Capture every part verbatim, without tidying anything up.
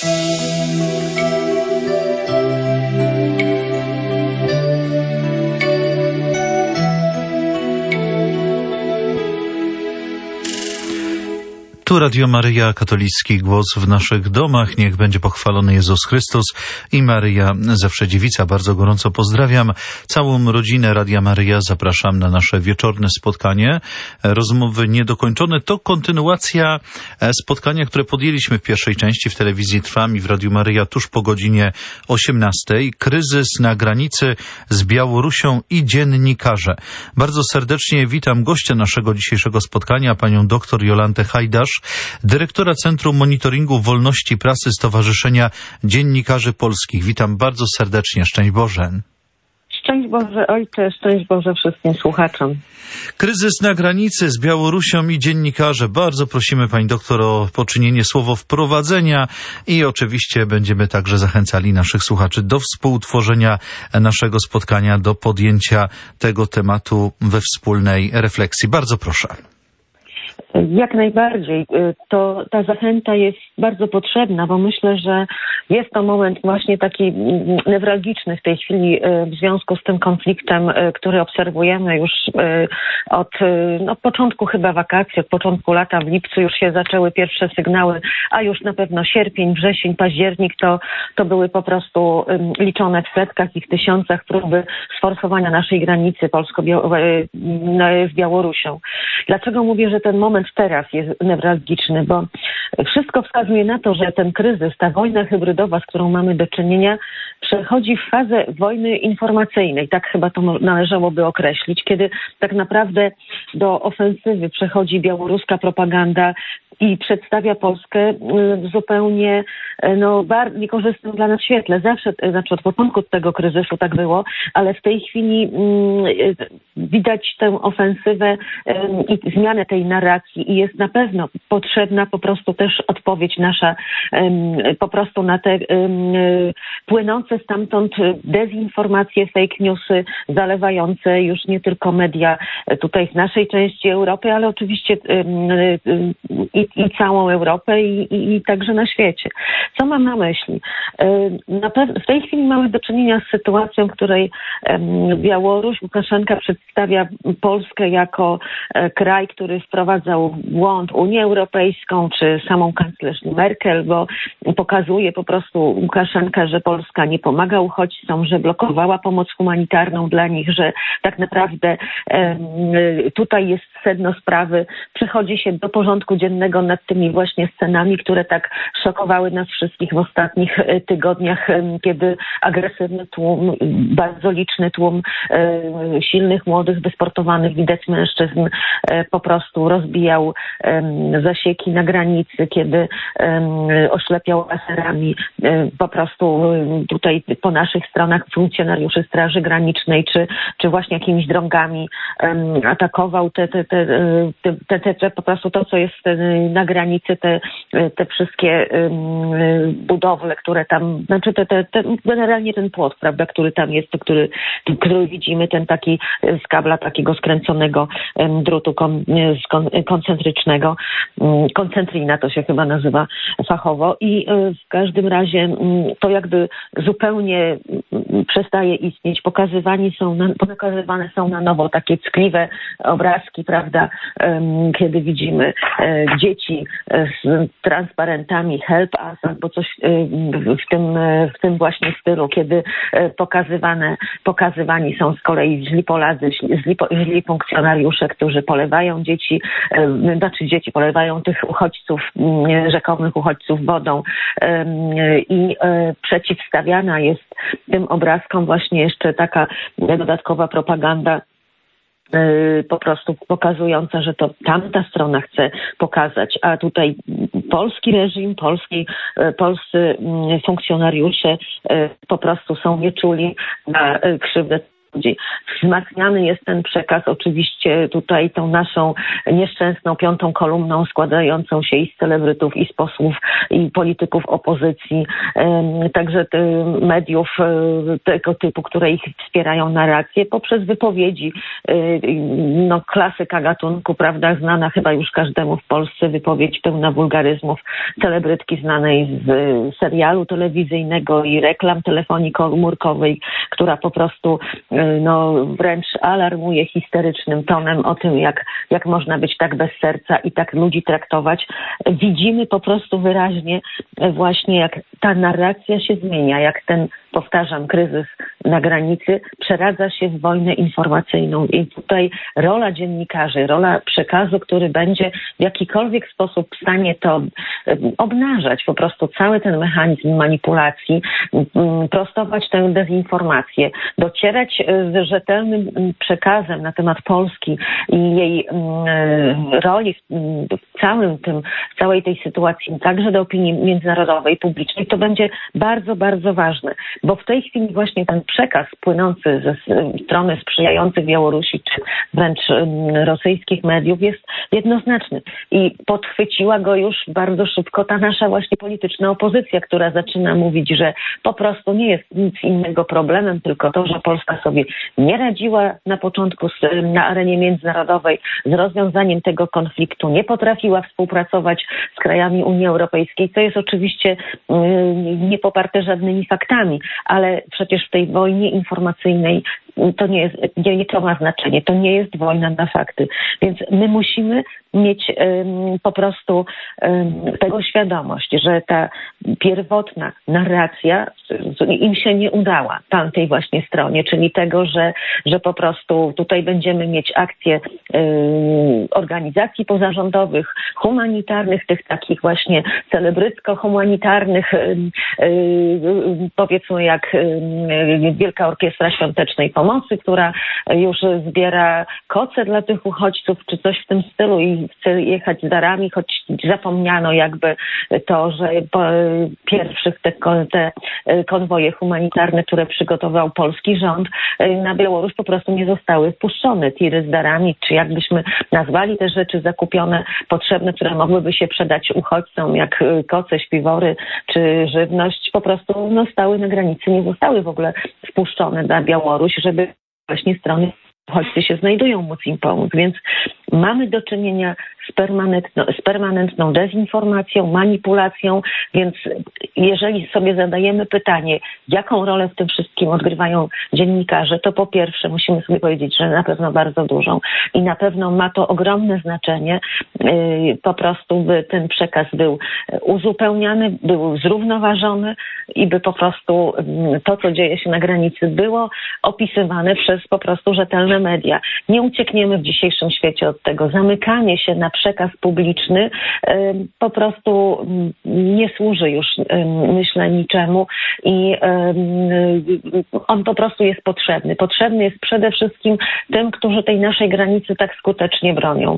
Tu Radio Maryja, katolicki głos w naszych domach. Niech będzie pochwalony Jezus Chrystus i Maryja zawsze dziewica. Bardzo gorąco pozdrawiam całą rodzinę Radia Maryja. Zapraszam na nasze wieczorne spotkanie. Rozmowy niedokończone to kontynuacja spotkania, które podjęliśmy w pierwszej części w telewizji Trwam i w Radiu Maryja tuż po godzinie osiemnastej. Kryzys na granicy z Białorusią i dziennikarze. Bardzo serdecznie witam gościa naszego dzisiejszego spotkania, panią doktor Jolantę Hajdasz, dyrektora Centrum Monitoringu Wolności Prasy Stowarzyszenia Dziennikarzy Polskich. Witam bardzo serdecznie. Szczęść Boże. Szczęść Boże Ojcze, szczęść Boże wszystkim słuchaczom. Kryzys na granicy z Białorusią i dziennikarze. Bardzo prosimy pani doktor o poczynienie słowo wprowadzenia i oczywiście będziemy także zachęcali naszych słuchaczy do współtworzenia naszego spotkania, do podjęcia tego tematu we wspólnej refleksji. Bardzo proszę. Jak najbardziej. To ta zachęta jest bardzo potrzebna, bo myślę, że jest to moment właśnie taki newralgiczny w tej chwili w związku z tym konfliktem, który obserwujemy już od no, początku chyba wakacji, od początku lata. W lipcu już się zaczęły pierwsze sygnały, a już na pewno sierpień, wrzesień, październik to, to były po prostu liczone w setkach i w tysiącach próby sforsowania naszej granicy polsko-białoruskiej z Białorusią. Dlaczego mówię, że ten moment teraz jest newralgiczny? Bo wszystko wskazuje na to, że ten kryzys, ta wojna hybrydowa, z którą mamy do czynienia, przechodzi w fazę wojny informacyjnej. Tak chyba to należałoby określić, kiedy tak naprawdę do ofensywy przechodzi białoruska propaganda i przedstawia Polskę w zupełnie no, bardzo niekorzystnym dla nas świetle. Zawsze, znaczy od początku tego kryzysu tak było, ale w tej chwili mm, widać tę ofensywę um, i zmianę tej narracji i jest na pewno potrzebna po prostu też odpowiedź nasza um, po prostu na te um, płynące stamtąd dezinformacje, fake newsy, zalewające już nie tylko media tutaj w naszej części Europy, ale oczywiście um, i i całą Europę i, i, i także na świecie. Co mam na myśli? Na pew- w tej chwili mamy do czynienia z sytuacją, w której Białoruś, Łukaszenka przedstawia Polskę jako kraj, który wprowadzał w błąd Unię Europejską, czy samą kanclerz Merkel, bo pokazuje po prostu Łukaszenka, że Polska nie pomaga uchodźcom, że blokowała pomoc humanitarną dla nich, że tak naprawdę tutaj jest sedno sprawy, przychodzi się do porządku dziennego nad tymi właśnie scenami, które tak szokowały nas wszystkich w ostatnich tygodniach, kiedy agresywny tłum, bardzo liczny tłum silnych, młodych, wysportowanych, widać mężczyzn po prostu rozbijał zasieki na granicy, kiedy oślepiał laserami po prostu tutaj po naszych stronach funkcjonariuszy Straży Granicznej, czy, czy właśnie jakimiś drągami atakował te, te, te, te, te, te po prostu to, co jest na granicy, te, te wszystkie um, budowle, które tam, znaczy te, te, te, generalnie ten płot, prawda, który tam jest, to, który, który widzimy, ten taki z kabla takiego skręconego um, drutu kon, kon, koncentrycznego, um, koncentrina to się chyba nazywa fachowo i um, w każdym razie um, to jakby zupełnie um, przestaje istnieć. Pokazywani są na, pokazywane są na nowo takie ckliwe obrazki, prawda, um, kiedy widzimy um, dzieci z transparentami Help Us albo coś w tym, w tym właśnie stylu, kiedy pokazywane, pokazywani są z kolei źli Polacy, źli, źli funkcjonariusze, którzy polewają dzieci, znaczy dzieci polewają tych uchodźców, rzekomych uchodźców wodą i przeciwstawiana jest tym obrazkom właśnie jeszcze taka dodatkowa propaganda po prostu pokazująca, że to tamta strona chce pokazać, a tutaj polski reżim, polski, polscy funkcjonariusze po prostu są nieczuli na krzywdę ludzi. Wzmacniany jest ten przekaz oczywiście tutaj tą naszą nieszczęsną piątą kolumną składającą się i z celebrytów, i z posłów, i polityków opozycji, także mediów tego typu, które ich wspierają narrację poprzez wypowiedzi, no klasyka gatunku, prawda, znana chyba już każdemu w Polsce, wypowiedź pełna wulgaryzmów celebrytki znanej z serialu telewizyjnego i reklam telefonii komórkowej, która po prostu no, wręcz alarmuje histerycznym tonem o tym, jak, jak można być tak bez serca i tak ludzi traktować. Widzimy po prostu wyraźnie właśnie, jak ta narracja się zmienia, jak ten, powtarzam, kryzys na granicy przeradza się w wojnę informacyjną i tutaj rola dziennikarzy, rola przekazu, który będzie w jakikolwiek sposób w stanie to obnażać, po prostu cały ten mechanizm manipulacji, prostować tę dezinformację, docierać z rzetelnym przekazem na temat Polski i jej roli w całym tym, w całej tej sytuacji, także do opinii międzynarodowej, publicznej, to będzie bardzo, bardzo ważne, bo w tej chwili właśnie ten przekaz płynący ze strony sprzyjających Białorusi, czy wręcz rosyjskich mediów jest jednoznaczny i podchwyciła go już bardzo szybko ta nasza właśnie polityczna opozycja, która zaczyna mówić, że po prostu nie jest nic innego problemem, tylko to, że Polska sobie nie radziła na początku z, na arenie międzynarodowej z rozwiązaniem tego konfliktu, nie potrafiła współpracować z krajami Unii Europejskiej, co jest oczywiście yy, nie poparte żadnymi faktami, ale przecież w tej wojnie informacyjnej to nie jest, nie, nie to ma znaczenie, to nie jest wojna na fakty. Więc my musimy mieć um, po prostu um, tego świadomość, że ta pierwotna narracja im się nie udała, tamtej właśnie stronie, czyli tego, że, że po prostu tutaj będziemy mieć akcje um, organizacji pozarządowych, humanitarnych, tych takich właśnie celebrycko-humanitarnych, um, um, powiedzmy jak um, Wielka Orkiestra Świątecznej Pomocy, która już zbiera koce dla tych uchodźców, czy coś w tym stylu i chce jechać z darami, choć zapomniano jakby to, że pierwszych te, te konwoje humanitarne, które przygotował polski rząd, na Białoruś po prostu nie zostały wpuszczone. Tiry z darami, czy jakbyśmy nazwali te rzeczy zakupione, potrzebne, które mogłyby się przedać uchodźcom, jak koce, śpiwory, czy żywność, po prostu no, stały na granicy, nie zostały w ogóle wpuszczone na Białoruś, żeby właśnie strony uchodźcy się znajdują, móc im pomóc. Więc mamy do czynienia z permanentną, z permanentną dezinformacją, manipulacją, więc jeżeli sobie zadajemy pytanie, jaką rolę w tym wszystkim odgrywają dziennikarze, to po pierwsze musimy sobie powiedzieć, że na pewno bardzo dużą i na pewno ma to ogromne znaczenie, po prostu by ten przekaz był uzupełniany, był zrównoważony i by po prostu to, co dzieje się na granicy, było opisywane przez po prostu rzetelne media. Nie uciekniemy w dzisiejszym świecie od tego. Zamykanie się na przekaz publiczny po prostu nie służy już, myślę, niczemu i on po prostu jest potrzebny. Potrzebny jest przede wszystkim tym, którzy tej naszej granicy tak skutecznie bronią.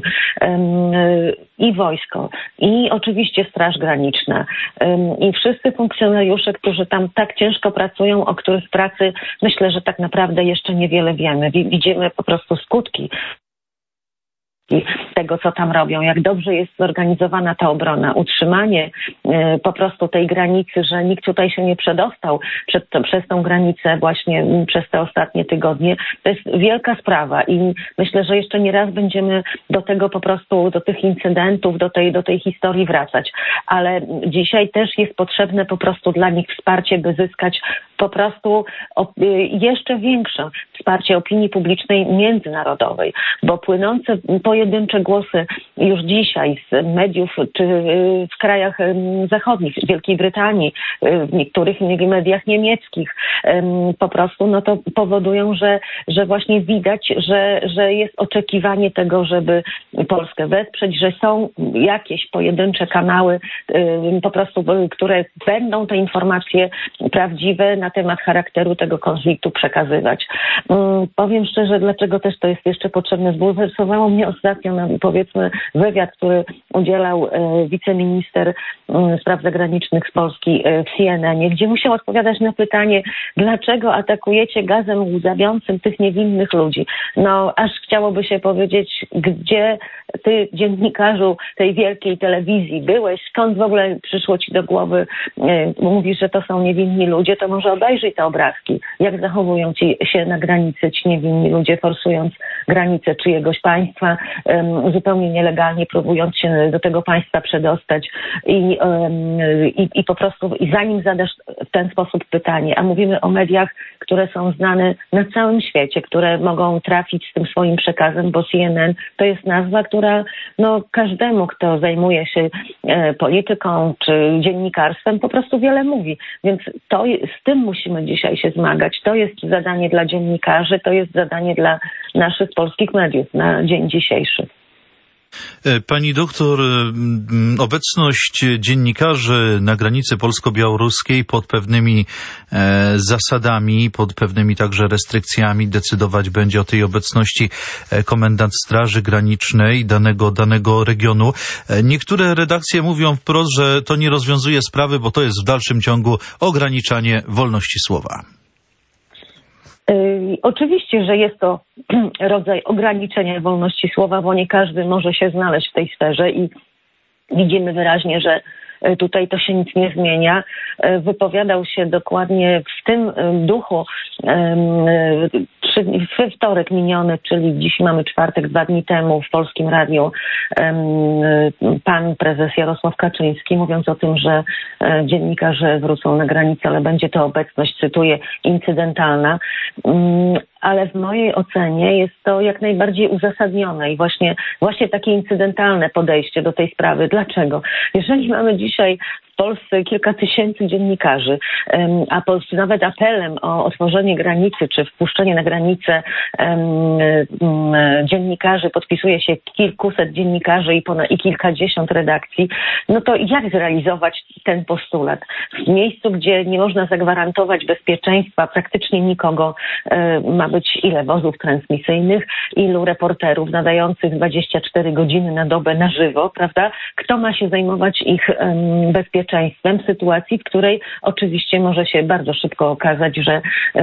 I wojsko, i oczywiście Straż Graniczna, i wszyscy funkcjonariusze, którzy tam tak ciężko pracują, o których pracy myślę, że tak naprawdę jeszcze niewiele wiemy. Widzimy po prostu skutki tego, co tam robią, jak dobrze jest zorganizowana ta obrona, utrzymanie y, po prostu tej granicy, że nikt tutaj się nie przedostał przed to, przez tą granicę właśnie y, przez te ostatnie tygodnie. To jest wielka sprawa i myślę, że jeszcze nie raz będziemy do tego po prostu, do tych incydentów, do tej, do tej historii wracać. Ale dzisiaj też jest potrzebne po prostu dla nich wsparcie, by zyskać po prostu o, y, jeszcze większe wsparcie opinii publicznej międzynarodowej, bo płynące po pojedyncze głosy już dzisiaj z mediów czy w krajach zachodnich, w Wielkiej Brytanii, w niektórych mediach niemieckich, po prostu no to powodują, że, że właśnie widać, że, że jest oczekiwanie tego, żeby Polskę wesprzeć, że są jakieś pojedyncze kanały po prostu, które będą te informacje prawdziwe, na temat charakteru tego konfliktu przekazywać. Powiem szczerze, dlaczego też to jest jeszcze potrzebne. Zbulwersowało mnie ostatnio, no, powiedzmy, wywiad, który udzielał wiceminister spraw zagranicznych z Polski w C N N ie, gdzie musiał odpowiadać na pytanie, dlaczego atakujecie gazem łzawiącym tych niewinnych ludzi. No, aż chciałoby się powiedzieć, gdzie ty, dziennikarzu tej wielkiej telewizji, byłeś, skąd w ogóle przyszło ci do głowy, mówisz, że to są niewinni ludzie, to może obejrzyj te obrazki, jak zachowują ci się na granicy ci niewinni ludzie, forsując granicę czyjegoś państwa, um, zupełnie nielegalnie próbując się do tego państwa przedostać i, um, i, i po prostu, i zanim zadasz w ten sposób pytanie, a mówimy o mediach, które są znane na całym świecie, które mogą trafić z tym swoim przekazem, bo C N N to jest nazwa, która no, każdemu, kto zajmuje się e, polityką czy dziennikarstwem, po prostu wiele mówi. Więc to, z tym musimy dzisiaj się zmagać. To jest zadanie dla dziennikarzy, to jest zadanie dla naszych polskich mediów na dzień dzisiejszy. Pani doktor, obecność dziennikarzy na granicy polsko-białoruskiej pod pewnymi zasadami, pod pewnymi także restrykcjami decydować będzie o tej obecności komendant Straży Granicznej danego, danego regionu. Niektóre redakcje mówią wprost, że to nie rozwiązuje sprawy, bo to jest w dalszym ciągu ograniczanie wolności słowa. Yy, oczywiście, że jest to rodzaj ograniczenia wolności słowa, bo nie każdy może się znaleźć w tej sferze i widzimy wyraźnie, że tutaj to się nic nie zmienia. Wypowiadał się dokładnie w tym duchu we wtorek miniony, czyli dziś mamy czwartek, dwa dni temu w Polskim Radiu pan prezes Jarosław Kaczyński, mówiąc o tym, że dziennikarze wrócą na granicę, ale będzie to obecność, cytuję, incydentalna. Ale w mojej ocenie jest to jak najbardziej uzasadnione i właśnie, właśnie takie incydentalne podejście do tej sprawy. Dlaczego? Jeżeli mamy dzisiaj w Polsce kilka tysięcy dziennikarzy, a nawet apelem o otworzenie granicy czy wpuszczenie na granicę dziennikarzy podpisuje się kilkuset dziennikarzy i, ponad, i kilkadziesiąt redakcji, no to jak zrealizować ten postulat? W miejscu, gdzie nie można zagwarantować bezpieczeństwa praktycznie nikogo, ma być ile wozów transmisyjnych, ilu reporterów nadających dwadzieścia cztery godziny na dobę na żywo, prawda? Kto ma się zajmować ich um, bezpieczeństwem w sytuacji, w której oczywiście może się bardzo szybko okazać, że,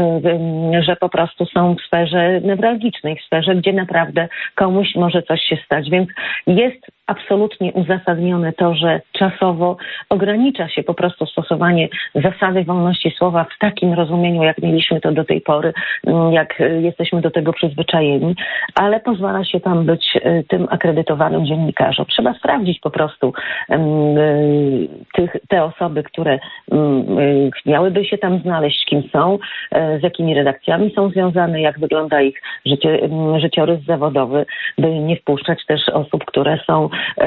um, że po prostu są w sferze newralgicznej, w sferze, gdzie naprawdę komuś może coś się stać. Więc jest absolutnie uzasadnione to, że czasowo ogranicza się po prostu stosowanie zasady wolności słowa w takim rozumieniu, jak mieliśmy to do tej pory, jak jesteśmy do tego przyzwyczajeni, ale pozwala się tam być tym akredytowanym dziennikarzom. Trzeba sprawdzić po prostu um, tych, te osoby, które um, miałyby się tam znaleźć, kim są, z jakimi redakcjami są związane, jak wygląda ich życie, życiorys zawodowy, by nie wpuszczać też osób, które są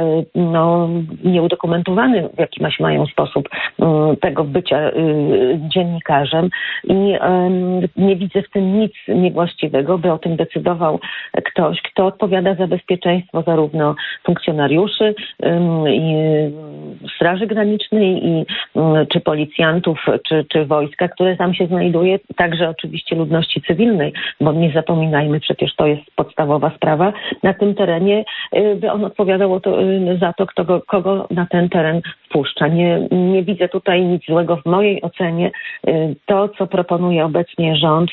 no, nieudokumentowane w jakiś mają sposób tego bycia dziennikarzem i nie widzę w tym nic niewłaściwego, by o tym decydował ktoś, kto odpowiada za bezpieczeństwo zarówno funkcjonariuszy i Straży Granicznej i czy policjantów, czy, czy wojska, które tam się znajduje, także oczywiście ludności cywilnej, bo nie zapominajmy, przecież to jest podstawowa sprawa na tym terenie, by on odpowiadał to, za to, kto go, kogo na ten teren wpuszcza. Nie, nie widzę tutaj nic złego w mojej ocenie. To, co proponuje obecnie rząd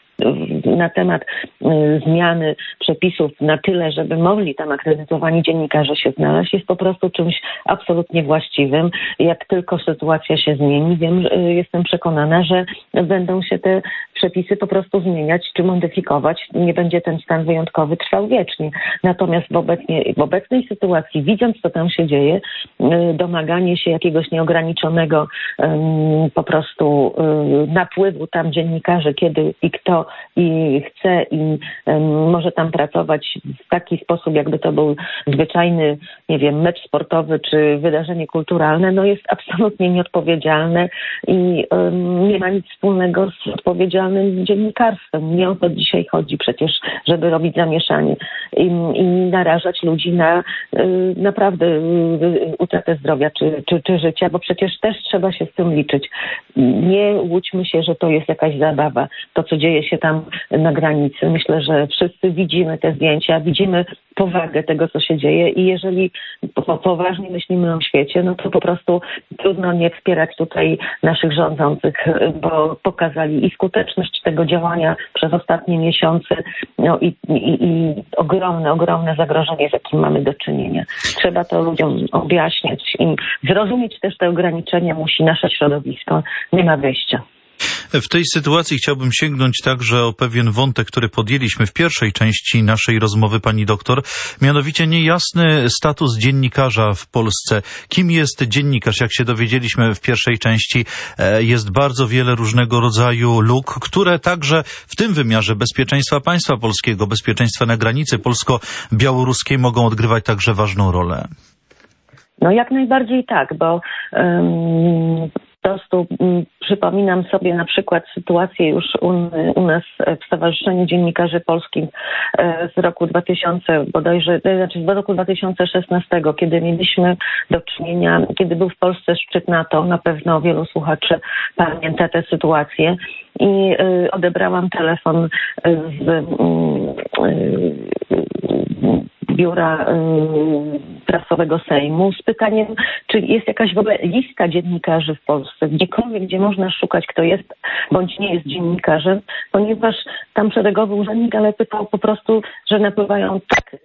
na temat y, zmiany przepisów na tyle, żeby mogli tam akredytowani dziennikarze się znaleźć, jest po prostu czymś absolutnie właściwym. Jak tylko sytuacja się zmieni, wiem, y, jestem przekonana, że będą się te przepisy po prostu zmieniać czy modyfikować. Nie będzie ten stan wyjątkowy trwał wiecznie. Natomiast w, obecnie, w obecnej sytuacji, widząc, co tam się dzieje, y, domaganie się jakiegoś nieograniczonego y, po prostu y, napływu tam dziennikarzy, kiedy i kto i chce i um, może tam pracować w taki sposób, jakby to był zwyczajny, nie wiem, mecz sportowy czy wydarzenie kulturalne, no jest absolutnie nieodpowiedzialne i um, nie ma nic wspólnego z odpowiedzialnością wolnym dziennikarstwem. Nie o to dzisiaj chodzi przecież, żeby robić zamieszanie i, i narażać ludzi na y, naprawdę y, utratę zdrowia czy, czy, czy życia, bo przecież też trzeba się z tym liczyć. Nie łudźmy się, że to jest jakaś zabawa, to co dzieje się tam na granicy. Myślę, że wszyscy widzimy te zdjęcia, widzimy powagę tego, co się dzieje i jeżeli po, poważnie myślimy o świecie, no to po prostu trudno nie wspierać tutaj naszych rządzących, bo pokazali i skuteczność tego działania przez ostatnie miesiące, no i, i, i ogromne, ogromne zagrożenie, z jakim mamy do czynienia. Trzeba to ludziom objaśniać i zrozumieć też te ograniczenia musi nasze środowisko. Nie ma wyjścia. W tej sytuacji chciałbym sięgnąć także o pewien wątek, który podjęliśmy w pierwszej części naszej rozmowy, pani doktor, mianowicie niejasny status dziennikarza w Polsce. Kim jest dziennikarz? Jak się dowiedzieliśmy w pierwszej części, jest bardzo wiele różnego rodzaju luk, które także w tym wymiarze bezpieczeństwa państwa polskiego, bezpieczeństwa na granicy polsko-białoruskiej mogą odgrywać także ważną rolę. No jak najbardziej tak, bo um, po prostu um, przypominam sobie na przykład sytuację już u, u nas w Stowarzyszeniu Dziennikarzy Polskich e, z roku dwa tysiące, bodajże, znaczy z roku dwa tysiące szesnastego, kiedy mieliśmy do czynienia, kiedy był w Polsce szczyt NATO, na pewno wielu słuchaczy pamięta tę sytuację i e, odebrałam telefon z e, e, biura y, prasowego Sejmu z pytaniem, czy jest jakaś w ogóle lista dziennikarzy w Polsce, gdziekolwiek, gdzie można szukać, kto jest bądź nie jest dziennikarzem, ponieważ tam szeregowy urzędnik, ale pytał po prostu, że napływają tak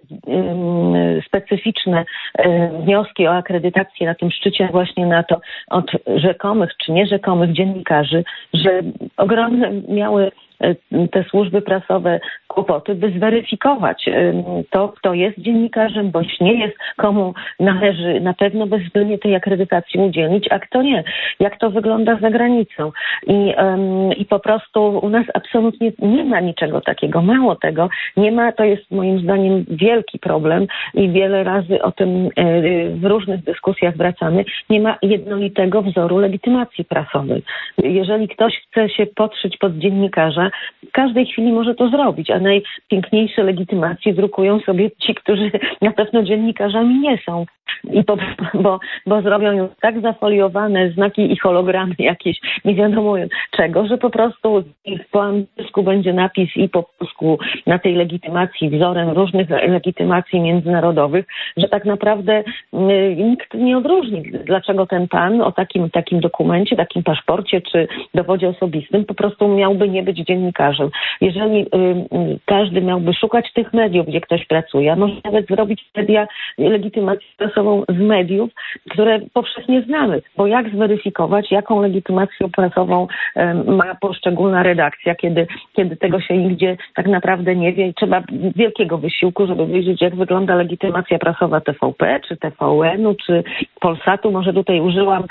y, specyficzne y, wnioski o akredytację na tym szczycie właśnie na to od rzekomych czy nierzekomych dziennikarzy, że ogromne miały te służby prasowe kłopoty, by zweryfikować to, kto jest dziennikarzem, bądź nie jest, komu należy na pewno bezwzględnie tej akredytacji udzielić, a kto nie. Jak to wygląda za granicą. I, um, i po prostu u nas absolutnie nie ma niczego takiego. Mało tego, nie ma, to jest moim zdaniem wielki problem i wiele razy o tym w różnych dyskusjach wracamy. Nie ma jednolitego wzoru legitymacji prasowej. Jeżeli ktoś chce się podszyć pod dziennikarza, w każdej chwili może to zrobić, a najpiękniejsze legitymacje drukują sobie ci, którzy na pewno dziennikarzami nie są. I po, bo, bo zrobią już tak zafoliowane znaki i hologramy jakieś, nie wiadomo czego, że po prostu po angielsku będzie napis i po polsku na tej legitymacji wzorem różnych legitymacji międzynarodowych, że tak naprawdę y, nikt nie odróżni, dlaczego ten pan o takim, takim dokumencie, takim paszporcie czy dowodzie osobistym po prostu miałby nie być dziennikarzem. Jeżeli y, y, każdy miałby szukać tych mediów, gdzie ktoś pracuje, a może nawet zrobić media, legitymację prasową z mediów, które powszechnie znamy, bo jak zweryfikować, jaką legitymację prasową um, ma poszczególna redakcja, kiedy, kiedy tego się nigdzie tak naprawdę nie wie i trzeba wielkiego wysiłku, żeby wiedzieć, jak wygląda legitymacja prasowa T V P, czy T V N-u, czy Polsatu. Może tutaj użyłam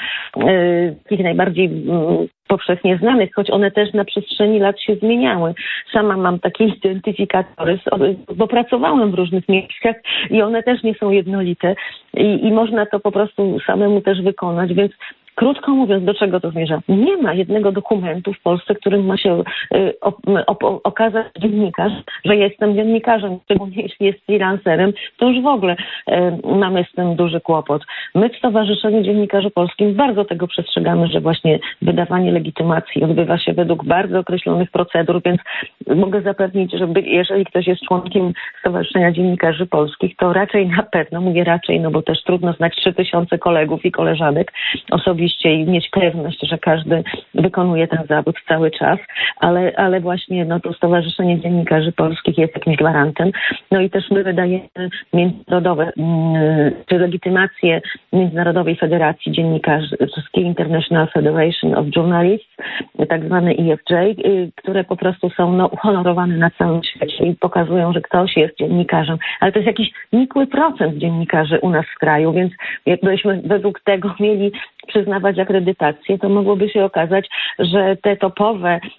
y, takich najbardziej y, powszechnie znanych, choć one też na przestrzeni lat się zmieniały. Sama mam takie identyfikatory, bo pracowałem w różnych miejscach i one też nie są jednolite i, i można to po prostu samemu też wykonać, więc krótko mówiąc, do czego to zmierza? Nie ma jednego dokumentu w Polsce, którym ma się y, op, op, okazać dziennikarz, że jestem dziennikarzem, szczególnie jeśli jest freelancerem, to już w ogóle y, mamy z tym duży kłopot. My w Stowarzyszeniu Dziennikarzy Polskim bardzo tego przestrzegamy, że właśnie wydawanie legitymacji odbywa się według bardzo określonych procedur, więc mogę zapewnić, że jeżeli ktoś jest członkiem Stowarzyszenia Dziennikarzy Polskich, to raczej na pewno, mówię raczej, no bo też trudno znać trzy tysiące kolegów i koleżanek osobiście i mieć pewność, że każdy wykonuje ten zawód cały czas, ale, ale właśnie no, to Stowarzyszenie Dziennikarzy Polskich jest jakimś gwarantem. No i też my wydajemy międzynarodowe, czy legitymację Międzynarodowej Federacji Dziennikarzy, International Federation of Journalists, tak zwane E F J, które po prostu są no, uhonorowane na całym świecie i pokazują, że ktoś jest dziennikarzem. Ale to jest jakiś nikły procent dziennikarzy u nas w kraju, więc jakbyśmy według tego mieli przyznawać akredytację, to mogłoby się okazać, że te topowe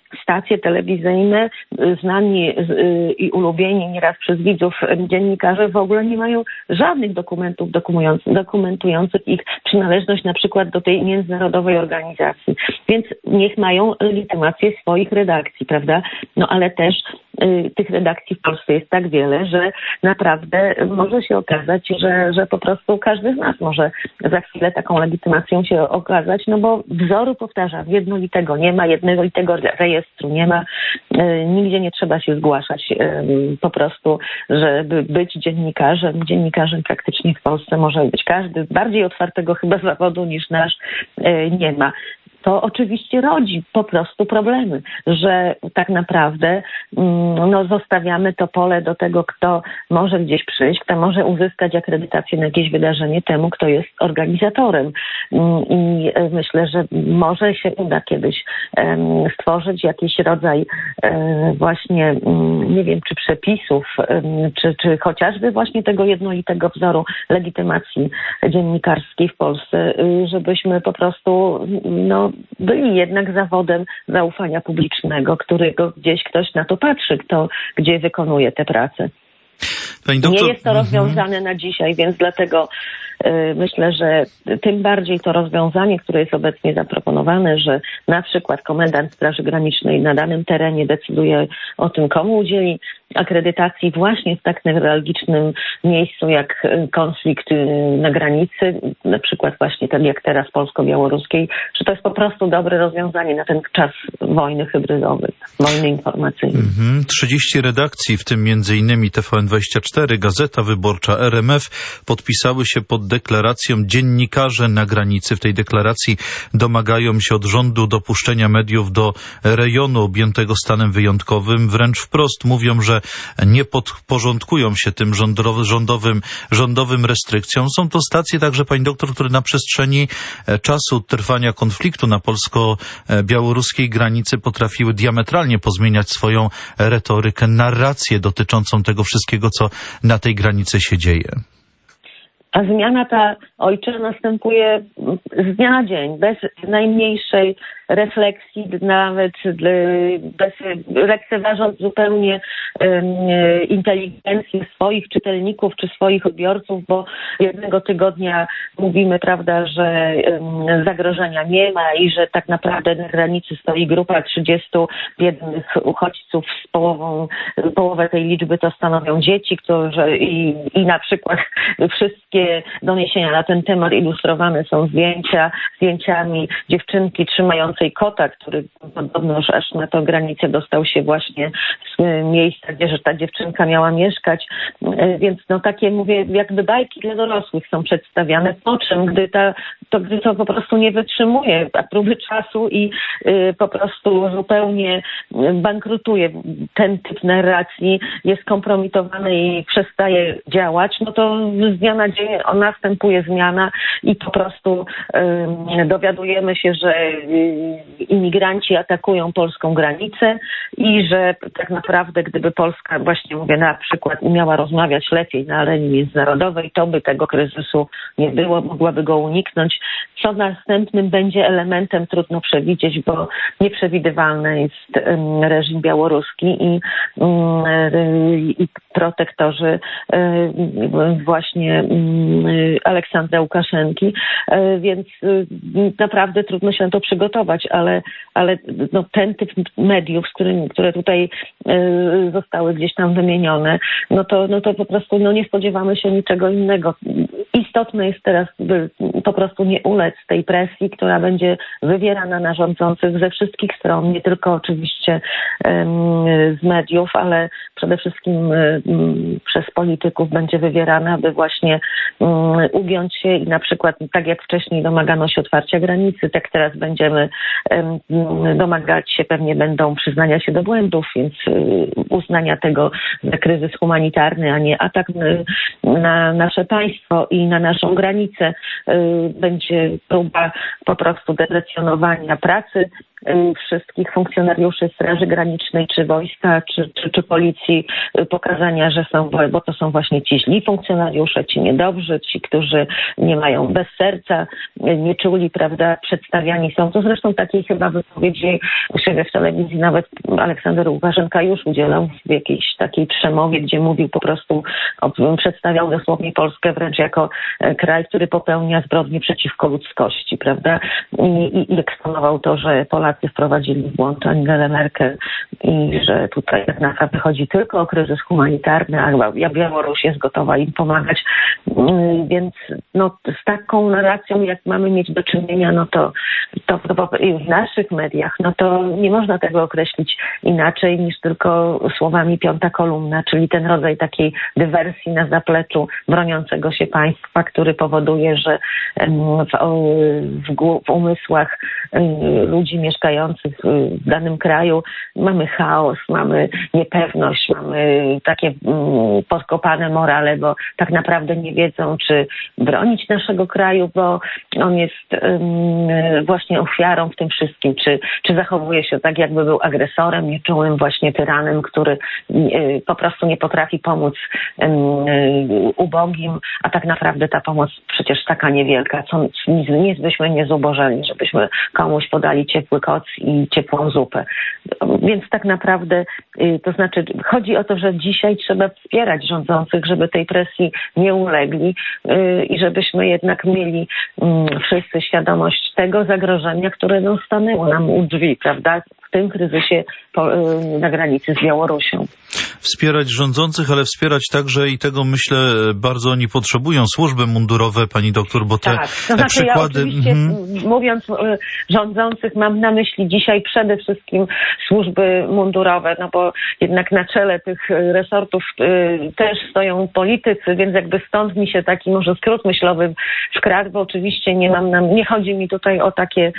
stacje telewizyjne, znani i ulubieni nieraz przez widzów dziennikarze w ogóle nie mają żadnych dokumentów dokumentujących ich przynależność na przykład do tej międzynarodowej organizacji. Więc niech mają legitymację swoich redakcji, prawda? No ale też y, tych redakcji w Polsce jest tak wiele, że naprawdę może się okazać, że, że po prostu każdy z nas może za chwilę taką legitymacją się okazać, no bo wzoru, powtarzam, jednolitego nie ma, jednolitego rejestru nie ma, y, nigdzie nie trzeba się zgłaszać y, po prostu, żeby być dziennikarzem. Dziennikarzem praktycznie w Polsce może być każdy, bardziej otwartego chyba zawodu niż nasz y, nie ma. To oczywiście rodzi po prostu problemy, że tak naprawdę no, zostawiamy to pole do tego, kto może gdzieś przyjść, kto może uzyskać akredytację na jakieś wydarzenie temu, kto jest organizatorem. I myślę, że może się uda kiedyś stworzyć jakiś rodzaj właśnie, nie wiem, czy przepisów, czy, czy chociażby właśnie tego jednolitego wzoru legitymacji dziennikarskiej w Polsce, żebyśmy po prostu no, byli jednak zawodem zaufania publicznego, którego gdzieś ktoś na to patrzy, kto gdzie wykonuje tę pracę. Pani doktor... Nie jest to rozwiązane na dzisiaj, więc dlatego y, myślę, że tym bardziej to rozwiązanie, które jest obecnie zaproponowane, że na przykład komendant Straży Granicznej na danym terenie decyduje o tym, komu udzieli akredytacji właśnie w tak newralgicznym miejscu jak konflikt na granicy, na przykład właśnie tak jak teraz polsko-białoruskiej, że to jest po prostu dobre rozwiązanie na ten czas wojny hybrydowej, wojny informacyjnej. Mhm. trzydzieści redakcji, w tym między innymi T V N dwadzieścia cztery, Gazeta Wyborcza, R M F, podpisały się pod deklaracją Dziennikarze na granicy. W tej deklaracji domagają się od rządu dopuszczenia mediów do rejonu objętego stanem wyjątkowym. Wręcz wprost mówią, że nie podporządkują się tym rządowym, rządowym restrykcjom. Są to stacje także, pani doktor, które na przestrzeni czasu trwania konfliktu na polsko-białoruskiej granicy potrafiły diametralnie pozmieniać swoją retorykę, narrację dotyczącą tego wszystkiego, co na tej granicy się dzieje. A zmiana ta, ojcze, następuje z dnia na dzień, bez najmniejszej refleksji, nawet bez lekceważąc zupełnie um, inteligencję swoich czytelników czy swoich odbiorców, bo jednego tygodnia mówimy, prawda, że um, zagrożenia nie ma i że tak naprawdę na granicy stoi grupa trzydziestu biednych uchodźców z połową, połowę tej liczby to stanowią dzieci, którzy i, i na przykład wszystkie doniesienia na ten temat ilustrowane są zdjęcia, zdjęciami dziewczynki trzymającej kota, który podobnoż aż na tą granicę dostał się właśnie z miejsca, gdzie że ta dziewczynka miała mieszkać. Więc no takie, mówię, jakby bajki dla dorosłych są przedstawiane, po czym, gdy, ta, to, gdy to po prostu nie wytrzymuje a próby czasu i y, po prostu zupełnie bankrutuje ten typ narracji, jest kompromitowany i przestaje działać, no to z dnia na dzień następuje zmiana i po prostu y, dowiadujemy się, że y, imigranci atakują polską granicę i że tak naprawdę gdyby Polska, właśnie mówię na przykład, umiała rozmawiać lepiej na arenie międzynarodowej, to by tego kryzysu nie było, mogłaby go uniknąć. Co następnym będzie elementem, trudno przewidzieć, bo nieprzewidywalny jest um, reżim białoruski i, um, i protektorzy um, właśnie um, Aleksandra Łukaszenki, um, więc um, naprawdę trudno się na to przygotować, ale, ale no, ten typ mediów, z którymi, które tutaj y, zostały gdzieś tam wymienione, no to, no to po prostu no, nie spodziewamy się niczego innego. Istotne jest teraz, by po prostu nie ulec tej presji, która będzie wywierana na rządzących ze wszystkich stron, nie tylko oczywiście y, z mediów, ale przede wszystkim y, y, przez polityków będzie wywierana, by właśnie y, ugiąć się i na przykład, tak jak wcześniej domagano się otwarcia granicy, tak teraz będziemy domagać się, pewnie będą przyznania się do błędów, więc uznania tego za kryzys humanitarny, a nie atak na nasze państwo i na naszą granicę. Będzie próba po prostu deprecjonowania pracy wszystkich funkcjonariuszy Straży Granicznej, czy wojska, czy, czy, czy policji, pokazania, że są, bo to są właśnie ci źli funkcjonariusze, ci niedobrzy, ci, którzy nie mają bez serca, nie czuli, prawda, przedstawiani są. To zresztą takiej chyba wypowiedzi w telewizji nawet Aleksander Łukaszenka już udzielał w jakiejś takiej przemowie, gdzie mówił po prostu, przedstawiał dosłownie Polskę wręcz jako kraj, który popełnia zbrodnie przeciwko ludzkości, prawda? I, i, i eksponował to, że Polacy wprowadzili w błąd Angelę Merkel i że tutaj tak naprawdę chodzi tylko o kryzys humanitarny, a Białoruś jest gotowa im pomagać. Więc no, z taką narracją, jak mamy mieć do czynienia, no to, to, to w naszych mediach, no to nie można tego określić inaczej niż tylko słowami piąta kolumna, czyli ten rodzaj takiej dywersji na zapleczu broniącego się państwa, który powoduje, że w, w, w umysłach ludzi mieszkających w danym kraju mamy chaos, mamy niepewność, mamy takie podkopane morale, bo tak naprawdę nie wiedzą, czy bronić naszego kraju, bo on jest właśnie ofiarą w tym wszystkim, czy, czy zachowuje się tak, jakby był agresorem, nieczułym właśnie tyranem, który po prostu nie potrafi pomóc ubogim, a tak naprawdę ta pomoc przecież taka niewielka, co nic byśmy nie zubożeli, żebyśmy komuś podali ciepły koc i ciepłą zupę. Więc tak naprawdę, to znaczy chodzi o to, że dzisiaj trzeba wspierać rządzących, żeby tej presji nie ulegli i żebyśmy jednak mieli wszyscy świadomość tego zagrożenia, które no, stanęło nam u drzwi, prawda, w tym kryzysie po, na granicy z Białorusią. Wspierać rządzących, ale wspierać także i tego, myślę, bardzo oni potrzebują służby mundurowe, pani doktor, bo te tak, to znaczy przykłady... Ja oczywiście, mm-hmm. mówiąc rządzących, mam na myśli dzisiaj przede wszystkim służby mundurowe, no bo jednak na czele tych resortów y, też stoją politycy, więc jakby stąd mi się taki może skrót myślowy wkradł, bo oczywiście nie mam nam, nie chodzi mi tutaj o takie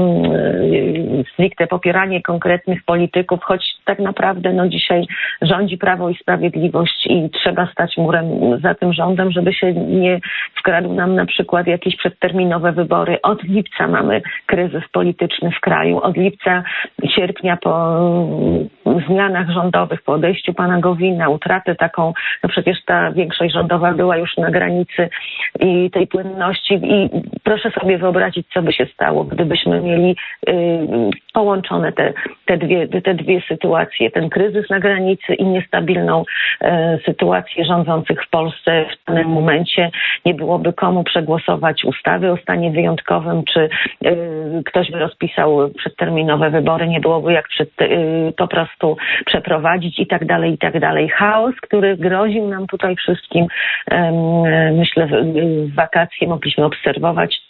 y, stricte popieranie konkretnych polityków, choć tak naprawdę no dzisiaj rządzi Prawo i Sprawiedliwość i trzeba stać murem za tym rządem, żeby się nie wkradł nam na przykład jakieś przedterminowe wybory. Od lipca mamy kryzys polityczny w kraju. Od lipca, sierpnia po zmianach rządowych, po odejściu pana Gowina, utratę taką, no przecież ta większość rządowa była już na granicy i tej płynności i proszę sobie wyobrazić, co by się stało, gdybyśmy mieli y, połączone te, te, dwie, te dwie sytuacje, ten kryzys na granicy i niestabilną y, sytuację rządzących w Polsce w danym momencie. Nie byłoby komu przegłosować ustawy o stanie wyjątkowym, czy y, ktoś by rozpisał przedterminowe wybory, nie byłoby jak przed, y, po prostu przeprowadzić i tak dalej, i tak dalej. Chaos, który groził nam tutaj wszystkim, y, myślę, w, w wakacje mogliśmy obserwować.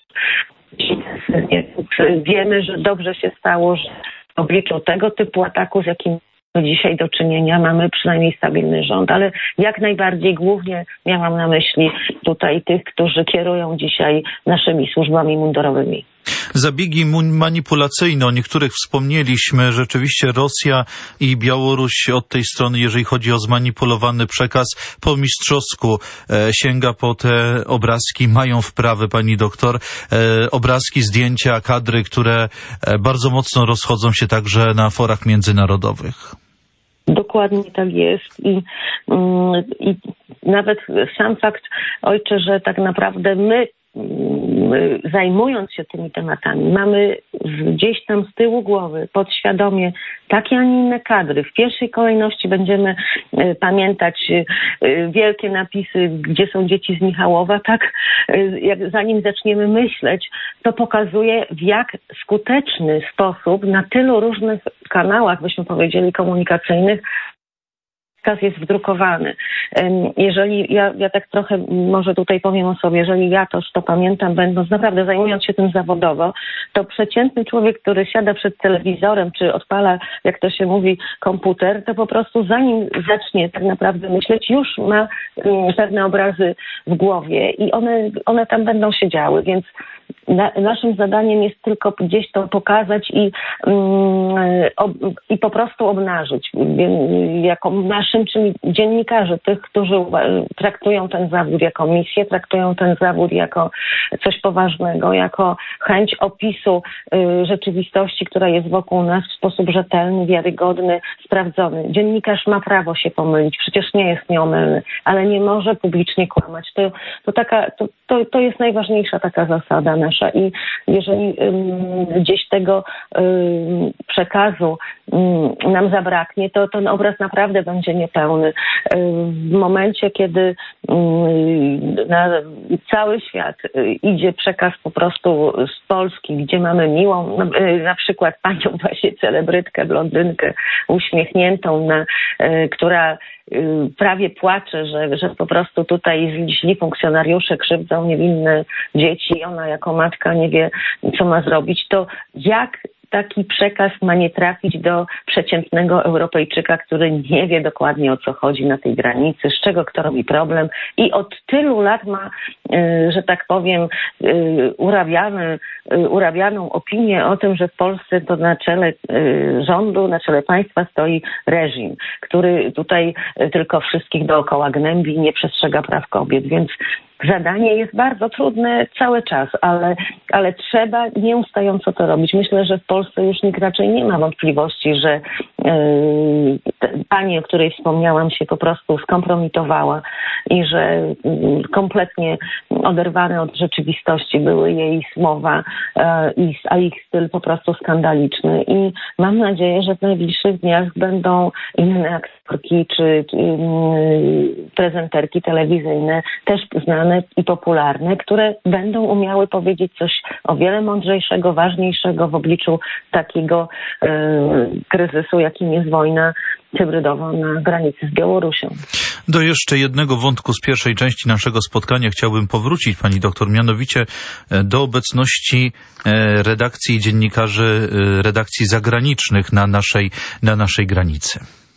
Wiemy, że dobrze się stało, że w obliczu tego typu ataku, z jakim dzisiaj do czynienia, mamy przynajmniej stabilny rząd, ale jak najbardziej głównie miałam na myśli tutaj tych, którzy kierują dzisiaj naszymi służbami mundurowymi. Zabiegi manipulacyjne, o niektórych wspomnieliśmy. Rzeczywiście Rosja i Białoruś od tej strony, jeżeli chodzi o zmanipulowany przekaz, po mistrzowsku e, sięga po te obrazki, mają wprawę, pani doktor, e, obrazki, zdjęcia, kadry, które e, bardzo mocno rozchodzą się także na forach międzynarodowych. Dokładnie tak jest i, i nawet sam fakt, ojcze, że tak naprawdę my zajmując się tymi tematami, mamy gdzieś tam z tyłu głowy, podświadomie takie, a nie inne kadry. W pierwszej kolejności będziemy pamiętać wielkie napisy, gdzie są dzieci z Michałowa, tak? Jak zanim zaczniemy myśleć, to pokazuje, w jak skuteczny sposób na tylu różnych kanałach, byśmy powiedzieli, komunikacyjnych, przekaz jest wdrukowany. Jeżeli ja, ja tak trochę może tutaj powiem o sobie, jeżeli ja toż to pamiętam, będąc naprawdę zajmując się tym zawodowo, to przeciętny człowiek, który siada przed telewizorem, czy odpala, jak to się mówi, komputer, to po prostu zanim zacznie tak naprawdę myśleć, już ma pewne obrazy w głowie i one, one tam będą się działy, więc na, naszym zadaniem jest tylko gdzieś to pokazać i, um, ob, i po prostu obnażyć jako nasz naszym, czyli dziennikarzy, tych, którzy traktują ten zawód jako misję, traktują ten zawód jako coś poważnego, jako chęć opisu rzeczywistości, która jest wokół nas w sposób rzetelny, wiarygodny, sprawdzony. Dziennikarz ma prawo się pomylić, przecież nie jest nieomylny, ale nie może publicznie kłamać. To, to, taka, to, to, to jest najważniejsza taka zasada nasza i jeżeli um, gdzieś tego um, przekazu um, nam zabraknie, to ten obraz naprawdę będzie niepełny. Um, w momencie, kiedy um, na cały świat idzie przekaz po prostu z Polski, gdzie mamy miłą, no, na przykład panią właśnie celebrytkę, blondynkę uśmiechniętą, na, która prawie płacze, że, że po prostu tutaj źli funkcjonariusze krzywdzą niewinne dzieci i ona jako matka nie wie, co ma zrobić, to jak taki przekaz ma nie trafić do przeciętnego Europejczyka, który nie wie dokładnie, o co chodzi na tej granicy, z czego kto robi problem i od tylu lat ma, że tak powiem, urabiany, urabianą opinię o tym, że w Polsce to na czele rządu, na czele państwa stoi reżim, który tutaj tylko wszystkich dookoła gnębi i nie przestrzega praw kobiet, więc zadanie jest bardzo trudne cały czas, ale, ale trzeba nieustająco to robić. Myślę, że w Polsce już nikt raczej nie ma wątpliwości, że yy, pani, o której wspomniałam, się po prostu skompromitowała i że yy, kompletnie oderwane od rzeczywistości były jej słowa, yy, a ich styl po prostu skandaliczny. I mam nadzieję, że w najbliższych dniach będą inne aktorki czy yy, prezenterki telewizyjne też znane i popularne, które będą umiały powiedzieć coś o wiele mądrzejszego, ważniejszego w obliczu takiego e, kryzysu, jakim jest wojna hybrydowa na granicy z Białorusią. Do jeszcze jednego wątku z pierwszej części naszego spotkania chciałbym powrócić, pani doktor, mianowicie do obecności redakcji i dziennikarzy redakcji zagranicznych na naszej, na naszej granicy.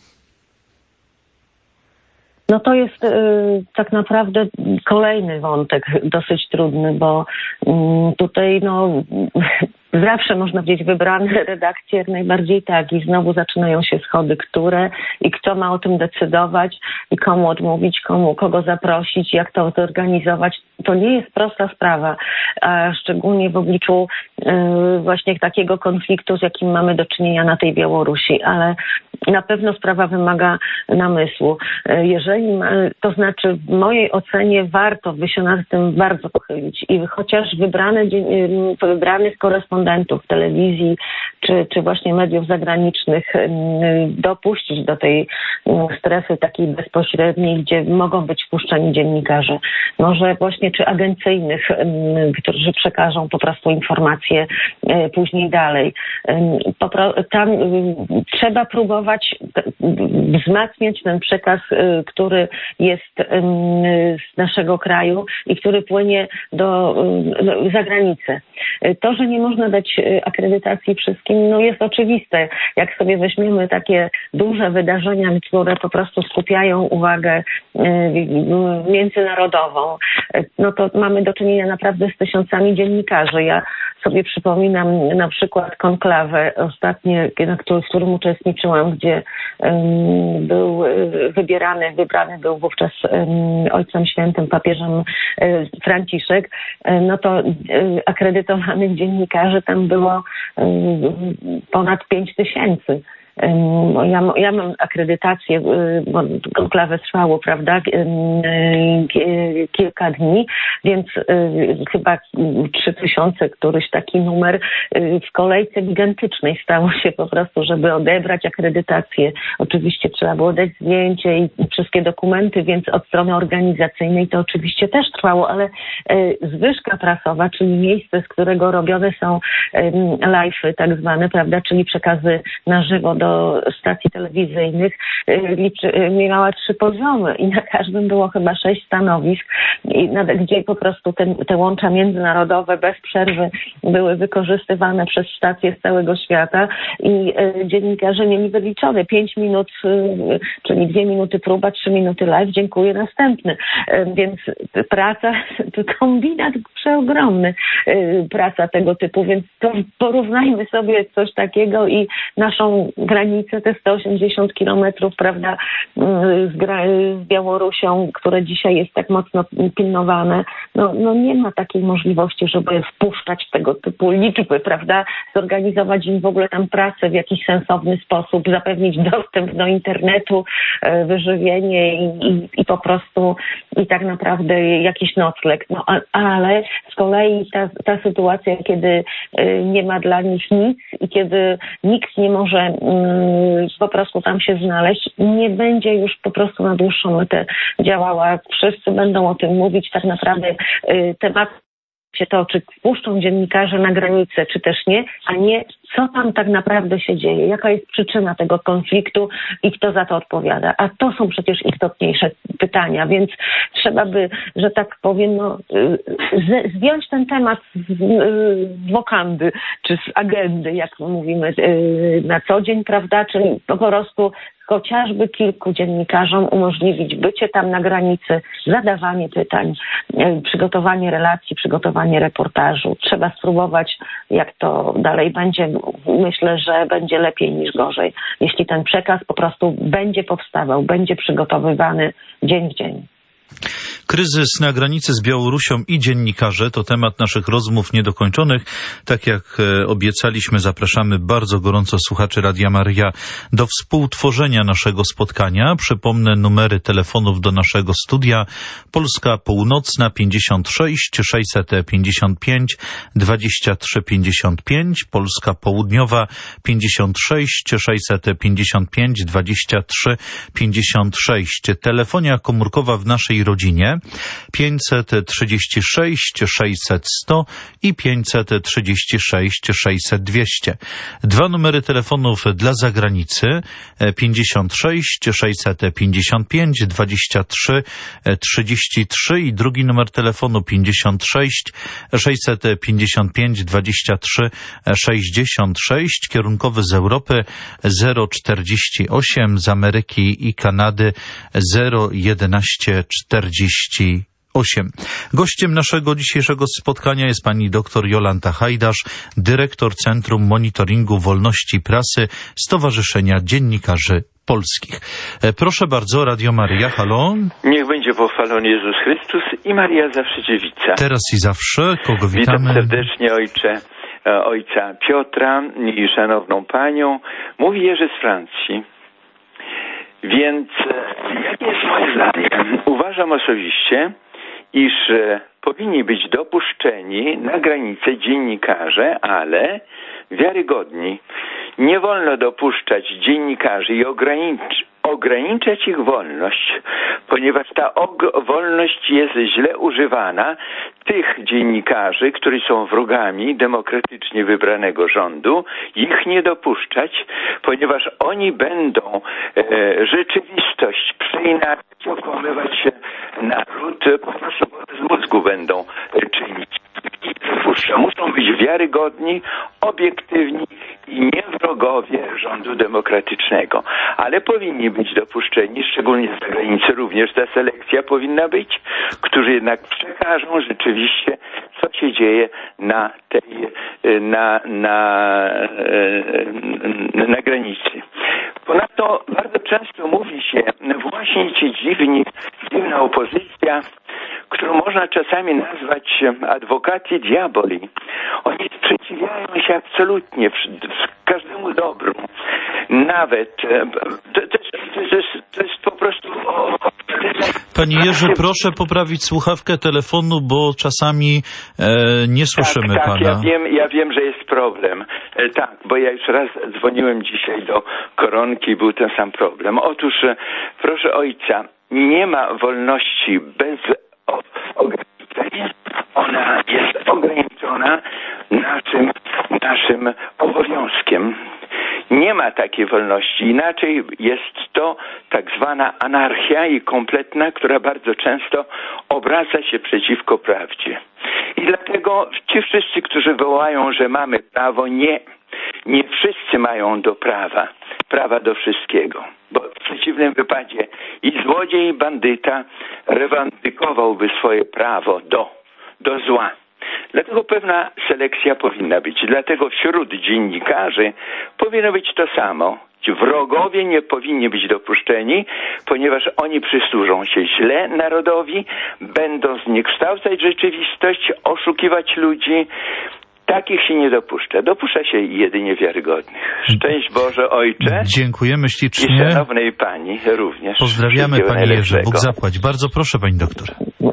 No to jest y, tak naprawdę kolejny wątek dosyć trudny, bo y, tutaj no zawsze można powiedzieć wybrane redakcje jak najbardziej tak i znowu zaczynają się schody, które i kto ma o tym decydować i komu odmówić, komu, kogo zaprosić, jak to zorganizować. To nie jest prosta sprawa, a szczególnie w obliczu y, właśnie takiego konfliktu, z jakim mamy do czynienia na tej Białorusi, ale na pewno sprawa wymaga namysłu. Jeżeli, ma, to znaczy w mojej ocenie warto by się nad tym bardzo pochylić i chociaż wybrane, wybranych korespondentów telewizji czy, czy właśnie mediów zagranicznych dopuścić do tej strefy takiej bezpośredniej, gdzie mogą być wpuszczeni dziennikarze. Może właśnie czy agencyjnych, którzy przekażą po prostu informacje później dalej. Tam trzeba próbować wzmacniać ten przekaz, który jest z naszego kraju i który płynie do zagranicy. To, że nie można dać akredytacji wszystkim, no jest oczywiste. Jak sobie weźmiemy takie duże wydarzenia, które po prostu skupiają uwagę międzynarodową, no to mamy do czynienia naprawdę z tysiącami dziennikarzy. Ja sobie przypominam na przykład konklawę ostatnie, w którym uczestniczyłam, gdzie um, był wybierany, wybrany był wówczas um, Ojcem Świętym, papieżem um, Franciszek, um, no to um, akredytowanych dziennikarzy tam było um, ponad pięć tysięcy. Ja, ja mam akredytację, bo konklawę trwało, prawda, kilka dni, więc chyba trzy tysiące, któryś taki numer w kolejce gigantycznej stało się po prostu, żeby odebrać akredytację. Oczywiście trzeba było dać zdjęcie i wszystkie dokumenty, więc od strony organizacyjnej to oczywiście też trwało, ale zwyżka prasowa, czyli miejsce, z którego robione są live'y tak zwane, prawda, czyli przekazy na żywo do do stacji telewizyjnych, liczy, miała trzy poziomy i na każdym było chyba sześć stanowisk, i na, gdzie po prostu te, te łącza międzynarodowe bez przerwy były wykorzystywane przez stacje z całego świata i e, dziennikarze mieli wyliczone pięć minut, e, czyli dwie minuty próba, trzy minuty live, dziękuję, następny. E, więc praca, to kombinat przeogromny, e, praca tego typu, więc to porównajmy sobie coś takiego i naszą granice, te sto osiemdziesiąt kilometrów, prawda, z, z Białorusią, które dzisiaj jest tak mocno pilnowane. No, no nie ma takiej możliwości, żeby wpuszczać tego typu liczby, prawda, zorganizować im w ogóle tam pracę w jakiś sensowny sposób, zapewnić dostęp do internetu, wyżywienie i, i, i po prostu i tak naprawdę jakiś nocleg. No, a, ale z kolei ta, ta sytuacja, kiedy nie ma dla nich nic i kiedy nikt nie może mm, po prostu tam się znaleźć, nie będzie już po prostu na dłuższą metę działała. Wszyscy będą o tym mówić. Tak naprawdę y, temat się to, czy wpuszczą dziennikarze na granicę, czy też nie, a nie co tam tak naprawdę się dzieje, jaka jest przyczyna tego konfliktu i kto za to odpowiada. A to są przecież istotniejsze pytania, więc trzeba by, że tak powiem, no, z, zdjąć ten temat z, z wokandy, czy z agendy, jak mówimy na co dzień, prawda, czyli po prostu chociażby kilku dziennikarzom umożliwić bycie tam na granicy, zadawanie pytań, przygotowanie relacji, przygotowanie reportażu. Trzeba spróbować, jak to dalej będzie. Myślę, że będzie lepiej niż gorzej, jeśli ten przekaz po prostu będzie powstawał, będzie przygotowywany dzień w dzień. Kryzys na granicy z Białorusią i dziennikarze to temat naszych rozmów niedokończonych. Tak jak obiecaliśmy, zapraszamy bardzo gorąco słuchaczy Radia Maryja do współtworzenia naszego spotkania. Przypomnę numery telefonów do naszego studia. Polska Północna pięćdziesiąt sześć sześćset pięćdziesiąt pięć dwadzieścia trzy pięćdziesiąt pięć, Polska Południowa pięćdziesiąt sześć sześćset pięćdziesiąt pięć dwadzieścia trzy pięćdziesiąt sześć. Telefonia komórkowa w naszej rodzinie pięćset trzydzieści sześć sześćset sto i pięćset trzydzieści sześć sześćset dwieście. Dwa numery telefonów dla zagranicy pięćdziesiąt sześć sześćset pięćdziesiąt pięć dwadzieścia trzy trzydzieści trzy i drugi numer telefonu pięćdziesiąt sześć sześćset pięćdziesiąt pięć dwadzieścia trzy sześćdziesiąt sześć, kierunkowy z Europy zero czterdzieści osiem, z Ameryki i Kanady zero jedenaście czterdzieści osiem. Gościem naszego dzisiejszego spotkania jest pani dr Jolanta Hajdasz, dyrektor Centrum Monitoringu Wolności Prasy Stowarzyszenia Dziennikarzy Polskich. Proszę bardzo, Radio Maryja, halo. Niech będzie pochwalony Jezus Chrystus i Maria zawsze dziewica. Teraz i zawsze, kogo witamy? Witam serdecznie ojcze, ojca Piotra i szanowną panią. Mówi Jerzy z Francji. Więc jakie jest moje zdanie? Uważam osobiście, iż powinni być dopuszczeni na granicę dziennikarze, ale wiarygodni. Nie wolno dopuszczać dziennikarzy i ograniczyć ograniczać ich wolność, ponieważ ta og- wolność jest źle używana tych dziennikarzy, którzy są wrogami demokratycznie wybranego rządu, ich nie dopuszczać, ponieważ oni będą e, rzeczywistość przeinakcić, okłamywać się naród, po prostu z mózgu będą e, czynić. Muszą być wiarygodni, obiektywni i nie wrogowie rządu demokratycznego. Ale powinni być dopuszczeni, szczególnie z zagranicy również ta selekcja powinna być, którzy jednak przekażą rzeczywiście, co się dzieje na tej, na, na, na granicy. Ponadto bardzo często mówi się właśnie ci dziwni, dziwna opozycja, którą można czasami nazwać adwokati diaboli. Oni sprzeciwiają się absolutnie każdemu dobru. Nawet to, to, to, to, jest, to jest po prostu... Panie Jerzy, proszę poprawić słuchawkę telefonu, bo czasami e, nie słyszymy tak, tak, pana. Ja wiem, ja wiem, że jest problem. E, tak, bo ja już raz dzwoniłem dzisiaj do koronki, był ten sam problem. Otóż, proszę ojca, nie ma wolności bez ograniczenia. Ona jest ograniczona naszym, naszym obowiązkiem. Nie ma takiej wolności. Inaczej jest to tak zwana anarchia i kompletna, która bardzo często obraca się przeciwko prawdzie. I dlatego ci wszyscy, którzy wołają, że mamy prawo, nie. Nie wszyscy mają do prawa. Prawa do wszystkiego. Bo w przeciwnym wypadzie i złodziej, i bandyta rewandykowałby swoje prawo do, do zła. Dlatego pewna selekcja powinna być. Dlatego wśród dziennikarzy powinno być to samo. Wrogowie nie powinni być dopuszczeni, ponieważ oni przysłużą się źle narodowi, będą zniekształcać rzeczywistość, oszukiwać ludzi. Takich się nie dopuszcza. Dopuszcza się jedynie wiarygodnych. Szczęść Boże, Ojcze. Dziękujemy ślicznie. I szanownej Pani również. Pozdrawiamy Pani Jerzy. Bóg zapłać. Bardzo proszę, Pani doktor.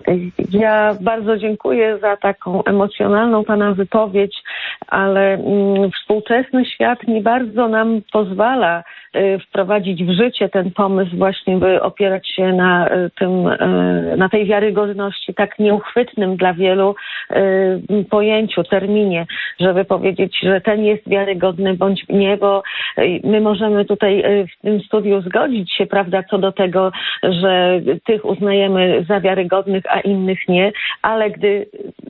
Ja bardzo dziękuję za taką emocjonalną Pana wypowiedź, ale mm, współczesny świat nie bardzo nam pozwala y, wprowadzić w życie ten pomysł właśnie, by opierać się na y, tym, y, na tej wiarygodności tak nieuchwytnym dla wielu y, pojęciu, terminie, żeby powiedzieć, że ten jest wiarygodny bądź nie, bo y, my możemy tutaj y, w tym studiu zgodzić się, prawda, co do tego, że tych uznajemy za wiarygodnych, a innych nie, ale gdy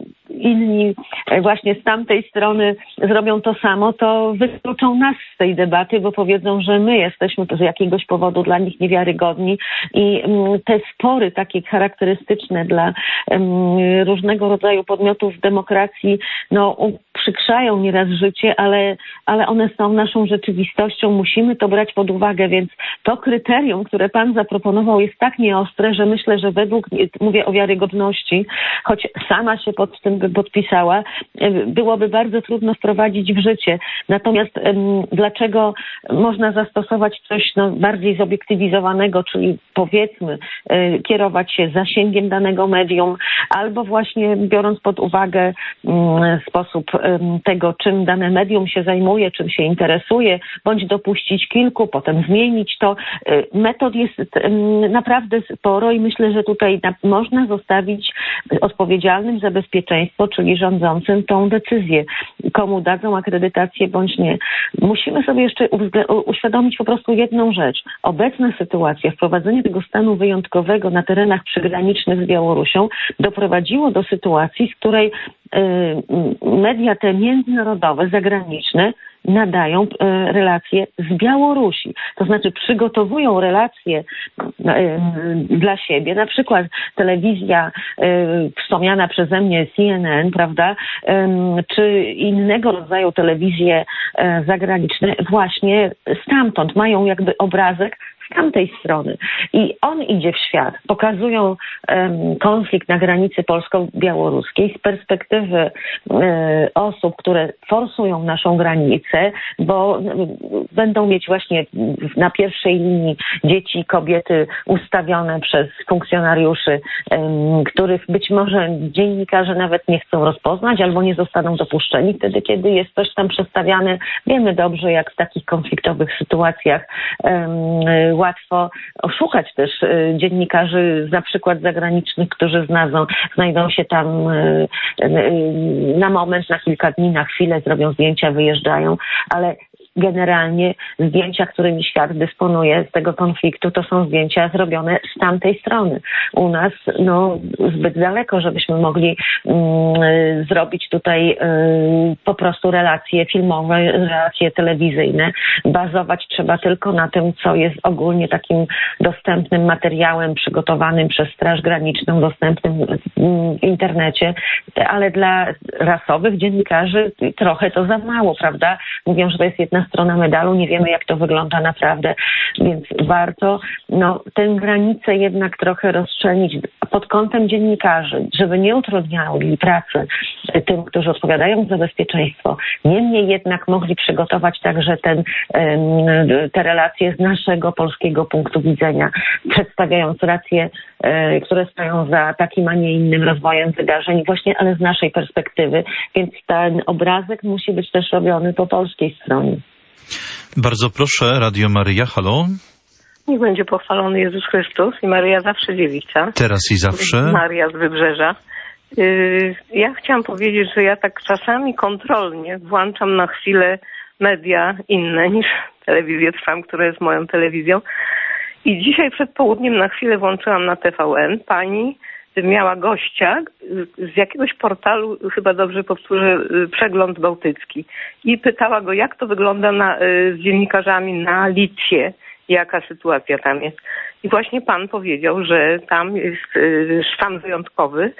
inni właśnie z tamtej strony zrobią to samo, to wykluczą nas z tej debaty, bo powiedzą, że my jesteśmy z jakiegoś powodu dla nich niewiarygodni i te spory takie charakterystyczne dla różnego rodzaju podmiotów demokracji, no uprzykrzają nieraz życie, ale, ale one są naszą rzeczywistością, musimy to brać pod uwagę, więc to kryterium, które Pan zaproponował, jest tak nieostre, że myślę, że według, mówię o wiarygodności, choć sama się pod tym by podpisała, byłoby bardzo trudno wprowadzić w życie. Natomiast um, dlaczego można zastosować coś no, bardziej zobiektywizowanego, czyli powiedzmy y, kierować się zasięgiem danego medium, albo właśnie biorąc pod uwagę um, sposób um, tego, czym dane medium się zajmuje, czym się interesuje, bądź dopuścić kilku, potem zmienić to. Y, metod jest um, naprawdę sporo i myślę, że tutaj na, można zostawić odpowiedzialnym za bezpieczeństwo, czyli rządzącym, tą decyzję, komu dadzą akredytację bądź nie. Musimy sobie jeszcze uświadomić po prostu jedną rzecz. Obecna sytuacja, wprowadzenie tego stanu wyjątkowego na terenach przygranicznych z Białorusią doprowadziło do sytuacji, w której y, media te międzynarodowe, zagraniczne nadają e, relacje z Białorusi. To znaczy przygotowują relacje e, dla siebie. Na przykład telewizja e, wspomniana przeze mnie C N N, prawda, e, czy innego rodzaju telewizje e, zagraniczne właśnie stamtąd mają jakby obrazek z tamtej strony. I on idzie w świat. Pokazują um, konflikt na granicy polsko-białoruskiej z perspektywy um, osób, które forsują naszą granicę, bo um, będą mieć właśnie na pierwszej linii dzieci i kobiety ustawione przez funkcjonariuszy, um, których być może dziennikarze nawet nie chcą rozpoznać albo nie zostaną dopuszczeni wtedy, kiedy jest coś tam przedstawiane. Wiemy dobrze, jak w takich konfliktowych sytuacjach um, łatwo oszukać też y, dziennikarzy, na przykład zagranicznych, którzy znadzą, znajdą się tam y, y, na moment, na kilka dni, na chwilę, zrobią zdjęcia, wyjeżdżają, ale generalnie zdjęcia, którymi świat dysponuje z tego konfliktu, to są zdjęcia zrobione z tamtej strony. U nas no, zbyt daleko, żebyśmy mogli mm, zrobić tutaj y, po prostu relacje filmowe, relacje telewizyjne. Bazować trzeba tylko na tym, co jest ogólnie takim dostępnym materiałem przygotowanym przez Straż Graniczną, dostępnym w internecie, ale dla rasowych dziennikarzy trochę to za mało, prawda? Mówią, że to jest jedna strona medalu, nie wiemy, jak to wygląda naprawdę, więc warto no, tę granicę jednak trochę rozstrzelić pod kątem dziennikarzy, żeby nie utrudniali pracy tym, którzy odpowiadają za bezpieczeństwo. Niemniej jednak mogli przygotować także ten, te relacje z naszego polskiego punktu widzenia, przedstawiając racje, które stoją za takim, a nie innym rozwojem wydarzeń, właśnie, ale z naszej perspektywy, więc ten obrazek musi być też robiony po polskiej stronie. Bardzo proszę, Radio Maryja, halo. Niech będzie pochwalony Jezus Chrystus i Maryja zawsze dziewica. Teraz i zawsze. Maria z Wybrzeża. Yy, ja chciałam powiedzieć, że ja tak czasami kontrolnie włączam na chwilę media inne niż telewizję Trwam, która jest moją telewizją. I dzisiaj przed południem na chwilę włączyłam na T V N. Pani miała gościa z jakiegoś portalu, chyba dobrze powtórzę, Przegląd Bałtycki. I pytała go, jak to wygląda na, z dziennikarzami na Litwie, jaka sytuacja tam jest. I właśnie pan powiedział, że tam jest stan wyjątkowy.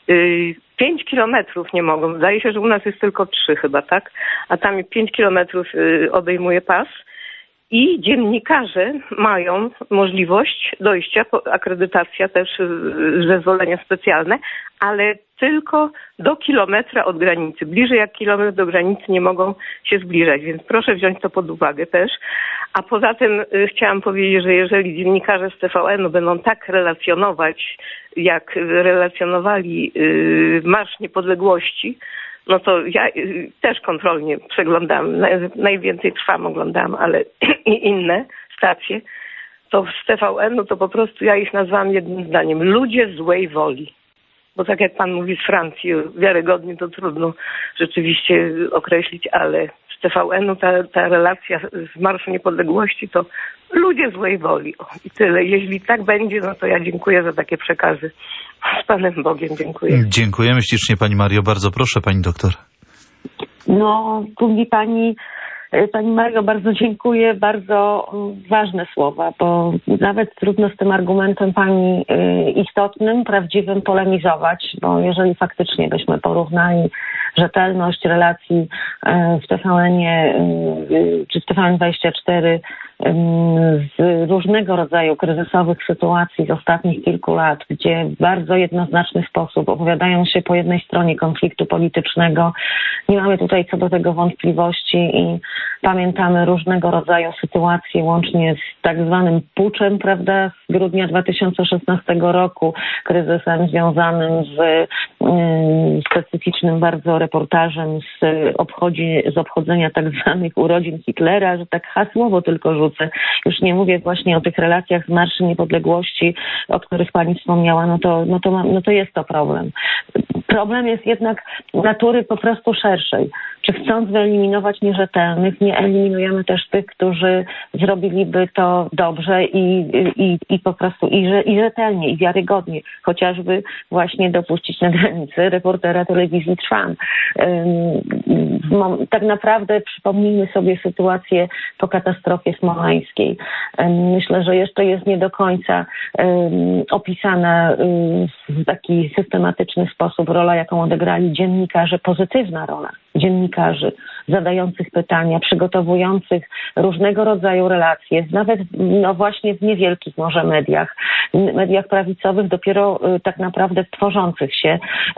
Pięć kilometrów nie mogą. Zdaje się, że u nas jest tylko trzy chyba, tak? A tam pięć kilometrów obejmuje pas. i dziennikarze mają możliwość dojścia, akredytacja też, zezwolenia specjalne, ale tylko do kilometra od granicy. Bliżej jak kilometr do granicy nie mogą się zbliżać, więc proszę wziąć to pod uwagę też. A poza tym y, chciałam powiedzieć, że jeżeli dziennikarze z T V N-u będą tak relacjonować, jak relacjonowali y, Marsz Niepodległości, no to ja y, też kontrolnie przeglądam, naj, najwięcej Trwam oglądam, ale i inne stacje, to z T V N-u to po prostu ja ich nazwałam jednym zdaniem: ludzie złej woli. Bo tak jak pan mówi z Francji, wiarygodnie to trudno rzeczywiście określić, ale z T V N-u ta, ta relacja z Marszu Niepodległości to ludzie złej woli. O, i tyle. Jeśli tak będzie, no to ja dziękuję za takie przekazy. Z Panem Bogiem dziękuję. Dziękujemy ślicznie Pani Mario. Bardzo proszę Pani doktor. No, mówi Pani... Pani Mario, bardzo dziękuję, bardzo ważne słowa, bo nawet trudno z tym argumentem Pani istotnym, prawdziwym polemizować, bo jeżeli faktycznie byśmy porównali rzetelność relacji w T V N-ie czy w T V N dwadzieścia cztery z różnego rodzaju kryzysowych sytuacji z ostatnich kilku lat, gdzie w bardzo jednoznaczny sposób opowiadają się po jednej stronie konfliktu politycznego. Nie mamy tutaj co do tego wątpliwości i pamiętamy różnego rodzaju sytuacje, łącznie z tak zwanym puczem, prawda, z grudnia dwa tysiące szesnastego roku, kryzysem związanym z y, specyficznym bardzo reportażem z, obchodzi, z obchodzenia tak zwanych urodzin Hitlera, że tak hasłowo tylko rzucę. Już nie mówię właśnie o tych relacjach z Marszem Niepodległości, o których Pani wspomniała, no to, no to, no to jest to problem. Problem jest jednak natury po prostu szerszej. Czy chcąc wyeliminować nierzetelnych, nie eliminujemy też tych, którzy zrobiliby to dobrze i, i, i po prostu i, i rzetelnie, i wiarygodnie, chociażby właśnie dopuścić na granicę reportera telewizji Trwam. Tak naprawdę przypomnijmy sobie sytuację po katastrofie smoleńskiej. Myślę, że jeszcze jest nie do końca opisana w taki systematyczny sposób rola, jaką odegrali dziennikarze, pozytywna rola dziennikarzy zadających pytania, przygotowujących różnego rodzaju relacje, nawet no właśnie w niewielkich może mediach, mediach prawicowych, dopiero tak naprawdę tworzących się,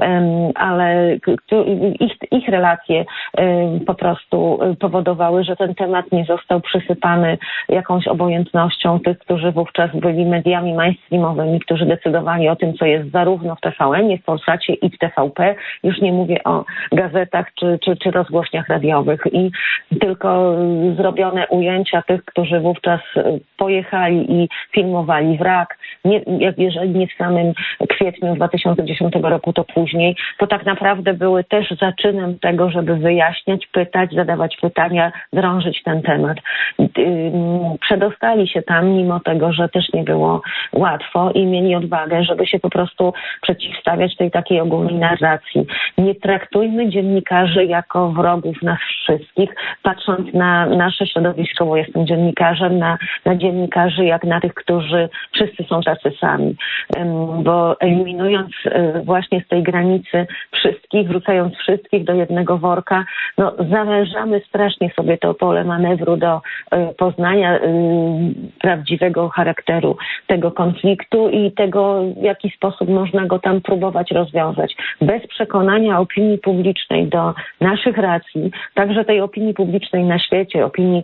ale ich, ich relacje po prostu powodowały, że ten temat nie został przysypany jakąś obojętnością tych, którzy wówczas byli mediami mainstreamowymi, którzy decydowali o tym, co jest zarówno w T V N-ie, w Polsacie i w T V P. Już nie mówię o gazetach czy, czy, czy rozgłośniach radiowych. I tylko zrobione ujęcia tych, którzy wówczas pojechali i filmowali wrak, nie, jeżeli nie w samym kwietniu dwa tysiące dziesiątego roku, to później, to tak naprawdę były też zaczynem tego, żeby wyjaśniać, pytać, zadawać pytania, drążyć ten temat. Przedostali się tam, mimo tego, że też nie było łatwo i mieli odwagę, żeby się po prostu przeciwstawiać tej takiej ogólnej narracji. Nie traktujmy dziennikarzy jako wrogów nas wszystkich, patrząc na nasze środowisko, bo jestem dziennikarzem, na, na dziennikarzy jak na tych, którzy wszyscy są tacy sami. Bo eliminując właśnie z tej granicy wszystkich, wrzucając wszystkich do jednego worka, no zawężamy strasznie sobie to pole manewru do poznania prawdziwego charakteru tego konfliktu i tego, w jaki sposób można go tam próbować rozwiązać. Bez przekonania opinii publicznej do naszych racji, także tej opinii publicznej na świecie, opinii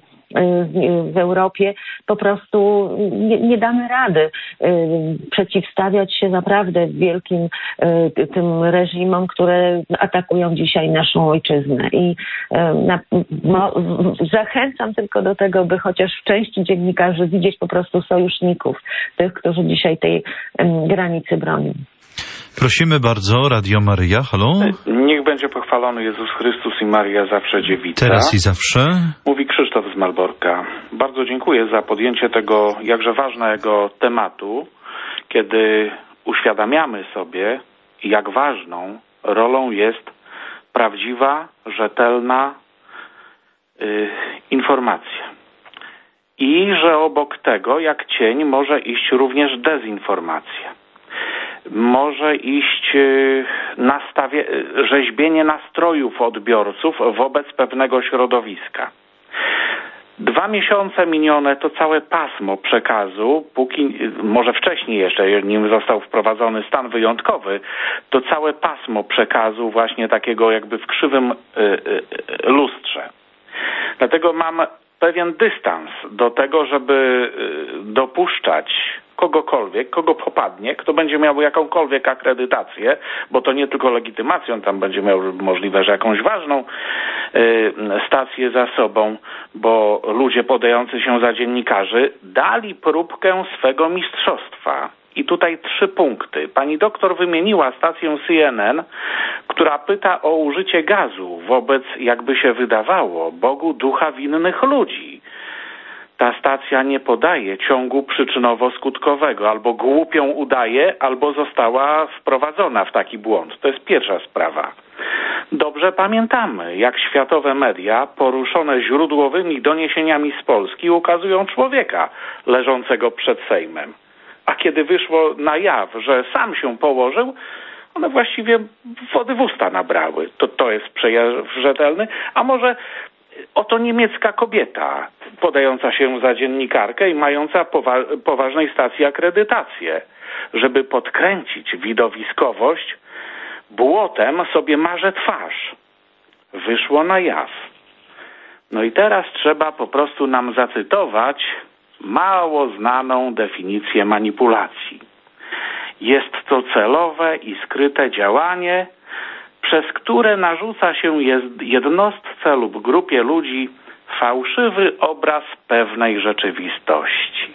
w Europie, po prostu nie, nie damy rady przeciwstawiać się naprawdę wielkim tym reżimom, które atakują dzisiaj naszą ojczyznę. I na, no, zachęcam tylko do tego, by chociaż w części dziennikarzy widzieć po prostu sojuszników, tych, którzy dzisiaj tej granicy bronią. Prosimy bardzo, Radio Maryja, halo? Niech będzie pochwalony Jezus Chrystus i Maria zawsze dziewica. Teraz i zawsze. Mówi Krzysztof z Malborka. Bardzo dziękuję za podjęcie tego jakże ważnego tematu, kiedy uświadamiamy sobie, jak ważną rolą jest prawdziwa, rzetelna yy, informacja. I że obok tego, jak cień, może iść również dezinformacja. Może iść nastawie, rzeźbienie nastrojów odbiorców wobec pewnego środowiska. Dwa miesiące minione to całe pasmo przekazu, póki, może wcześniej jeszcze, nim został wprowadzony stan wyjątkowy, to całe pasmo przekazu właśnie takiego jakby w krzywym y, y, lustrze. Dlatego mam pewien dystans do tego, żeby dopuszczać kogokolwiek, kogo popadnie, kto będzie miał jakąkolwiek akredytację, bo to nie tylko legitymacją, tam będzie miał możliwe, że jakąś ważną y, stację za sobą, bo ludzie podający się za dziennikarzy dali próbkę swego mistrzostwa. I tutaj trzy punkty. Pani doktor wymieniła stację C N N, która pyta o użycie gazu wobec, jakby się wydawało, Bogu ducha winnych ludzi. Ta stacja nie podaje ciągu przyczynowo-skutkowego. Albo głupią udaje, albo została wprowadzona w taki błąd. To jest pierwsza sprawa. Dobrze pamiętamy, jak światowe media, poruszone źródłowymi doniesieniami z Polski, ukazują człowieka leżącego przed Sejmem. A kiedy wyszło na jaw, że sam się położył, one właściwie wody w usta nabrały. To, to jest przejaw rzetelny. A może oto niemiecka kobieta podająca się za dziennikarkę i mająca powa- poważnej stacji akredytację. Żeby podkręcić widowiskowość, błotem sobie marze twarz. Wyszło na jaw. No i teraz trzeba po prostu nam zacytować mało znaną definicję manipulacji. Jest to celowe i skryte działanie, przez które narzuca się jednostce lub grupie ludzi fałszywy obraz pewnej rzeczywistości.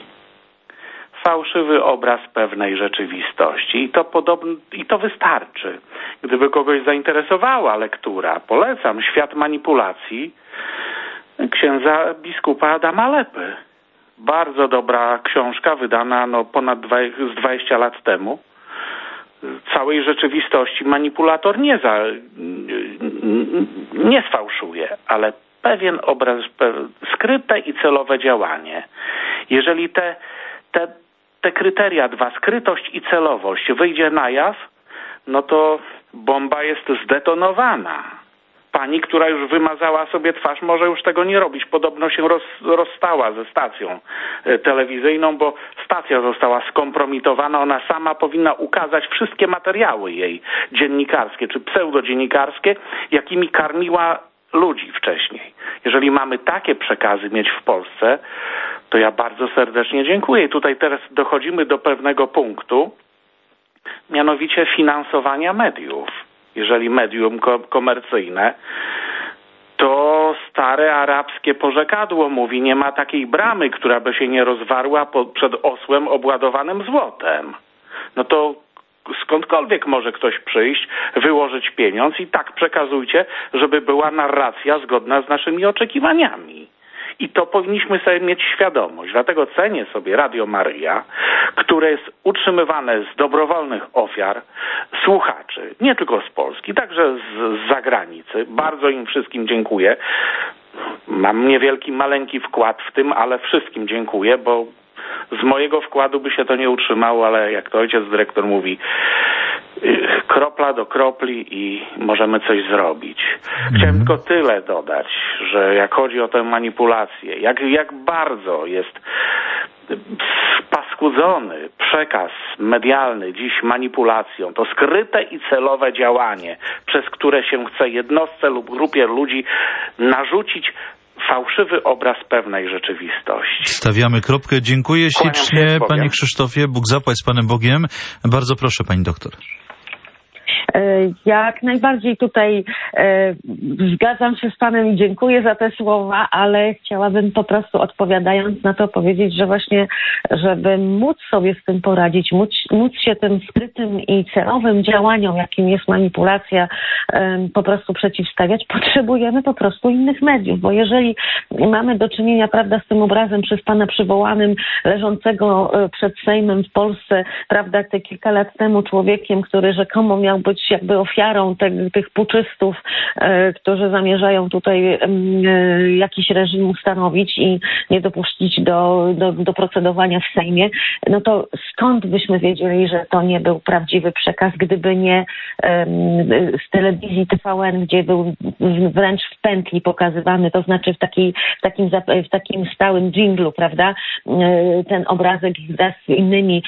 Fałszywy obraz pewnej rzeczywistości. I to, podobno, i to wystarczy. Gdyby kogoś zainteresowała lektura, polecam Świat manipulacji księdza biskupa Adama Lepy. Bardzo dobra książka, wydana no, ponad dwadzieścia lat temu. Całej rzeczywistości manipulator nie, za, nie sfałszuje, ale pewien obraz, skryte i celowe działanie. Jeżeli te, te, te kryteria dwa, skrytość i celowość, wyjdzie na jaw, no to bomba jest zdetonowana. Pani, która już wymazała sobie twarz, może już tego nie robić. Podobno się roz, rozstała ze stacją telewizyjną, bo stacja została skompromitowana. Ona sama powinna ukazać wszystkie materiały jej dziennikarskie czy pseudodziennikarskie, jakimi karmiła ludzi wcześniej. Jeżeli mamy takie przekazy mieć w Polsce, to ja bardzo serdecznie dziękuję. I tutaj teraz dochodzimy do pewnego punktu, mianowicie finansowania mediów. Jeżeli medium komercyjne, to stare arabskie porzekadło mówi, nie ma takiej bramy, która by się nie rozwarła po, przed osłem obładowanym złotem. No to skądkolwiek może ktoś przyjść, wyłożyć pieniądz i tak przekazujcie, żeby była narracja zgodna z naszymi oczekiwaniami. I to powinniśmy sobie mieć świadomość. Dlatego cenię sobie Radio Maryja, które jest utrzymywane z dobrowolnych ofiar słuchaczy, nie tylko z Polski, także z, z zagranicy. Bardzo im wszystkim dziękuję. Mam niewielki, maleńki wkład w tym, ale wszystkim dziękuję, bo z mojego wkładu by się to nie utrzymało, ale jak to ojciec dyrektor mówi, kropla do kropli i możemy coś zrobić. Chciałem tylko tyle dodać, że jak chodzi o tę manipulację, jak, jak bardzo jest paskudzony przekaz medialny dziś manipulacją, to skryte i celowe działanie, przez które się chce jednostce lub grupie ludzi narzucić fałszywy obraz pewnej rzeczywistości. Stawiamy kropkę. Dziękuję ślicznie, panie Krzysztofie. Bóg zapłać z Panem Bogiem. Bardzo proszę, pani doktor. Jak najbardziej tutaj e, zgadzam się z Panem i dziękuję za te słowa, ale chciałabym po prostu odpowiadając na to powiedzieć, że właśnie, żeby móc sobie z tym poradzić, móc, móc się tym skrytym i celowym działaniom, jakim jest manipulacja, e, po prostu przeciwstawiać, potrzebujemy po prostu innych mediów, bo jeżeli mamy do czynienia, prawda, z tym obrazem przez Pana przywołanym, leżącego przed Sejmem w Polsce, prawda, te kilka lat temu człowiekiem, który rzekomo miał być być jakby ofiarą te, tych puczystów, e, którzy zamierzają tutaj e, jakiś reżim ustanowić i nie dopuścić do, do, do procedowania w Sejmie, no to skąd byśmy wiedzieli, że to nie był prawdziwy przekaz, gdyby nie e, z telewizji T V N, gdzie był wręcz w pętli pokazywany, to znaczy w, takiej, w, takim, w takim stałym dżinglu, prawda, ten obrazek wraz z innymi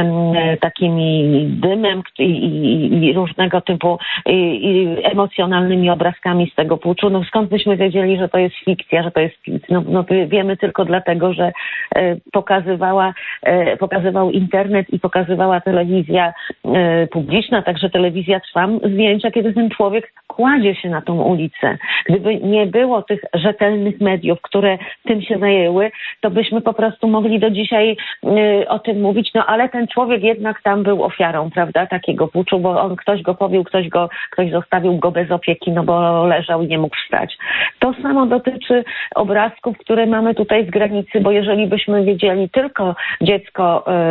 takimi dymem i, i, i różnego typu i, i emocjonalnymi obrazkami z tego puczu. No skąd byśmy wiedzieli, że to jest fikcja, że to jest, no, no wiemy tylko dlatego, że pokazywała, pokazywał internet i pokazywała telewizja publiczna, także telewizja Trwam, zdjęcia, kiedy ten człowiek kładzie się na tą ulicę. Gdyby nie było tych rzetelnych mediów, które tym się zajęły, to byśmy po prostu mogli do dzisiaj y, o tym mówić, no ale ten człowiek jednak tam był ofiarą, prawda, takiego puczu, bo on, ktoś go pobił, ktoś go, ktoś zostawił go bez opieki, no bo leżał i nie mógł wstać. To samo dotyczy obrazków, które mamy tutaj z granicy, bo jeżeli byśmy wiedzieli tylko dziecko y,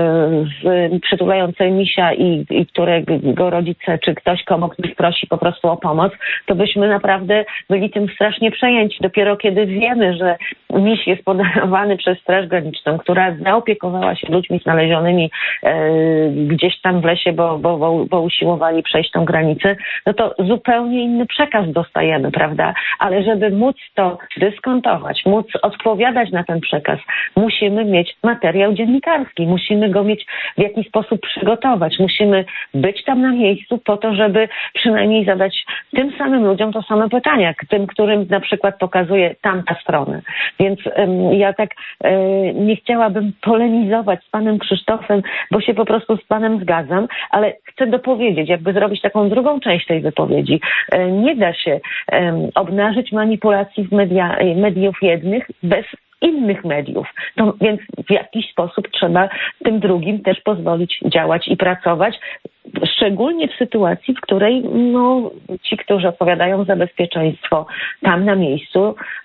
z, przytulające misia i, i którego rodzice, czy ktoś komu ktoś prosi po prostu o pomoc, to byśmy naprawdę byli tym strasznie przejęci. Dopiero kiedy wiemy, że miś jest podawany przez Straż Graniczną, która zaopiekowała się ludźmi znalezionymi e, gdzieś tam w lesie, bo, bo, bo, bo usiłowali przejść tą granicę, no to zupełnie inny przekaz dostajemy, prawda? Ale żeby móc to dyskontować, móc odpowiadać na ten przekaz, musimy mieć materiał dziennikarski, musimy go mieć w jakiś sposób przygotować, musimy być tam na miejscu po to, żeby przynajmniej zadać tym samym ludziom to same pytania, tym, którym na przykład pokazuje tamta strona. Więc um, ja tak um, nie chciałabym polemizować z panem Krzysztofem, bo się po prostu z panem zgadzam, ale chcę dopowiedzieć, jakby zrobić taką drugą część tej wypowiedzi. Um, nie da się um, obnażyć manipulacji w media, mediów jednych bez innych mediów. To, więc w jakiś sposób trzeba tym drugim też pozwolić działać i pracować, szczególnie w sytuacji, w której no, ci, którzy odpowiadają za bezpieczeństwo tam na miejscu,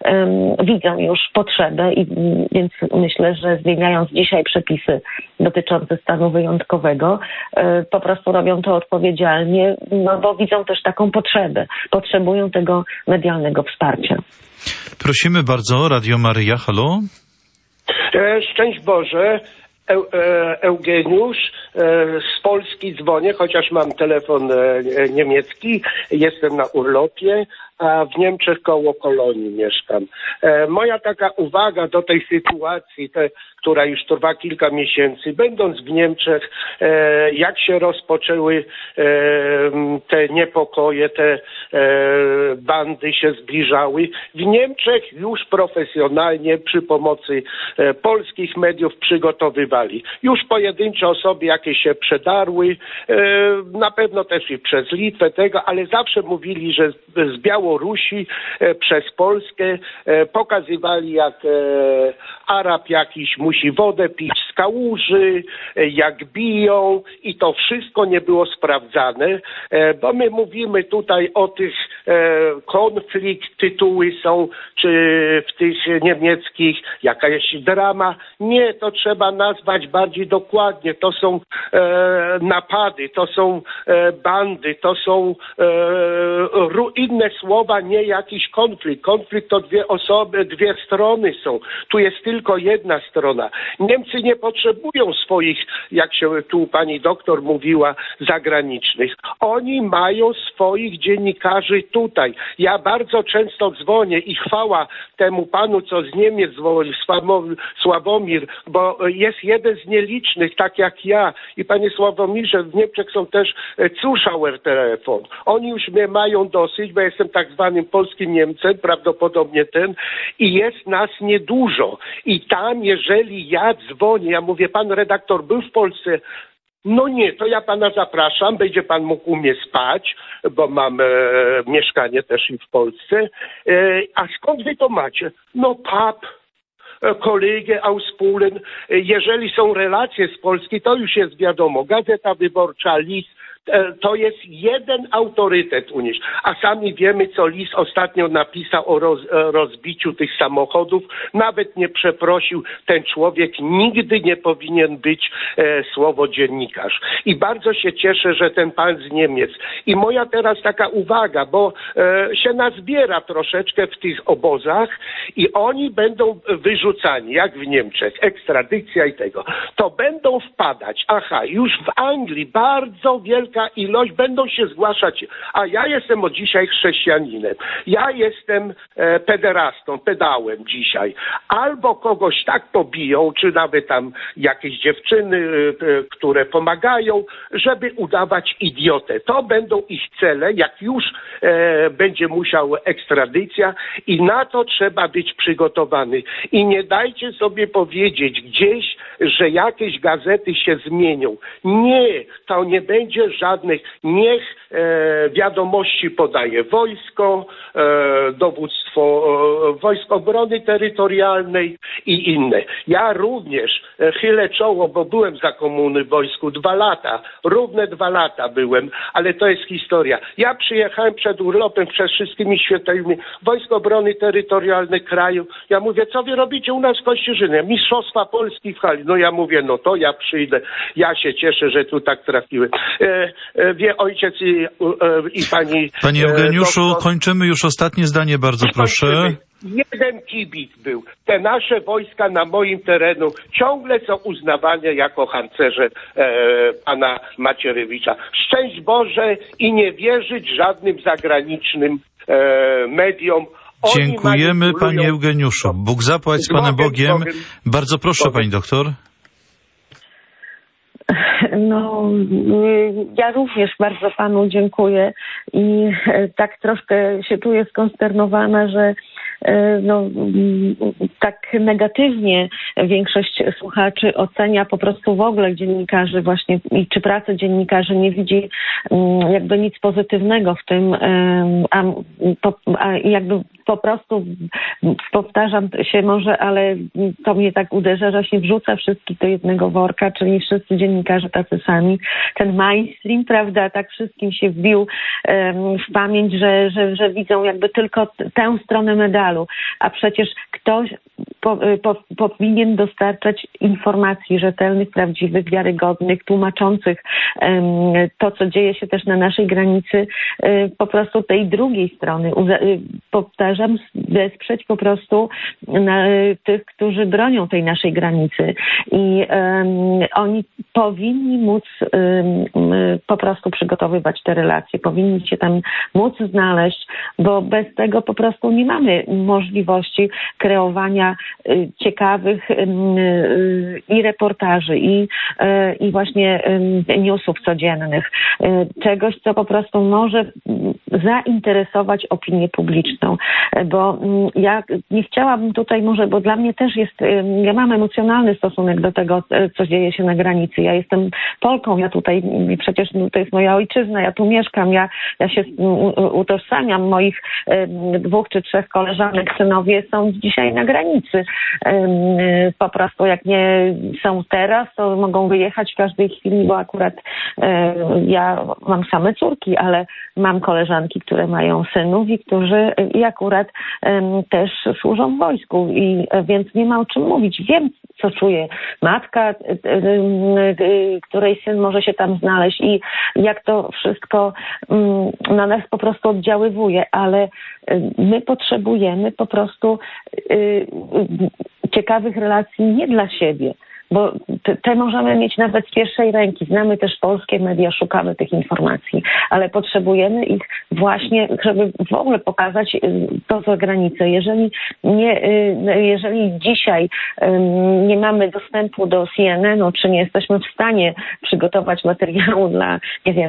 um, widzą już potrzebę i więc myślę, że zmieniając dzisiaj przepisy dotyczące stanu wyjątkowego, um, po prostu robią to odpowiedzialnie, no bo widzą też taką potrzebę. Potrzebują tego medialnego wsparcia. Prosimy bardzo, Radio Maryja, halo? E, szczęść Boże, e, e, Eugeniusz, e, z Polski dzwonię, chociaż mam telefon e, niemiecki, jestem na urlopie, a w Niemczech koło Kolonii mieszkam. E, moja taka uwaga do tej sytuacji, te, która już trwa kilka miesięcy, będąc w Niemczech, e, jak się rozpoczęły e, te niepokoje, te e, bandy się zbliżały. W Niemczech już profesjonalnie przy pomocy e, polskich mediów przygotowywali. Już pojedyncze osoby jakieś się przedarły, e, na pewno też i przez Litwę tego, ale zawsze mówili, że z, z Białorusi e, przez Polskę e, pokazywali, jak e, Arab jakiś musi wodę pić z kałuży, e, jak biją i to wszystko nie było sprawdzane, e, bo my mówimy tutaj o tych e, konflikt, tytuły są, czy w tych niemieckich jakaś drama. Nie, to trzeba nazwać bardziej dokładnie. To są e, napady, to są e, bandy, to są e, inne słowa, nie jakiś konflikt. Konflikt to dwie osoby, dwie strony są. Tu jest tylko jedna strona. Niemcy nie potrzebują swoich, jak się tu pani doktor mówiła, zagranicznych. Oni mają swoich dziennikarzy tutaj. Ja bardzo często dzwonię i chwała temu panu, co z Niemiec dzwoni, Sławomir, bo jest jeden z nielicznych, tak jak ja. I panie Sławomirze, w Niemczech są też Zuschauer telefon. Oni już mnie mają dosyć, bo jestem tak zwanym polskim Niemcem, prawdopodobnie ten, i jest nas niedużo. I tam, jeżeli ja dzwonię, ja mówię, pan redaktor był w Polsce, no nie, to ja pana zapraszam, będzie pan mógł u mnie spać, bo mam e, mieszkanie też i w Polsce. E, a skąd wy to macie? No pap, kolegę aus Polen. Jeżeli są relacje z Polski, to już jest wiadomo. Gazeta Wyborcza, list, to jest jeden autorytet unieść. A sami wiemy, co Lis ostatnio napisał o roz, rozbiciu tych samochodów. Nawet nie przeprosił. Ten człowiek nigdy nie powinien być e, słowo dziennikarz. I bardzo się cieszę, że ten pan z Niemiec. I moja teraz taka uwaga, bo e, się nazbiera troszeczkę w tych obozach i oni będą wyrzucani, jak w Niemczech, ekstradycja i tego. To będą wpadać. Aha, już w Anglii bardzo wielka ilość będą się zgłaszać. A ja jestem od dzisiaj chrześcijaninem. Ja jestem e, pederastą, pedałem dzisiaj. Albo kogoś tak pobiją, czy nawet tam jakieś dziewczyny, e, które pomagają, żeby udawać idiotę. To będą ich cele, jak już e, będzie musiał ekstradycja i na to trzeba być przygotowany. I nie dajcie sobie powiedzieć gdzieś, że jakieś gazety się zmienią. Nie, to nie będzie żadnych, niech e, wiadomości podaje wojsko, e, dowództwo e, Wojsk Obrony Terytorialnej i inne. Ja również e, chylę czoło, bo byłem za komuny w wojsku dwa lata, równe dwa lata byłem, ale to jest historia. Ja przyjechałem przed urlopem, przed wszystkimi świętymi Wojsk Obrony Terytorialnej kraju. Ja mówię, co wy robicie u nas w Kościerzynie? Mistrzostwa Polski w hali. No ja mówię, no to ja przyjdę. Ja się cieszę, że tu tak trafiłem. E, e, wie ojciec i, e, i pani... Panie Eugeniuszu, e, doktor, kończymy już ostatnie zdanie, bardzo proszę. Jeden kibic był. Te nasze wojska na moim terenu ciągle są uznawane jako harcerze e, pana Macierewicza. Szczęść Boże i nie wierzyć żadnym zagranicznym e, mediom. Oni Dziękujemy, panie Eugeniuszu. Bóg zapłać z Panem Bogiem. Bardzo proszę, pani doktor. No, ja również bardzo panu dziękuję i tak troszkę się czuję skonsternowana, że no, tak negatywnie większość słuchaczy ocenia po prostu w ogóle dziennikarzy właśnie, czy pracę dziennikarzy, nie widzi jakby nic pozytywnego w tym, a, a jakby po prostu powtarzam się może, ale to mnie tak uderza, że się wrzuca wszystkich do jednego worka, czyli wszyscy dziennikarze tacy sami. Ten mainstream, prawda, tak wszystkim się wbił w pamięć, że, że, że widzą jakby tylko tę stronę medalu, a przecież ktoś po, po, powinien dostarczać informacji rzetelnych, prawdziwych, wiarygodnych, tłumaczących um, to, co dzieje się też na naszej granicy, um, po prostu tej drugiej strony. Uza- powtarzam, wesprzeć po prostu na, tych, którzy bronią tej naszej granicy. I um, oni powinni móc um, po prostu przygotowywać te relacje, powinni się tam móc znaleźć, bo bez tego po prostu nie mamy możliwości kreowania y, ciekawych y, y, i reportaży, i, y, i właśnie y, newsów codziennych. Y, czegoś, co po prostu może zainteresować opinię publiczną. Y, bo y, ja nie chciałabym tutaj może, bo dla mnie też jest, y, ja mam emocjonalny stosunek do tego, y, co dzieje się na granicy. Ja jestem Polką, ja tutaj, y, przecież y, to jest moja ojczyzna, ja tu mieszkam, ja, ja się y, utożsamiam, moich y, dwóch czy trzech koleżanek, synowie są dzisiaj na granicy. Po prostu jak nie są teraz, to mogą wyjechać w każdej chwili, bo akurat ja mam same córki, ale mam koleżanki, które mają synów i którzy i akurat też służą w wojsku, i więc nie ma o czym mówić. Wiem, co czuje matka, której syn może się tam znaleźć i jak to wszystko na nas po prostu oddziaływuje, ale my potrzebujemy po prostu ciekawych relacji nie dla siebie, bo te, te możemy mieć nawet z pierwszej ręki. Znamy też polskie media, szukamy tych informacji, ale potrzebujemy ich właśnie, żeby w ogóle pokazać to za granicę. Jeżeli nie, jeżeli dzisiaj nie mamy dostępu do C N N u, czy nie jesteśmy w stanie przygotować materiału dla, nie wiem,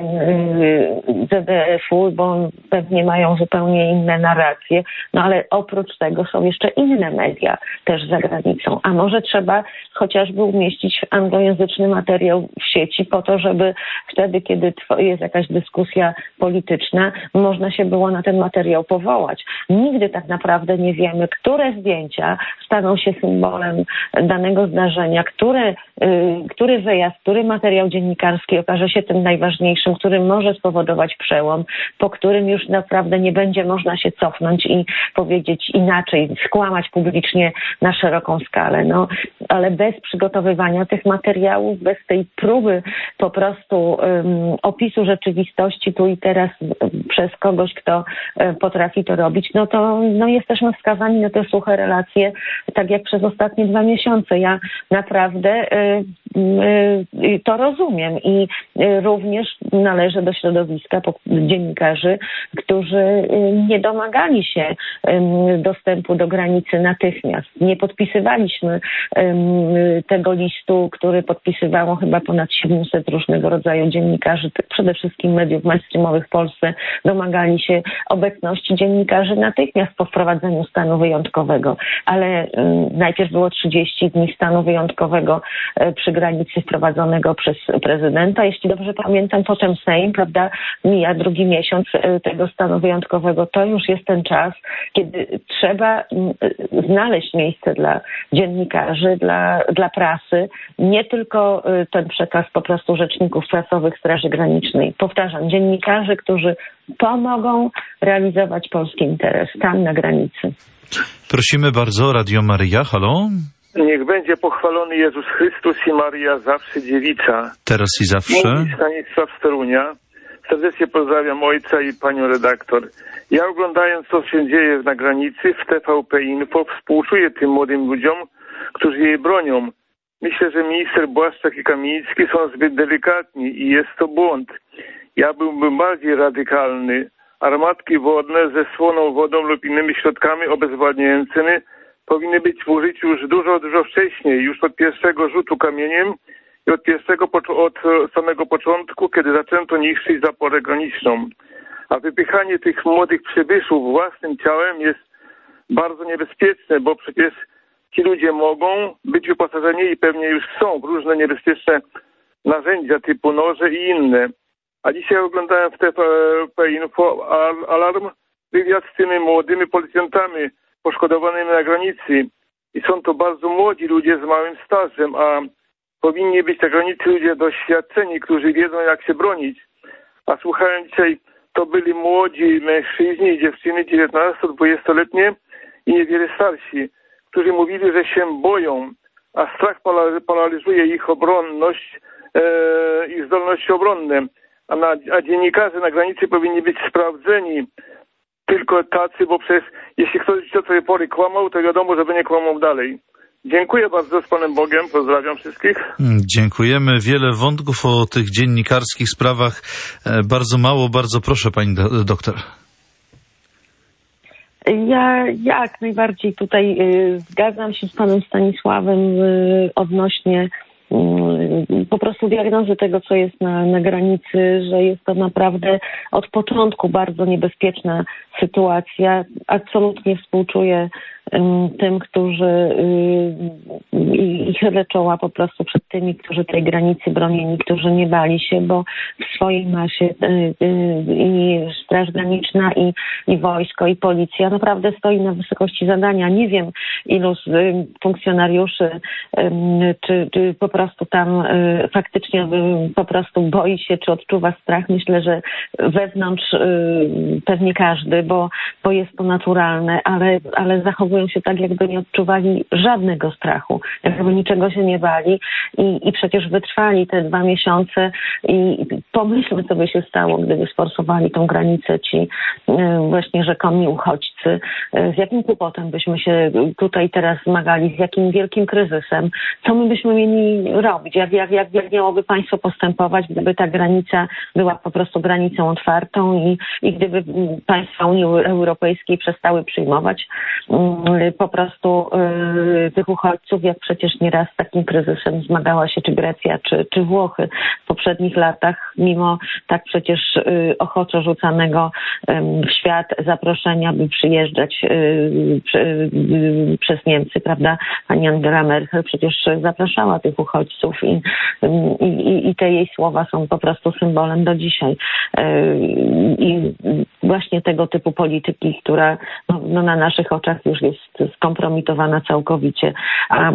Z D F u, bo pewnie mają zupełnie inne narracje, no ale oprócz tego są jeszcze inne media też za granicą, a może trzeba chociażby umieścić anglojęzyczny materiał w sieci po to, żeby wtedy, kiedy jest jakaś dyskusja polityczna, można się było na ten materiał powołać. Nigdy tak naprawdę nie wiemy, które zdjęcia staną się symbolem danego zdarzenia, który, który wyjazd, który materiał dziennikarski okaże się tym najważniejszym, który może spowodować przełom, po którym już naprawdę nie będzie można się cofnąć i powiedzieć inaczej, skłamać publicznie na szeroką skalę. No, ale bez przygotowywania tych materiałów, bez tej próby po prostu um, opisu rzeczywistości tu i teraz przez kogoś, kto um, potrafi to robić, no to no, jesteśmy skazani na te suche relacje, tak jak przez ostatnie dwa miesiące. Ja naprawdę y, y, to rozumiem i y, również należę do środowiska dziennikarzy, którzy y, nie domagali się y, dostępu do granicy natychmiast. Nie podpisywaliśmy y, tego listu, który podpisywało chyba ponad siedemset różnego rodzaju dziennikarzy, przede wszystkim mediów mainstreamowych w Polsce, domagali się obecności dziennikarzy natychmiast po wprowadzeniu stanu wyjątkowego. Ale y, najpierw było trzydzieści dni stanu wyjątkowego y, przy granicy wprowadzonego przez prezydenta. Jeśli dobrze pamiętam, potem Sejm, prawda, mija drugi miesiąc y, tego stanu wyjątkowego. To już jest ten czas, kiedy trzeba y, znaleźć miejsce dla dziennikarzy, dla, dla prasy. Nie tylko y, ten przekaz po prostu rzeczników prasowych Straży Granicznej. Powtarzam, dziennikarzy, którzy pomogą realizować polski interes tam na granicy. Prosimy bardzo, Radio Maryja, halo? Niech będzie pochwalony Jezus Chrystus i Maryja zawsze dziewica. Teraz i zawsze. Mówi Stanisław z Torunia. Serdecznie pozdrawiam ojca i panią redaktor. Ja oglądając, co się dzieje na granicy w T V P Info, współczuję tym młodym ludziom, którzy jej bronią. Myślę, że minister Błaszczak i Kamiński są zbyt delikatni i jest to błąd. Ja byłbym bardziej radykalny. Armatki wodne ze słoną wodą lub innymi środkami obezwładniającymi powinny być w użyciu już dużo, dużo wcześniej, już od pierwszego rzutu kamieniem i od pierwszego, od samego początku, kiedy zaczęto niszczyć zaporę graniczną. A wypychanie tych młodych przybyszów własnym ciałem jest bardzo niebezpieczne, bo przecież ci ludzie mogą być wyposażeni i pewnie już są w różne niebezpieczne narzędzia typu noże i inne. A dzisiaj oglądałem w T V P Info alarm, wywiad z tymi młodymi policjantami poszkodowanymi na granicy. I są to bardzo młodzi ludzie z małym stażem, a powinni być na granicy ludzie doświadczeni, którzy wiedzą, jak się bronić. A słuchałem dzisiaj, to byli młodzi mężczyźni i dziewczyny dziewiętnasto-dwudziestoletnie i niewiele starsi, którzy mówili, że się boją, a strach paraliżuje ich obronność, e, ich zdolności obronne. A, na, a dziennikarze na granicy powinni być sprawdzeni, tylko tacy, bo przecież jeśli ktoś do tej pory kłamał, to wiadomo, żeby nie kłamał dalej. Dziękuję bardzo, z Panem Bogiem, pozdrawiam wszystkich. Dziękujemy. Wiele wątków o tych dziennikarskich sprawach. Bardzo mało, bardzo proszę, Pani doktor. Ja jak najbardziej tutaj y, zgadzam się z Panem Stanisławem y, odnośnie po prostu diagnozy tego, co jest na, na granicy, że jest to naprawdę od początku bardzo niebezpieczna sytuacja. Absolutnie współczuję um, tym, którzy y, i chylę czoła po prostu przed tymi, którzy tej granicy bronili, którzy nie bali się, bo w swojej masie y, y, i Straż Graniczna, i, i wojsko, i policja naprawdę stoi na wysokości zadania. Nie wiem, ilu z y, funkcjonariuszy y, czy, czy po prostu tam y, faktycznie y, po prostu boi się, czy odczuwa strach. Myślę, że wewnątrz y, pewnie każdy, bo, bo jest to naturalne, ale, ale zachowują się tak, jakby nie odczuwali żadnego strachu, jakby niczego się nie bali i, i przecież wytrwali te dwa miesiące i pomyślmy, co by się stało, gdyby sforsowali tą granicę ci y, właśnie rzekomi uchodźcy. Y, z jakim kłopotem byśmy się tutaj teraz zmagali, z jakim wielkim kryzysem, co my byśmy mieli robić, jak, jak, jak, jak miałoby państwo postępować, gdyby ta granica była po prostu granicą otwartą i, i gdyby państwa Unii Europejskiej przestały przyjmować y, po prostu y, tych uchodźców, jak przecież nieraz raz z takim kryzysem zmagała się czy Grecja, czy, czy Włochy. W poprzednich latach, mimo tak przecież ochoczo rzucanego w świat zaproszenia, by przyjeżdżać przez Niemcy, prawda? Pani Angela Merkel przecież zapraszała tych uchodźców i, i, i te jej słowa są po prostu symbolem do dzisiaj. I właśnie tego typu polityki, która no, no na naszych oczach już jest skompromitowana całkowicie. A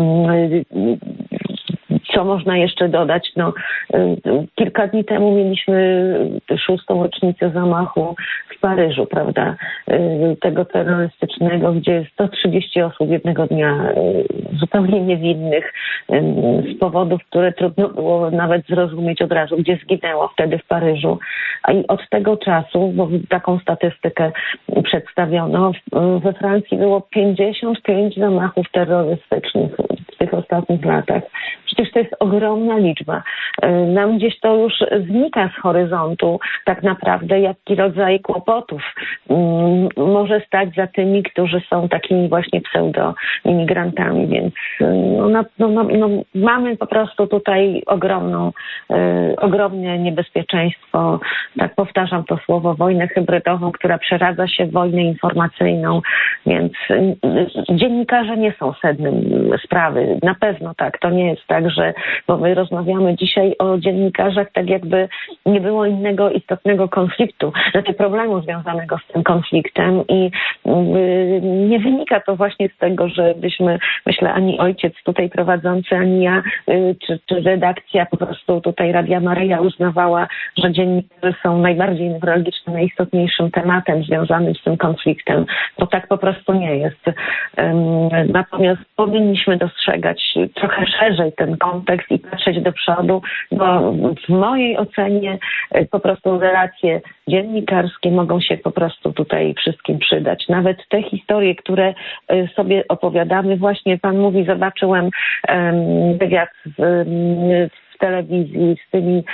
co można jeszcze dodać? No, kilka dni temu mieliśmy szóstą rocznicę zamachu w Paryżu, prawda? Tego terrorystycznego, gdzie sto trzydzieści osób jednego dnia zupełnie niewinnych z powodów, które trudno było nawet zrozumieć od razu, gdzie zginęło wtedy w Paryżu. A i od tego czasu, bo taką statystykę przedstawiono, we Francji było pięćdziesiąt pięć zamachów terrorystycznych w tych ostatnich latach. Przecież to jest ogromna liczba. Nam gdzieś to już znika z horyzontu tak naprawdę, jaki rodzaj kłopotów może stać za tymi, którzy są takimi właśnie pseudo-imigrantami, więc no, no, no, no, mamy po prostu tutaj ogromną, ogromne niebezpieczeństwo, tak powtarzam to słowo, wojnę hybrydową, która przeradza się w wojnę informacyjną, więc dziennikarze nie są sednem sprawy. Na pewno tak. To nie jest tak, że bo my rozmawiamy dzisiaj o dziennikarzach tak jakby nie było innego istotnego konfliktu, znaczy problemu związanego z tym konfliktem i nie wynika to właśnie z tego, że byśmy, myślę, ani ojciec tutaj prowadzący, ani ja, czy, czy redakcja po prostu tutaj Radia Maryja uznawała, że dziennikarze są najbardziej newralgicznym, najistotniejszym tematem związanym z tym konfliktem. To tak po prostu nie jest. Natomiast powinniśmy dostrzegać trochę szerzej ten kontekst i patrzeć do przodu, bo w mojej ocenie po prostu relacje dziennikarskie mogą się po prostu tutaj wszystkim przydać. Nawet te historie, które sobie opowiadamy, właśnie pan mówi, zobaczyłem wywiad z, w telewizji z tymi,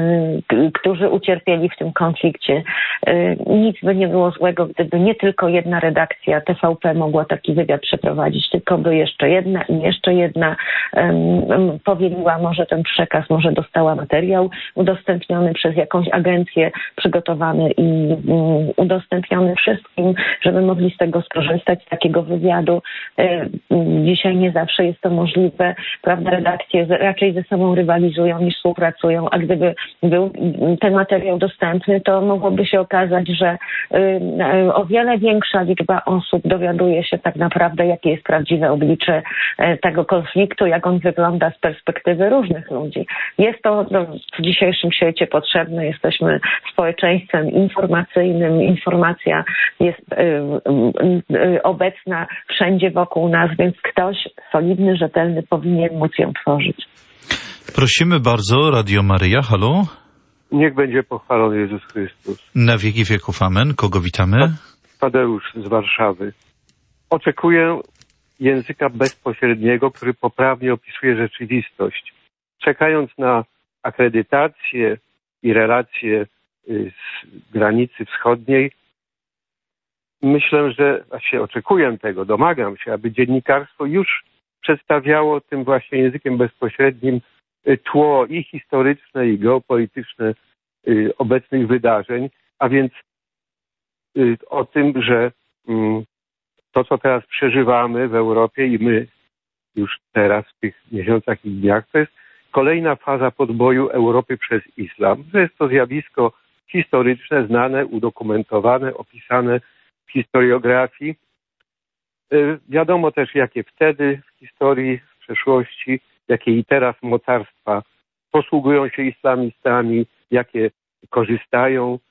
którzy ucierpieli w tym konflikcie. Nic by nie było złego, gdyby nie tylko jedna redakcja T V P mogła taki wywiad przeprowadzić, tylko by jeszcze jedna i jeszcze jedna powieliła może ten przekaz, może dostała materiał udostępniony przez jakąś agencję, przygotowany i udostępniony wszystkim, żeby mogli z tego skorzystać, z takiego wywiadu. Dzisiaj nie zawsze jest to możliwe, prawda, redakcje raczej ze sobą rywalizują niż współpracują, a gdyby był ten materiał dostępny, to mogłoby się okazać, że y, o wiele większa liczba osób dowiaduje się tak naprawdę, jakie jest prawdziwe oblicze y, tego konfliktu, jak on wygląda z perspektywy różnych ludzi. Jest to no, w dzisiejszym świecie potrzebne, jesteśmy społeczeństwem informacyjnym, informacja jest y, y, y, obecna wszędzie wokół nas, więc ktoś solidny, rzetelny powinien móc ją tworzyć. Prosimy bardzo, Radio Maryja, halo? Niech będzie pochwalony Jezus Chrystus. Na wieki wieków, amen. Kogo witamy? Tadeusz z Warszawy. Oczekuję języka bezpośredniego, który poprawnie opisuje rzeczywistość. Czekając na akredytację i relacje z granicy wschodniej, myślę, że właśnie oczekuję tego, domagam się, aby dziennikarstwo już przedstawiało tym właśnie językiem bezpośrednim tło i historyczne, i geopolityczne y, obecnych wydarzeń, a więc y, o tym, że y, to, co teraz przeżywamy w Europie i my już teraz w tych miesiącach i dniach, to jest kolejna faza podboju Europy przez islam. To jest to zjawisko historyczne, znane, udokumentowane, opisane w historiografii. Y, wiadomo też, jakie wtedy w historii, w przeszłości, jakie i teraz mocarstwa posługują się islamistami, jakie korzystają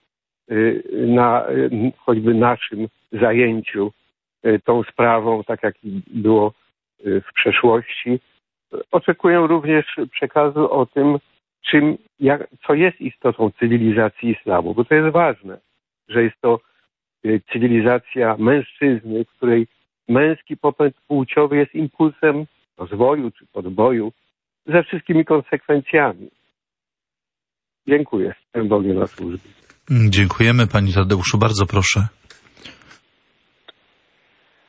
na choćby naszym zajęciu tą sprawą, tak jak było w przeszłości. Oczekuję również przekazu o tym, czym, jak, co jest istotą cywilizacji islamu, bo to jest ważne, że jest to cywilizacja mężczyzny, w której męski popęd płciowy jest impulsem rozwoju czy podboju ze wszystkimi konsekwencjami. Dziękuję. Jestem Bogiem na służbie. Dziękujemy, Panie Tadeuszu. Bardzo proszę.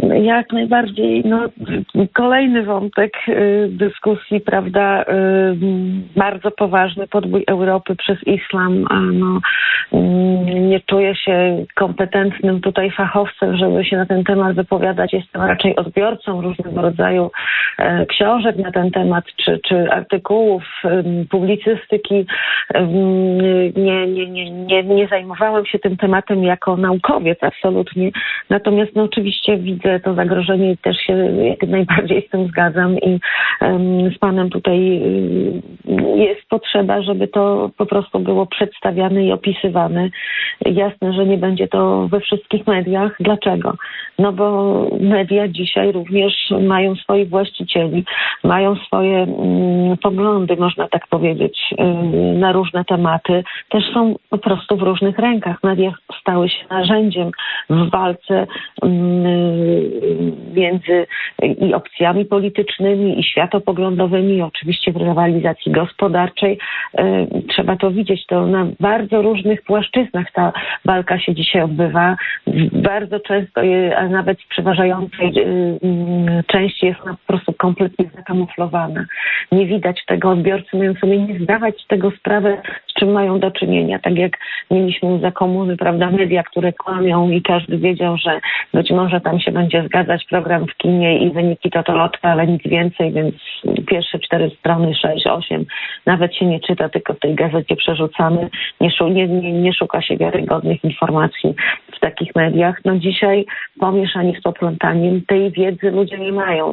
Jak najbardziej. No, kolejny wątek y, dyskusji, prawda, y, bardzo poważny, podbój Europy przez islam. A no, y, nie czuję się kompetentnym tutaj fachowcem, żeby się na ten temat wypowiadać. Jestem raczej odbiorcą różnego rodzaju y, książek na ten temat, czy, czy artykułów, y, publicystyki. Y, nie, nie, nie, nie, nie zajmowałem się tym tematem jako naukowiec, absolutnie. Natomiast no, oczywiście widzę to zagrożenie i też się jak najbardziej z tym zgadzam i um, z panem tutaj um, jest potrzeba, żeby to po prostu było przedstawiane i opisywane. Jasne, że nie będzie to we wszystkich mediach. Dlaczego? No bo media dzisiaj również mają swoich właścicieli, mają swoje um, poglądy, można tak powiedzieć, um, na różne tematy. Też są po prostu w różnych rękach. Media stały się narzędziem w walce um, między i opcjami politycznymi, i światopoglądowymi, i oczywiście w rywalizacji gospodarczej. Trzeba to widzieć, to na bardzo różnych płaszczyznach ta walka się dzisiaj odbywa. Bardzo często, a nawet w przeważającej części jest ona po prostu kompletnie zakamuflowana. Nie widać tego, odbiorcy mają sobie nie zdawać z tego sprawę, z czym mają do czynienia. Tak jak mieliśmy za komuny, prawda, media, które kłamią i każdy wiedział, że być może tam się będzie zgadzać program w kinie i wyniki totolotka, ale nic więcej, więc pierwsze cztery strony, sześć, osiem, nawet się nie czyta, tylko w tej gazecie przerzucamy. Nie, nie, nie, nie szuka się wiarygodnych informacji w takich mediach. No dzisiaj pomieszani z poplątaniem tej wiedzy ludzie nie mają.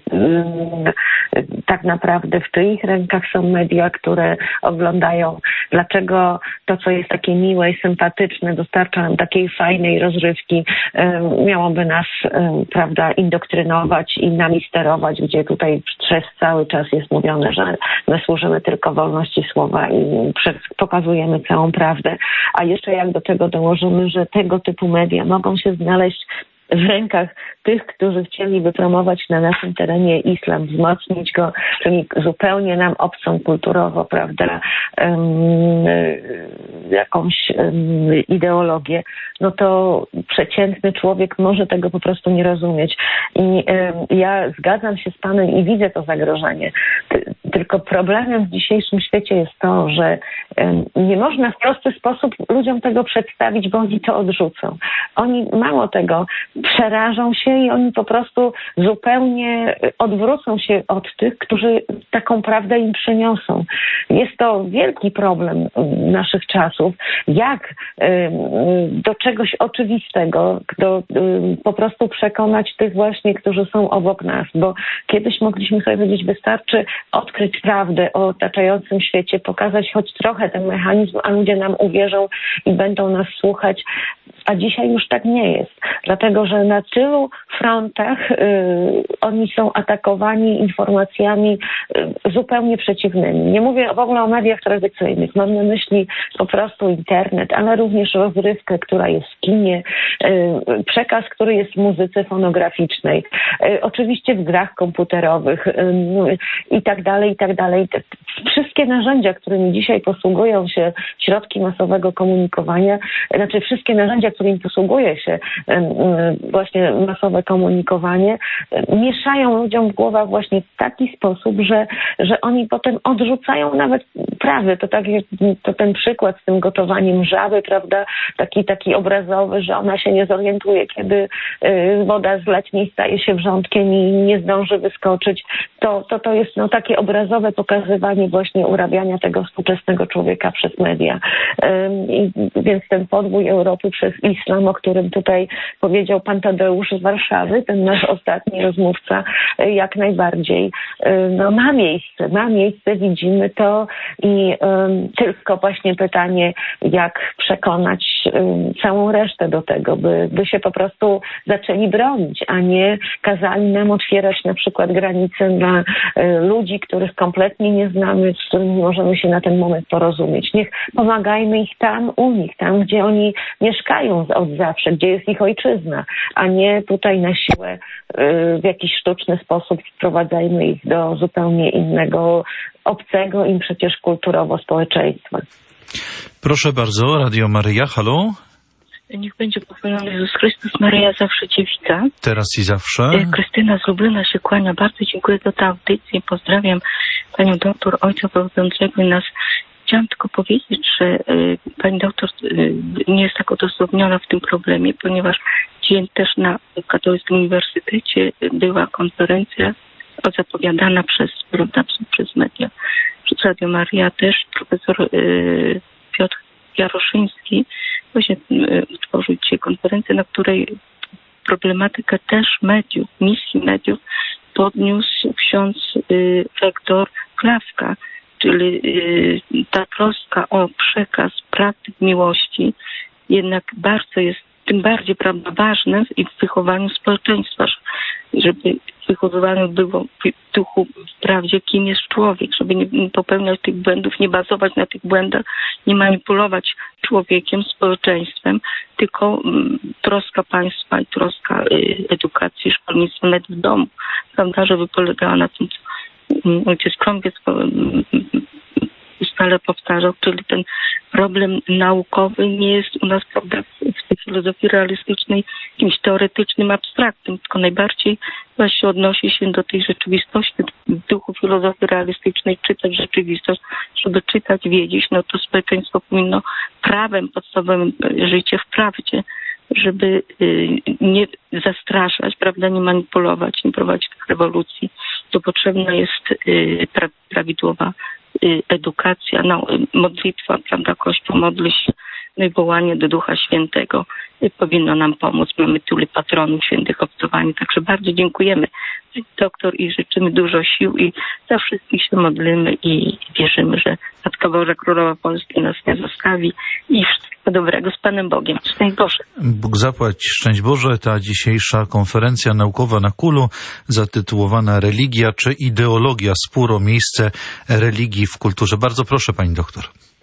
Tak naprawdę w czyich rękach są media, które oglądają, dlaczego to, co jest takie miłe i sympatyczne, dostarcza nam takiej fajnej rozrywki, miałoby nas, prawda, indoktrynować i nami sterować, gdzie tutaj przez cały czas jest mówione, że my służymy tylko wolności słowa i pokazujemy całą prawdę. A jeszcze jak do tego dołożymy, że tego typu media mogą się znaleźć w rękach tych, którzy chcieliby promować na naszym terenie islam, wzmocnić go, czyli zupełnie nam obcą kulturowo, prawda, um, jakąś um, ideologię, no to przeciętny człowiek może tego po prostu nie rozumieć. I um, ja zgadzam się z panem i widzę to zagrożenie. Ty, tylko problemem w dzisiejszym świecie jest to, że um, nie można w prosty sposób ludziom tego przedstawić, bo oni to odrzucą. Oni mało tego, przerażą się i oni po prostu zupełnie odwrócą się od tych, którzy taką prawdę im przyniosą. Jest to wielki problem naszych czasów. Jak do czegoś oczywistego, do, po prostu przekonać tych właśnie, którzy są obok nas, bo kiedyś mogliśmy sobie powiedzieć, wystarczy odkryć prawdę o otaczającym świecie, pokazać choć trochę ten mechanizm, a ludzie nam uwierzą i będą nas słuchać. A dzisiaj już tak nie jest, dlatego że na tylu frontach y, oni są atakowani informacjami y, zupełnie przeciwnymi. Nie mówię w ogóle o mediach tradycyjnych, mam na myśli po prostu internet, ale również rozrywkę, która jest w kinie, y, przekaz, który jest w muzyce fonograficznej, y, oczywiście w grach komputerowych y, i tak dalej, i tak dalej. Te, wszystkie narzędzia, którymi dzisiaj posługują się środki masowego komunikowania, znaczy wszystkie narzędzia, którymi posługuje się właśnie masowe komunikowanie, mieszają ludziom w głowach właśnie w taki sposób, że, że oni potem odrzucają nawet prawdę. To tak jak to ten przykład z tym gotowaniem żaby, prawda, taki, taki obrazowy, że ona się nie zorientuje, kiedy woda z letniej staje się wrzątkiem i nie zdąży wyskoczyć. To, to, to jest no, takie obrazowe pokazywanie właśnie urabiania tego współczesnego człowieka przez media. I, więc ten podbój Europy przez islam, o którym tutaj powiedział pan Tadeusz z Warszawy, ten nasz ostatni rozmówca, jak najbardziej no, ma miejsce, ma miejsce, widzimy to i um, tylko właśnie pytanie, jak przekonać um, całą resztę do tego, by, by się po prostu zaczęli bronić, a nie kazali nam otwierać na przykład granice dla y, ludzi, których kompletnie nie znamy, z którymi możemy się na ten moment porozumieć. Niech pomagajmy ich tam, u nich, tam, gdzie oni mieszkają od zawsze, gdzie jest ich ojczyzna, a nie tutaj na siłę w jakiś sztuczny sposób wprowadzajmy ich do zupełnie innego, obcego im przecież kulturowo społeczeństwa. Proszę bardzo, Radio Maryja, halo? Niech będzie pochwalony Jezus Chrystus, Maryja zawsze dziewica. Teraz i zawsze. Krystyna z Lublina się kłania. Bardzo dziękuję za tę audycję. Pozdrawiam panią doktor, ojca prowadzącego nas. Chciałam tylko powiedzieć, że y, pani doktor y, nie jest tak odosobniona w tym problemie, ponieważ dzień też na Katolickim Uniwersytecie była konferencja zapowiadana przez, prawda, przez media, przez Radio Maria też. Profesor y, Piotr Jaroszyński właśnie y, utworzył dzisiaj konferencję, na której problematykę też mediów, misji mediów podniósł ksiądz y, rektor Klawka, czyli y, ta troska o przekaz praktyk miłości jednak bardzo jest tym bardziej, prawda, ważne w wychowaniu społeczeństwa, żeby wychowywane było w duchu, w prawdzie, kim jest człowiek, żeby nie popełniać tych błędów, nie bazować na tych błędach, nie manipulować człowiekiem, społeczeństwem, tylko mm, troska państwa i troska y, edukacji, szkolnictwa, nawet w domu, prawda, żeby polegała na tym, co um, ojciec Krąpiec um, stale powtarzał, czyli ten problem naukowy nie jest u nas, prawda, w tej filozofii realistycznej jakimś teoretycznym abstraktem, tylko najbardziej właśnie odnosi się do tej rzeczywistości, w duchu filozofii realistycznej czytać rzeczywistość, żeby czytać, wiedzieć, no to społeczeństwo powinno prawem podstawowym życie w prawdzie, żeby nie zastraszać, prawda, nie manipulować, nie prowadzić tych rewolucji. To potrzebna jest pra- prawidłowa edukacja, no, modlitwa, prawda, Kościół modli się, no i wołanie do Ducha Świętego powinno nam pomóc. Mamy tylu patronów świętych obcowań, także bardzo dziękujemy, doktor, i życzymy dużo sił i za wszystkich się modlimy i wierzymy, że Matka Boża Królowa Polski nas nie zostawi i wszystkiego dobrego, z Panem Bogiem. Szczęść Boże. Bóg zapłać, szczęść Boże. Ta dzisiejsza konferencja naukowa na Kulu zatytułowana Religia czy ideologia? Spór o miejsce religii w kulturze. Bardzo proszę, pani doktor.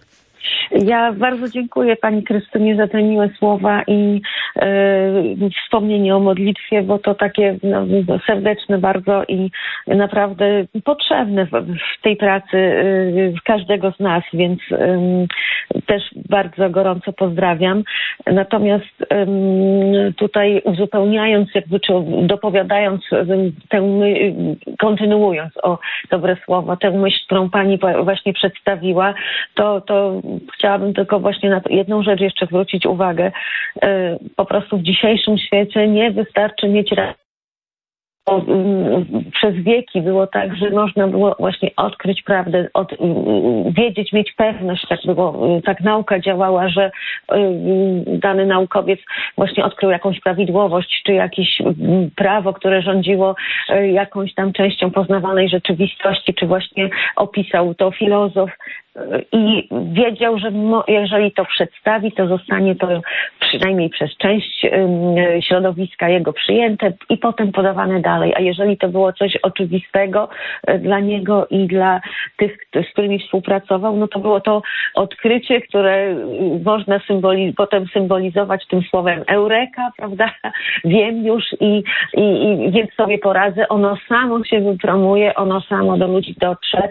Ja bardzo dziękuję pani Krystynie za te miłe słowa i e, wspomnienie o modlitwie, bo to takie no, serdeczne bardzo i naprawdę potrzebne w, w tej pracy e, każdego z nas, więc e, też bardzo gorąco pozdrawiam. Natomiast e, tutaj uzupełniając, jakby czy dopowiadając tę my, kontynuując o dobre słowa, tę myśl, którą pani właśnie przedstawiła, to, to chciałabym tylko właśnie na jedną rzecz jeszcze zwrócić uwagę. Po prostu w dzisiejszym świecie nie wystarczy mieć rację. Przez wieki było tak, że można było właśnie odkryć prawdę, od, wiedzieć, mieć pewność, tak było, tak nauka działała, że dany naukowiec właśnie odkrył jakąś prawidłowość, czy jakieś prawo, które rządziło jakąś tam częścią poznawanej rzeczywistości, czy właśnie opisał to filozof i wiedział, że jeżeli to przedstawi, to zostanie to przynajmniej przez część środowiska jego przyjęte i potem podawane dalej. A jeżeli to było coś oczywistego dla niego i dla tych, z którymi współpracował, no to było to odkrycie, które można symboli- potem symbolizować tym słowem eureka, prawda? Wiem już i, i, i więc sobie poradzę. Ono samo się wypromuje, ono samo do ludzi dotrze,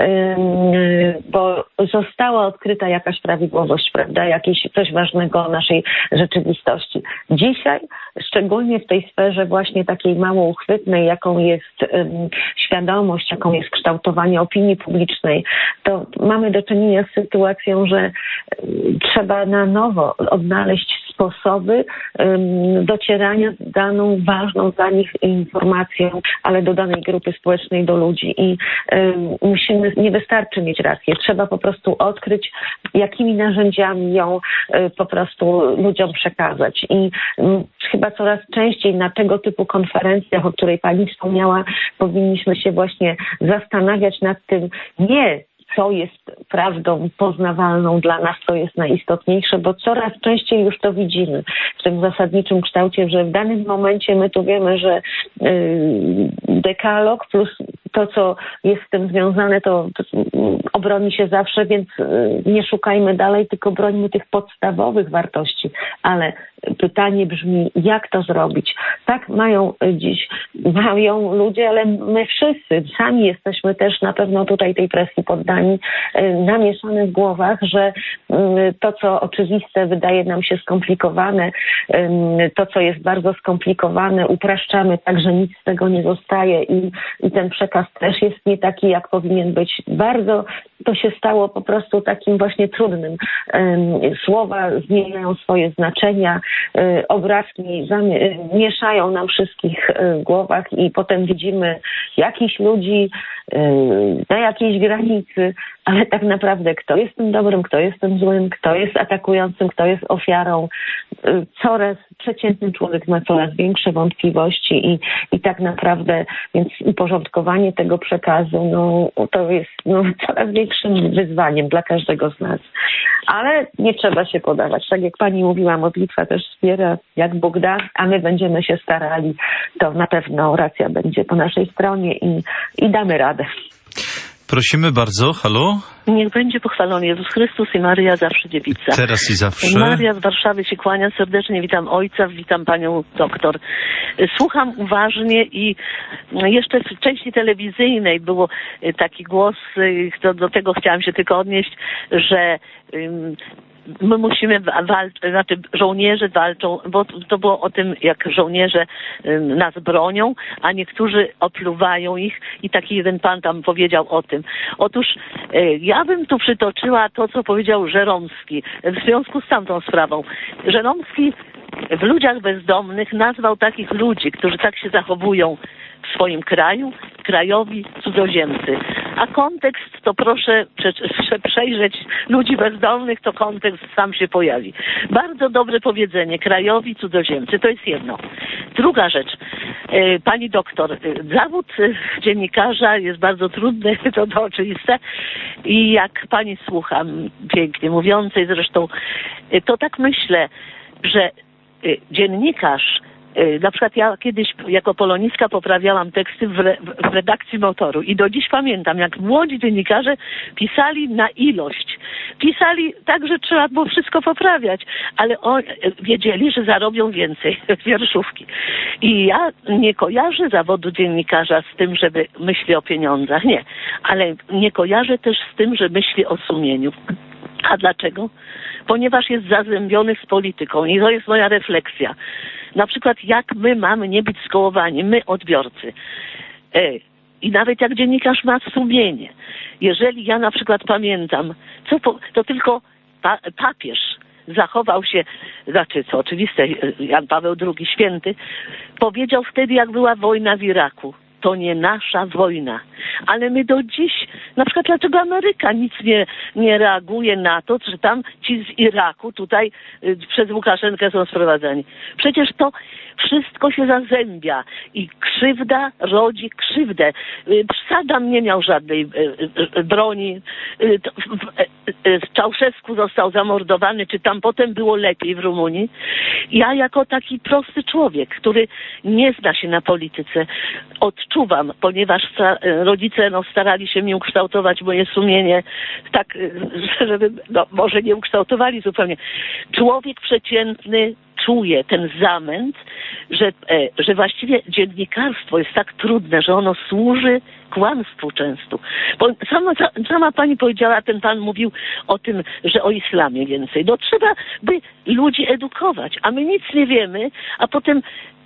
yy, bo została odkryta jakaś prawidłowość, prawda, jakieś coś ważnego o naszej rzeczywistości. Dzisiaj, szczególnie w tej sferze właśnie takiej mało uchwytnej, jaką jest um, świadomość, jaką jest kształtowanie opinii publicznej, to mamy do czynienia z sytuacją, że um, trzeba na nowo odnaleźć sposoby um, docierania z daną ważną dla nich informacją, ale do danej grupy społecznej, do ludzi. I um, musimy, nie wystarczy mieć rację, trzeba po prostu odkryć, jakimi narzędziami ją y, po prostu ludziom przekazać. I y, chyba coraz częściej na tego typu konferencjach, o której pani wspomniała, powinniśmy się właśnie zastanawiać nad tym, nie co jest prawdą poznawalną dla nas, co jest najistotniejsze, bo coraz częściej już to widzimy w tym zasadniczym kształcie, że w danym momencie my tu wiemy, że yy, dekalog plus to, co jest z tym związane, to, to obroni się zawsze, więc yy, nie szukajmy dalej, tylko brońmy tych podstawowych wartości, ale pytanie brzmi, jak to zrobić? Tak mają dziś, mają ludzie, ale my wszyscy sami jesteśmy też na pewno tutaj tej presji poddani, namieszane w głowach, że to, co oczywiste, wydaje nam się skomplikowane, to, co jest bardzo skomplikowane, upraszczamy tak, że nic z tego nie zostaje i, i ten przekaz też jest nie taki, jak powinien być. Bardzo to się stało po prostu takim właśnie trudnym. Słowa zmieniają swoje znaczenia, obrazki mieszają nam wszystkich w głowach i potem widzimy jakichś ludzi na jakiejś granicy, ale tak naprawdę kto jest tym dobrym, kto jest tym złym, kto jest atakującym, kto jest ofiarą. Coraz przeciętny człowiek ma coraz większe wątpliwości i, i tak naprawdę więc uporządkowanie tego przekazu no, to jest no, coraz większym wyzwaniem dla każdego z nas. Ale nie trzeba się podawać. Tak jak pani mówiła, modlitwa też wspiera, jak Bóg da, a my będziemy się starali, to na pewno racja będzie po naszej stronie i, i damy radę. Prosimy bardzo, halo? Niech będzie pochwalony Jezus Chrystus i Maryja zawsze dziewica. Teraz i zawsze. Maria z Warszawy się kłania serdecznie, witam ojca, witam panią doktor. Słucham uważnie i jeszcze w części telewizyjnej był taki głos, do, do tego chciałam się tylko odnieść, że um, my musimy walczyć, znaczy żołnierze walczą, bo to było o tym, jak żołnierze nas bronią, a niektórzy opluwają ich i taki jeden pan tam powiedział o tym. Otóż ja bym tu przytoczyła to, co powiedział Żeromski w związku z tamtą sprawą. Żeromski w ludziach bezdomnych nazwał takich ludzi, którzy tak się zachowują w swoim kraju, krajowi cudzoziemcy. A kontekst to proszę prze, przejrzeć ludzi bezdomnych, to kontekst sam się pojawi. Bardzo dobre powiedzenie, krajowi cudzoziemcy, to jest jedno. Druga rzecz, pani doktor, zawód dziennikarza jest bardzo trudny, to, to oczywiste i jak pani słucham, pięknie mówiącej zresztą, to tak myślę, że dziennikarz, na przykład ja kiedyś jako polonistka poprawiałam teksty w, re, w redakcji Motoru i do dziś pamiętam, jak młodzi dziennikarze pisali na ilość. Pisali tak, że trzeba było wszystko poprawiać, ale on, wiedzieli, że zarobią więcej wierszówki. I ja nie kojarzę zawodu dziennikarza z tym, żeby myśli o pieniądzach, nie. Ale nie kojarzę też z tym, że myśli o sumieniu. A dlaczego? Ponieważ jest zazębiony z polityką i to jest moja refleksja. Na przykład jak my mamy nie być skołowani, my odbiorcy. E, I nawet jak dziennikarz ma sumienie. Jeżeli ja na przykład pamiętam, co po, to tylko pa, papież zachował się, znaczy co oczywiste, Jan Paweł drugi święty, powiedział wtedy, jak była wojna w Iraku. To nie nasza wojna. Ale my do dziś, na przykład dlaczego Ameryka nic nie, nie reaguje na to, że tam ci z Iraku tutaj y, przez Łukaszenkę są sprowadzani. Przecież to wszystko się zazębia i krzywda rodzi krzywdę. Y, Saddam nie miał żadnej y, y, broni. Y, to, y, y, Czałszewsku został zamordowany, czy tam potem było lepiej w Rumunii. Ja jako taki prosty człowiek, który nie zna się na polityce, odczuwam, ponieważ rodzice no, starali się mnie ukształtować moje sumienie tak, żeby no, może nie ukształtowali zupełnie. Człowiek przeciętny czuje ten zamęt, że, że właściwie dziennikarstwo jest tak trudne, że ono służy kłamstwu często. Bo sama, sama pani powiedziała, ten pan mówił o tym, że o islamie więcej. No trzeba by ludzi edukować, a my nic nie wiemy, a potem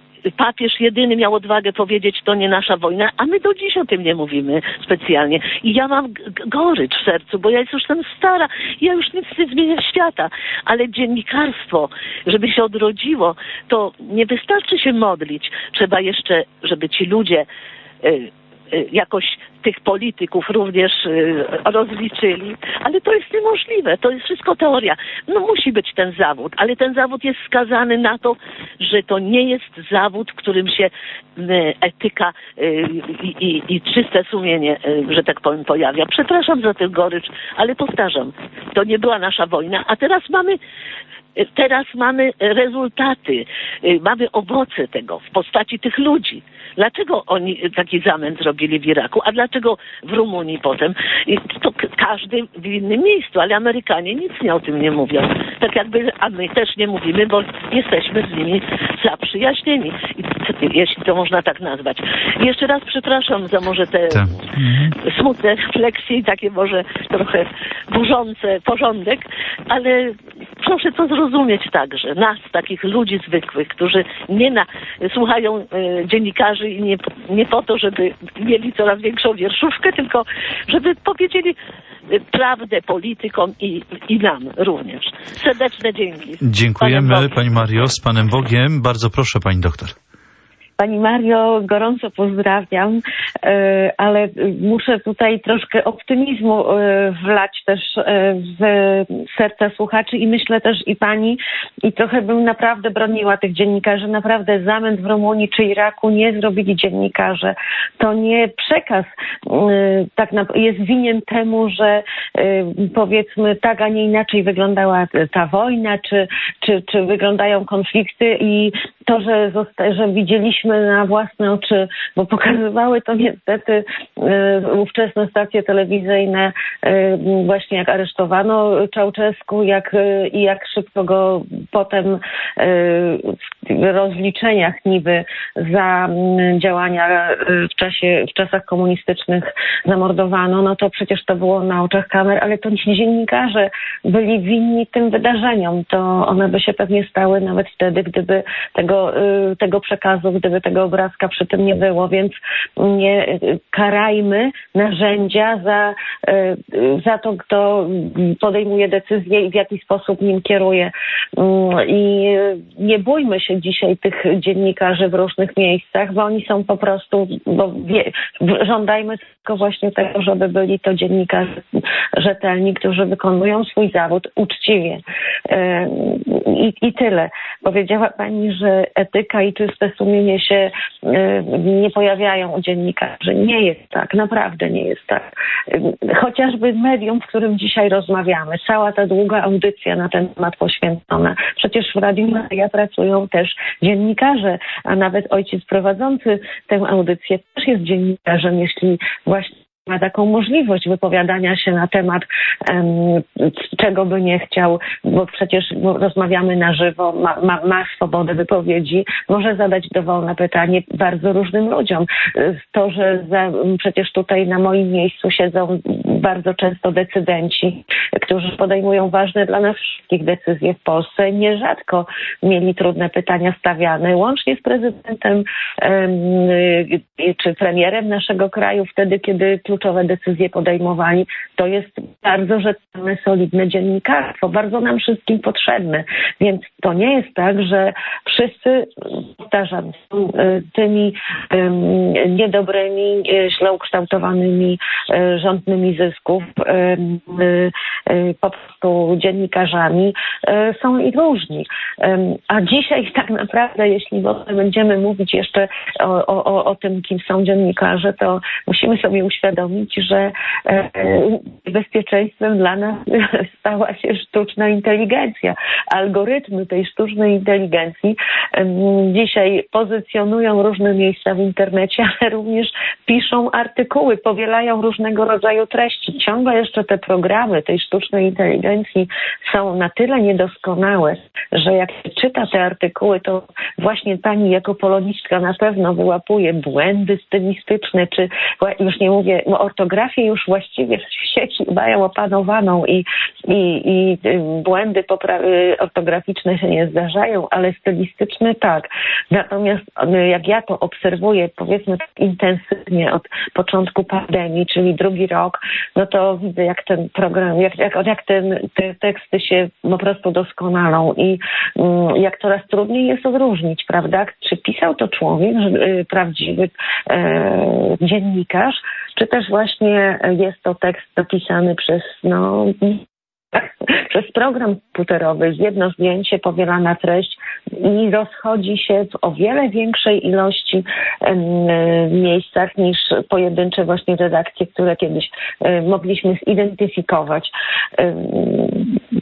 papież jedyny miał odwagę powiedzieć, to nie nasza wojna, a my do dziś o tym nie mówimy specjalnie. I ja mam g- gorycz w sercu, bo ja już jestem stara, ja już nic nie zmienię świata, ale dziennikarstwo, żeby się odrodziło, to nie wystarczy się modlić. Trzeba jeszcze, żeby ci ludzie y, jakoś tych polityków również rozliczyli, ale to jest niemożliwe, to jest wszystko teoria. No musi być ten zawód, ale ten zawód jest skazany na to, że to nie jest zawód, w którym się etyka i, i, i czyste sumienie, że tak powiem, pojawia. Przepraszam za tę gorycz, ale powtarzam, to nie była nasza wojna, a teraz mamy teraz mamy rezultaty, mamy owoce tego w postaci tych ludzi. Dlaczego oni taki zamęt zrobili w Iraku, a dlaczego w Rumunii potem? I to każdy w innym miejscu, ale Amerykanie nic nie o tym nie mówią. Tak jakby, a my też nie mówimy, bo jesteśmy z nimi zaprzyjaźnieni, I, jeśli to można tak nazwać. I jeszcze raz przepraszam za może te tak. smutne refleksje i takie może trochę burzące porządek, ale proszę to zrozumieć także. Nas, takich ludzi zwykłych, którzy nie na, słuchają e, dziennikarzy i nie, nie po to, żeby mieli coraz większą wierszówkę, tylko żeby powiedzieli prawdę politykom i, i nam również. Serdeczne dzięki. Dziękujemy Pani Mario, z Panem Bogiem. Bardzo proszę Pani doktor. Pani Mario, gorąco pozdrawiam, ale muszę tutaj troszkę optymizmu wlać też w serca słuchaczy i myślę też i Pani, i trochę bym naprawdę broniła tych dziennikarzy. Naprawdę zamęt w Rumunii czy Iraku nie zrobili dziennikarze. To nie przekaz tak jest winien temu, że powiedzmy tak, a nie inaczej wyglądała ta wojna, czy, czy, czy wyglądają konflikty i to, że, zosta- że widzieliśmy na własne oczy, bo pokazywały to niestety y, ówczesne stacje telewizyjne, y, właśnie jak aresztowano Ceausescu, jak, y, i jak szybko go potem y, w rozliczeniach niby za y, działania y, w czasie, w czasach komunistycznych zamordowano, no to przecież to było na oczach kamer, ale to ci dziennikarze byli winni tym wydarzeniom. To one by się pewnie stały nawet wtedy, gdyby tego, y, tego przekazu, gdyby tego obrazka przy tym nie było, więc nie karajmy narzędzia za, za to, kto podejmuje decyzje i w jaki sposób nim kieruje. I nie bójmy się dzisiaj tych dziennikarzy w różnych miejscach, bo oni są po prostu, bo wie, żądajmy tylko właśnie tego, żeby byli to dziennikarze rzetelni, którzy wykonują swój zawód uczciwie. I, i tyle. Powiedziała Pani, że etyka i czyste sumienie się nie pojawiają u dziennikarzy. Nie jest tak, naprawdę nie jest tak. Chociażby medium, w którym dzisiaj rozmawiamy, cała ta długa audycja na ten temat poświęcona. Przecież w Radiu Maryja pracują też dziennikarze, a nawet ojciec prowadzący tę audycję też jest dziennikarzem, jeśli właśnie ma taką możliwość wypowiadania się na temat, um, czego by nie chciał, bo przecież rozmawiamy na żywo, ma, ma, ma swobodę wypowiedzi, może zadać dowolne pytanie bardzo różnym ludziom. To, że za, przecież tutaj na moim miejscu siedzą bardzo często decydenci, którzy podejmują ważne dla nas wszystkich decyzje w Polsce, nierzadko mieli trudne pytania stawiane, łącznie z prezydentem um, czy premierem naszego kraju, wtedy, kiedy kluczowe decyzje podejmowali. To jest bardzo rzetelne, solidne dziennikarstwo, bardzo nam wszystkim potrzebne. Więc to nie jest tak, że wszyscy, powtarzam, są tymi um, niedobrymi, źle ukształtowanymi, rządnymi zysków, um, um, po prostu dziennikarzami. Um, są i różni. Um, a dzisiaj tak naprawdę, jeśli będziemy mówić jeszcze o, o, o tym, kim są dziennikarze, to musimy sobie uświadomić, że e, bezpieczeństwem dla nas stała się sztuczna inteligencja. Algorytmy tej sztucznej inteligencji e, dzisiaj pozycjonują różne miejsca w internecie, ale również piszą artykuły, powielają różnego rodzaju treści. Ciągle jeszcze te programy tej sztucznej inteligencji są na tyle niedoskonałe, że jak się czyta te artykuły, to właśnie pani jako polonistka na pewno wyłapuje błędy stylistyczne, czy już nie mówię, no ortografię już właściwie w sieci mają opanowaną i, i, i błędy popra- ortograficzne się nie zdarzają, ale stylistyczne tak. Natomiast jak ja to obserwuję, powiedzmy tak intensywnie od początku pandemii, czyli drugi rok, no to widzę, jak ten program, jak, jak, jak ten, te teksty się po prostu doskonalą i mm, jak coraz trudniej jest odróżnić, prawda? Czy pisał to człowiek, że, prawdziwy e, dziennikarz, czy też właśnie jest to tekst dopisany przez, no, przez program komputerowy, jedno zdjęcie, powielana treść i rozchodzi się w o wiele większej ilości um, miejscach niż pojedyncze właśnie redakcje, które kiedyś um, mogliśmy zidentyfikować. Um,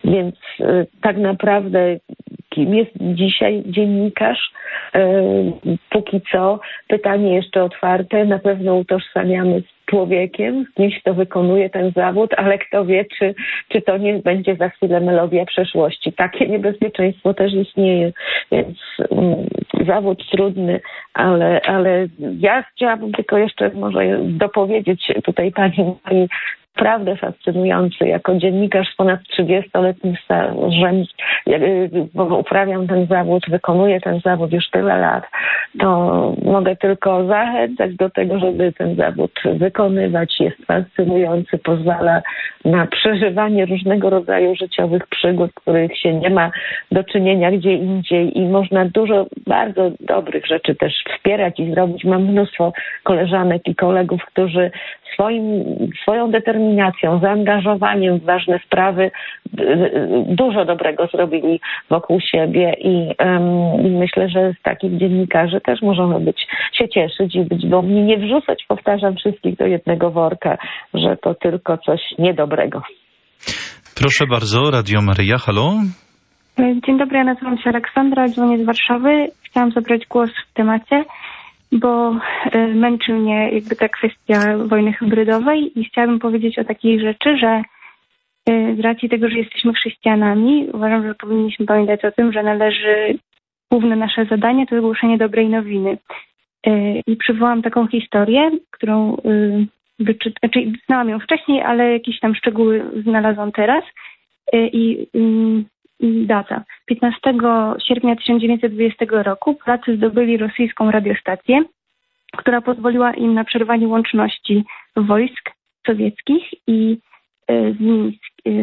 Więc tak naprawdę kim jest dzisiaj dziennikarz? Póki co pytanie jeszcze otwarte, na pewno utożsamiamy z człowiekiem, z kimś, kto wykonuje ten zawód, ale kto wie, czy, czy to nie będzie za chwilę melodia przeszłości. Takie niebezpieczeństwo też istnieje, więc um, zawód trudny, ale, ale ja chciałabym tylko jeszcze może dopowiedzieć tutaj pani Marii, naprawdę fascynujący. Jako dziennikarz z ponad trzydziestoletnim stażem, bo uprawiam ten zawód, wykonuję ten zawód już tyle lat, to mogę tylko zachęcać do tego, żeby ten zawód wykonywać. Jest fascynujący, pozwala na przeżywanie różnego rodzaju życiowych przygód, których się nie ma do czynienia gdzie indziej i można dużo bardzo dobrych rzeczy też wspierać i zrobić. Mam mnóstwo koleżanek i kolegów, którzy swoim, swoją determinacją, zaangażowaniem w ważne sprawy dużo dobrego zrobili wokół siebie i um, myślę, że z takich dziennikarzy też możemy być, się cieszyć i być dumni, nie wrzucać, powtarzam, wszystkich do jednego worka, że to tylko coś niedobrego. Proszę bardzo, Radio Maryja, halo? Dzień dobry, ja nazywam się Aleksandra, dzwonię z Warszawy. Chciałam zabrać głos w temacie, bo męczy mnie jakby ta kwestia wojny hybrydowej i chciałabym powiedzieć o takiej rzeczy, że z racji tego, że jesteśmy chrześcijanami, uważam, że powinniśmy pamiętać o tym, że należy, główne nasze zadanie to głoszenie dobrej nowiny. I przywołam taką historię, którą wyczy... znaczy, znałam ją wcześniej, ale jakieś tam szczegóły znalazłam teraz. I, i data. piętnastego sierpnia tysiąc dziewięćset dwudziestego roku Polacy zdobyli rosyjską radiostację, która pozwoliła im na przerwanie łączności wojsk sowieckich i z Mińsk.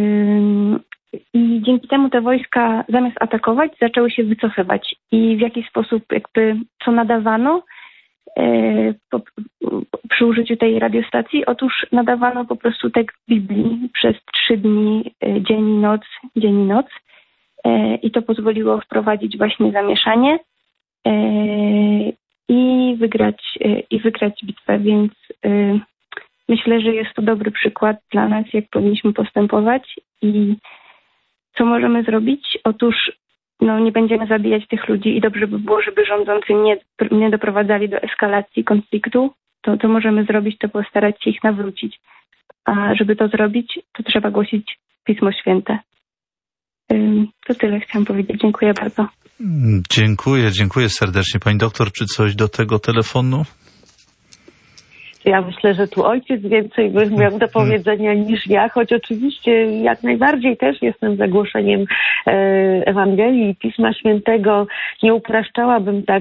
I dzięki temu te wojska zamiast atakować zaczęły się wycofywać. I w jaki sposób jakby co nadawano po, przy użyciu tej radiostacji? Otóż nadawano po prostu tekst Biblii przez trzy dni, dzień i noc, dzień i noc. I to pozwoliło wprowadzić właśnie zamieszanie i wygrać, i wygrać bitwę, więc myślę, że jest to dobry przykład dla nas, jak powinniśmy postępować i co możemy zrobić. Otóż no, nie będziemy zabijać tych ludzi i dobrze by było, żeby rządzący nie, nie doprowadzali do eskalacji konfliktu. To, co możemy zrobić, to postarać się ich nawrócić. A żeby to zrobić, to trzeba głosić Pismo Święte. To tyle chciałam powiedzieć. Dziękuję bardzo. Dziękuję, dziękuję serdecznie. Pani doktor, czy coś do tego telefonu? Ja myślę, że tu ojciec więcej by miał do powiedzenia niż ja, choć oczywiście jak najbardziej też jestem za głoszeniem Ewangelii i Pisma Świętego. Nie upraszczałabym tak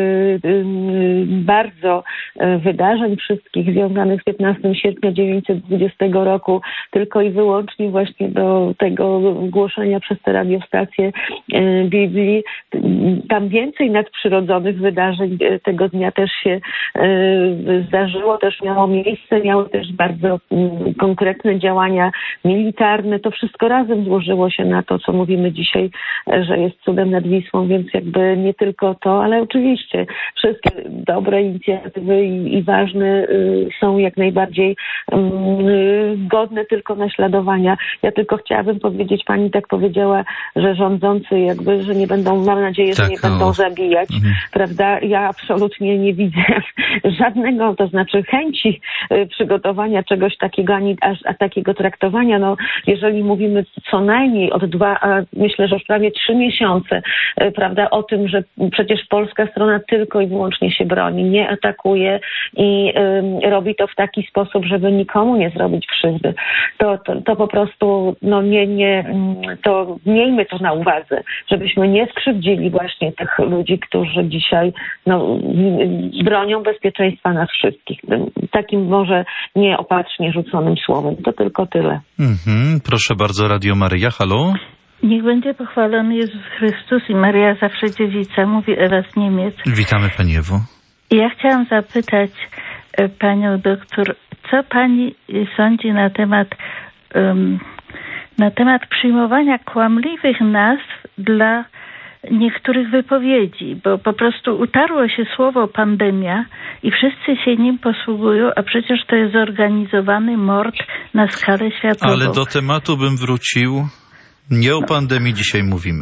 bardzo wydarzeń wszystkich związanych z piętnastego sierpnia tysiąc dziewięćset dwudziestego roku, tylko i wyłącznie właśnie do tego głoszenia przez te radiostacje Biblii. Tam więcej nadprzyrodzonych wydarzeń tego dnia też się zdarzyło, też miało miejsce, miały też bardzo mm, konkretne działania militarne. To wszystko razem złożyło się na to, co mówimy dzisiaj, że jest cudem nad Wisłą, więc jakby nie tylko to, ale oczywiście wszystkie dobre inicjatywy i, i ważne y, są jak najbardziej y, godne tylko naśladowania. Ja tylko chciałabym powiedzieć, pani tak powiedziała, że rządzący jakby, że nie będą, mam nadzieję, że tak, nie no. będą zabijać, mhm. prawda? Ja absolutnie nie widzę żadnego, to znaczy chęci przygotowania czegoś takiego, ani aż a takiego traktowania. No, jeżeli mówimy co najmniej od dwa, a myślę, że już prawie trzy miesiące, prawda, o tym, że przecież polska strona tylko i wyłącznie się broni, nie atakuje i y, robi to w taki sposób, żeby nikomu nie zrobić krzywdy, to, to, to po prostu, no nie, nie, to miejmy to na uwadze, żebyśmy nie skrzywdzili właśnie tych ludzi, którzy dzisiaj, no, bronią bezpieczeństwa nas wszystkich. Takim może nieopatrznie rzuconym słowem. To tylko tyle. Mhm. Proszę bardzo, Radio Maryja, halo? Niech będzie pochwalony Jezus Chrystus i Maryja zawsze dziewica, mówi Ewa z Niemiec. Witamy Pani Ewo. Ja chciałam zapytać Panią doktor, co Pani sądzi na temat um, na temat przyjmowania kłamliwych nazw dla niektórych wypowiedzi, bo po prostu utarło się słowo pandemia i wszyscy się nim posługują, a przecież to jest zorganizowany mord na skalę światową. Ale do tematu bym wrócił, Nie o pandemii dzisiaj mówimy.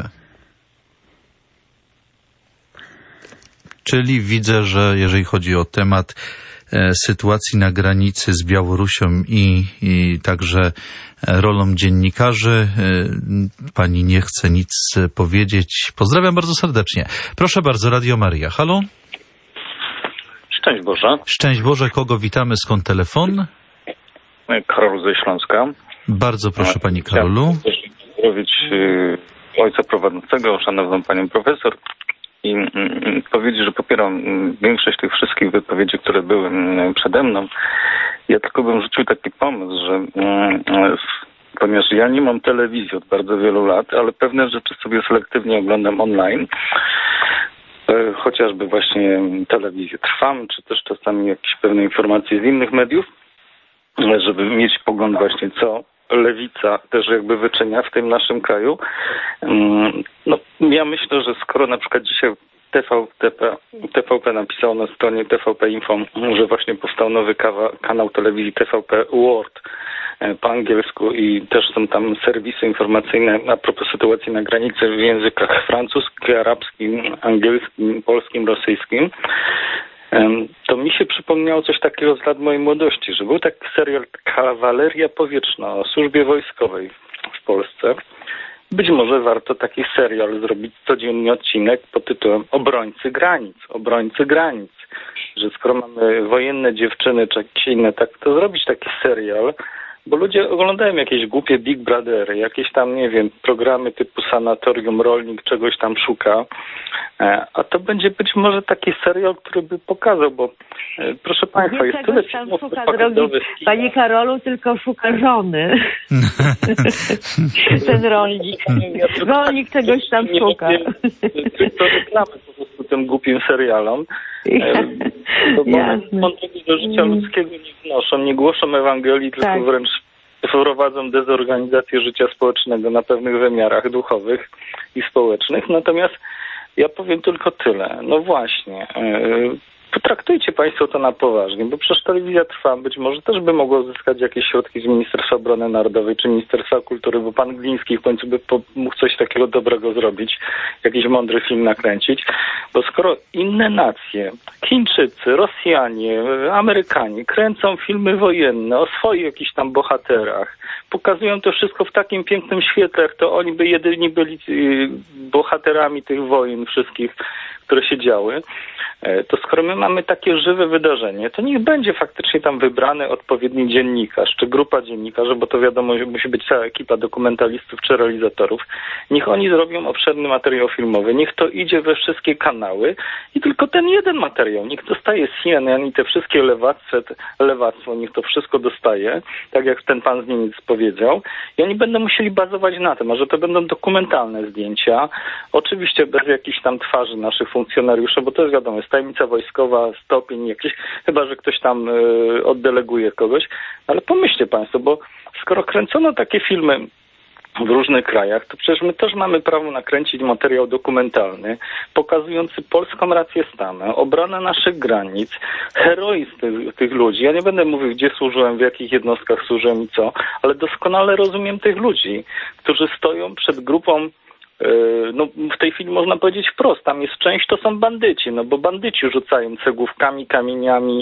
Czyli widzę, że jeżeli chodzi o temat e, sytuacji na granicy z Białorusią i, i także rolą dziennikarzy, e, pani nie chce nic powiedzieć. Pozdrawiam bardzo serdecznie. Proszę bardzo, Radio Maryja. Halo? Szczęść Boże. Szczęść Boże. Kogo witamy? Skąd telefon? Karol ze Śląska. Bardzo proszę, pani Karolu. Chciałem pozdrowić ojca prowadzącego, szanowną panią profesor, i powiedzieć, że popieram większość tych wszystkich wypowiedzi, które były przede mną. Ja tylko bym rzucił taki pomysł, że ponieważ ja nie mam telewizji od bardzo wielu lat, ale pewne rzeczy sobie selektywnie oglądam online, chociażby właśnie telewizję Trwam, czy też czasami jakieś pewne informacje z innych mediów, żeby mieć pogląd właśnie, co lewica też jakby wyczynia w tym naszym kraju. No, ja myślę, że skoro na przykład dzisiaj T V P, T V P napisało na stronie T V P Info, że właśnie powstał nowy kawa, kanał telewizji T V P World po angielsku i też są tam serwisy informacyjne a propos sytuacji na granicy w językach francuskim, arabskim, angielskim, polskim, rosyjskim, to mi się przypomniało coś takiego z lat mojej młodości, że był taki serial Kawaleria Powietrzna o służbie wojskowej w Polsce. Być może warto taki serial zrobić, codziennie odcinek pod tytułem Obrońcy granic, obrońcy granic. Że skoro mamy wojenne dziewczyny czy jakieś inne, tak to zrobić taki serial, bo ludzie oglądają jakieś głupie Big Brothery, jakieś tam, nie wiem, programy typu Sanatorium Rolnik czegoś tam szuka, a to będzie być może taki serial, który by pokazał, bo proszę Państwa, nie jest tyle tam filmów szuka, drogi Panie Karolu, tylko szuka żony. Ten rolnik. Rolnik czegoś tam szuka. To reklamy po prostu tym głupim serialom. Bo mądrości do życia ludzkiego nie wnoszą, nie głoszą Ewangelii, tylko tak. Wręcz prowadzą dezorganizację życia społecznego na pewnych wymiarach duchowych i społecznych. Natomiast ja powiem tylko tyle. No właśnie, yy, potraktujcie Państwo to na poważnie, bo przecież telewizja Trwam być może też by mogło uzyskać jakieś środki z Ministerstwa Obrony Narodowej czy Ministerstwa Kultury, bo pan Gliński w końcu by mógł coś takiego dobrego zrobić, jakiś mądry film nakręcić, bo skoro inne nacje, Chińczycy, Rosjanie, Amerykanie kręcą filmy wojenne o swoich jakichś tam bohaterach, pokazują to wszystko w takim pięknym świetle, jak to oni by jedyni byli bohaterami tych wojen wszystkich, które się działy, to skoro my mamy takie żywe wydarzenie, to niech będzie faktycznie tam wybrany odpowiedni dziennikarz, czy grupa dziennikarzy, bo to wiadomo, że musi być cała ekipa dokumentalistów czy realizatorów. Niech oni zrobią obszerny materiał filmowy, niech to idzie we wszystkie kanały i tylko ten jeden materiał, niech dostaje C N N i te wszystkie lewactwo, lewactwo, niech to wszystko dostaje, tak jak ten pan z Niemiec powiedział, i oni będą musieli bazować na tym, a że to będą dokumentalne zdjęcia, oczywiście bez jakichś tam twarzy naszych funkcjonariuszy, bo to jest wiadomo, jest tajemnica wojskowa, stopień jakiś, chyba że ktoś tam y, oddeleguje kogoś, ale pomyślcie Państwo, bo skoro kręcono takie filmy w różnych krajach, to przecież my też mamy prawo nakręcić materiał dokumentalny pokazujący polską rację stanu, obronę naszych granic, heroizm tych, tych ludzi. Ja nie będę mówił, gdzie służyłem, w jakich jednostkach służyłem i co, ale doskonale rozumiem tych ludzi, którzy stoją przed grupą. No w tej chwili można powiedzieć wprost, tam jest część, to są bandyci, no bo bandyci rzucają cegłówkami, kamieniami,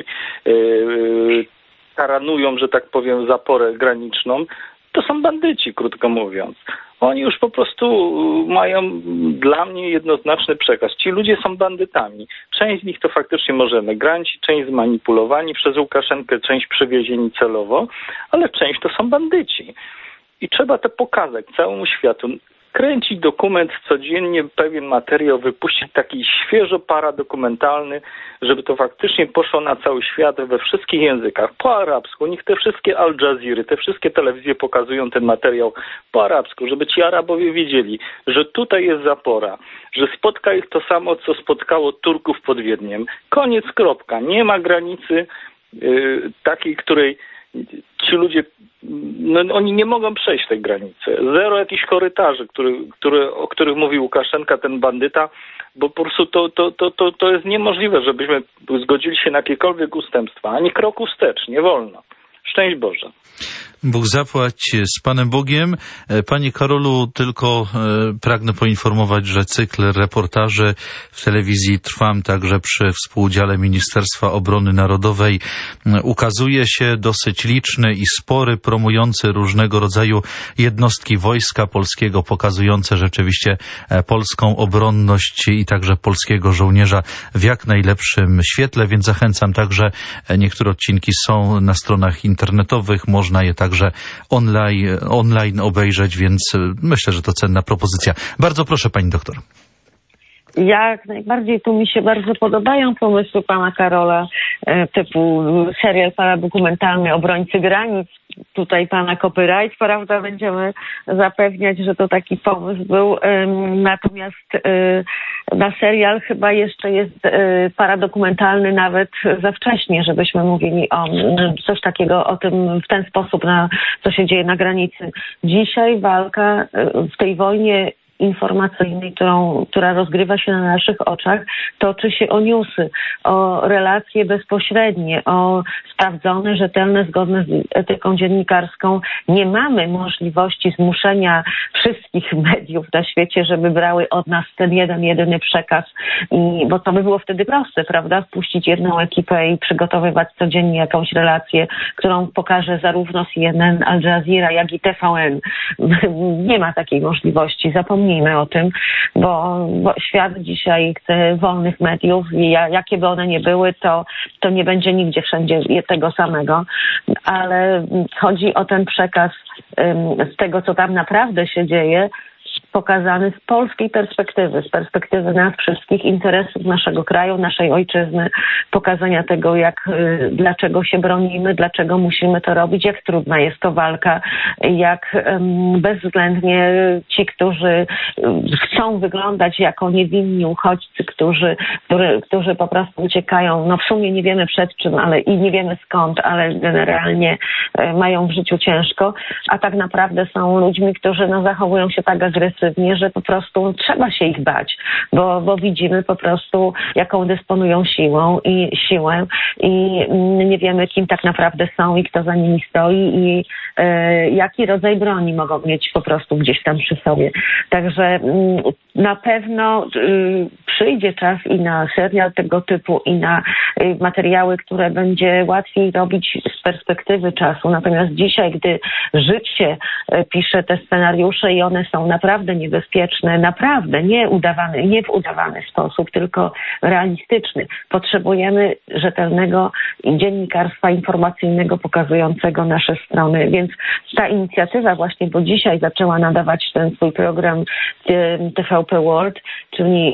yy, taranują, że tak powiem, zaporę graniczną. To są bandyci, krótko mówiąc. Oni już po prostu mają dla mnie jednoznaczny przekaz. Ci ludzie są bandytami. Część z nich to faktycznie może emigranci, część zmanipulowani przez Łukaszenkę, część przywiezieni celowo, ale część to są bandyci. I trzeba to pokazać całemu światu. Kręcić dokument codziennie, pewien materiał, wypuścić taki świeżo paradokumentalny, żeby to faktycznie poszło na cały świat we wszystkich językach, po arabsku. Niech te wszystkie Al Jazeera, te wszystkie telewizje pokazują ten materiał po arabsku, żeby ci Arabowie wiedzieli, że tutaj jest zapora, że spotka ich to samo, co spotkało Turków pod Wiedniem. Koniec, kropka. Nie ma granicy yy, takiej, której ci ludzie, no, oni nie mogą przejść tej granicy. Zero jakichś korytarzy, który, który, o których mówił Łukaszenka, ten bandyta, bo po prostu to, to, to, to, to jest niemożliwe, żebyśmy zgodzili się na jakiekolwiek ustępstwa, ani kroku wstecz, nie wolno. Szczęść Boże. Bóg zapłać z Panem Bogiem. Panie Karolu, tylko pragnę poinformować, że cykl reportaży w telewizji Trwam, także przy współudziale Ministerstwa Obrony Narodowej, ukazuje się dosyć liczny i spory, promujący różnego rodzaju jednostki Wojska Polskiego, pokazujące rzeczywiście polską obronność i także polskiego żołnierza w jak najlepszym świetle, więc zachęcam także, niektóre odcinki są na stronach internetowych, można je także online, online obejrzeć, więc myślę, że to cenna propozycja. Bardzo proszę, pani doktor. Jak najbardziej, tu mi się bardzo podobają pomysły pana Karola, typu serial paradokumentalny Obrońcy Granic, tutaj pana copyright, prawda, będziemy zapewniać, że to taki pomysł był. Natomiast na serial chyba jeszcze jest paradokumentalny nawet za wcześnie, żebyśmy mówili o coś takiego, o tym w ten sposób, na co się dzieje na granicy. Dzisiaj walka w tej wojnie informacyjnej, którą, która rozgrywa się na naszych oczach, toczy się o newsy, o relacje bezpośrednie, o sprawdzone, rzetelne, zgodne z etyką dziennikarską. Nie mamy możliwości zmuszenia wszystkich mediów na świecie, żeby brały od nas ten jeden, jedyny przekaz, i, bo to by było wtedy proste, prawda? Wpuścić jedną ekipę i przygotowywać codziennie jakąś relację, którą pokaże zarówno C N N, Al Jazeera, jak i T V N. Nie ma takiej możliwości. Zapomnijmy o tym, bo, bo świat dzisiaj chce wolnych mediów i jakie by one nie były, to, to nie będzie nigdzie wszędzie tego samego, ale chodzi o ten przekaz um, z tego, co tam naprawdę się dzieje, pokazany z polskiej perspektywy, z perspektywy nas wszystkich, interesów naszego kraju, naszej ojczyzny, pokazania tego, jak, dlaczego się bronimy, dlaczego musimy to robić, jak trudna jest to walka, jak um, bezwzględnie ci, którzy chcą wyglądać jako niewinni uchodźcy, którzy, którzy, którzy po prostu uciekają, no w sumie nie wiemy przed czym, ale i nie wiemy skąd, ale generalnie e, mają w życiu ciężko, a tak naprawdę są ludźmi, którzy no, zachowują się tak agresywnie, że po prostu trzeba się ich bać, bo, bo widzimy po prostu, jaką dysponują siłą i siłę i nie wiemy, kim tak naprawdę są i kto za nimi stoi i e, jaki rodzaj broni mogą mieć po prostu gdzieś tam przy sobie. Także m, na pewno y, przyjdzie czas i na serial tego typu i na y, materiały, które będzie łatwiej robić z perspektywy czasu. Natomiast dzisiaj, gdy życie y, pisze te scenariusze i one są naprawdę niebezpieczne, naprawdę nie udawany, nie w udawany sposób, tylko realistyczny. Potrzebujemy rzetelnego dziennikarstwa informacyjnego pokazującego nasze strony, więc ta inicjatywa właśnie, bo dzisiaj zaczęła nadawać ten swój program T V P World, czyli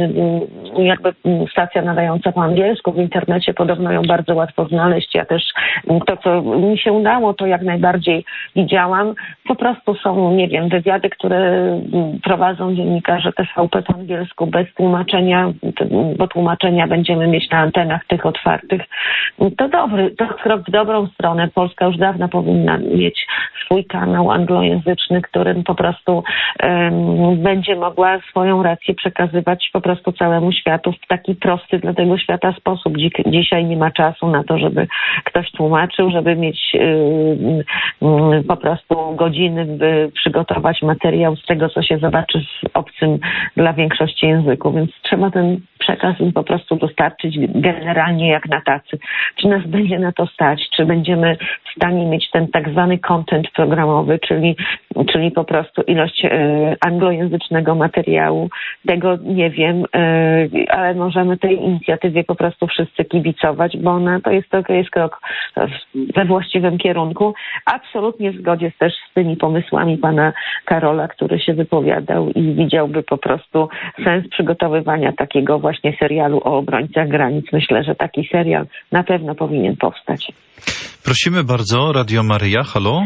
jakby stacja nadająca po angielsku, w internecie podobno ją bardzo łatwo znaleźć. Ja też to, co mi się udało, to jak najbardziej widziałam. Po prostu są, nie wiem, wywiady, które prowadzą dziennikarze T V P po angielsku bez tłumaczenia, bo tłumaczenia będziemy mieć na antenach tych otwartych. To dobry, to krok w dobrą stronę. Polska już dawno powinna mieć swój kanał anglojęzyczny, którym po prostu um, będzie mogła swoją rację przekazywać po prostu całemu światu w taki prosty dla tego świata sposób. Dzi- dzisiaj nie ma czasu na to, żeby ktoś tłumaczył, żeby mieć um, um, po prostu godziny, by przygotować materiał z tego, co się zobaczy w obcym dla większości języków, więc trzeba ten przekaz im po prostu dostarczyć generalnie jak na tacy. Czy nas będzie na to stać, czy będziemy w stanie mieć ten tak zwany content programowy, czyli, czyli po prostu ilość e, anglojęzycznego materiału. Tego nie wiem, e, ale możemy tej inicjatywie po prostu wszyscy kibicować, bo ona to jest, to jest krok we właściwym kierunku. Absolutnie w zgodzie też z tymi pomysłami pana Karola, który się wypowiadał i widziałby po prostu sens przygotowywania takiego właśnie serialu o obrońcach granic. Myślę, że taki serial na pewno powinien powstać. Prosimy bardzo, Radio Maryja, halo?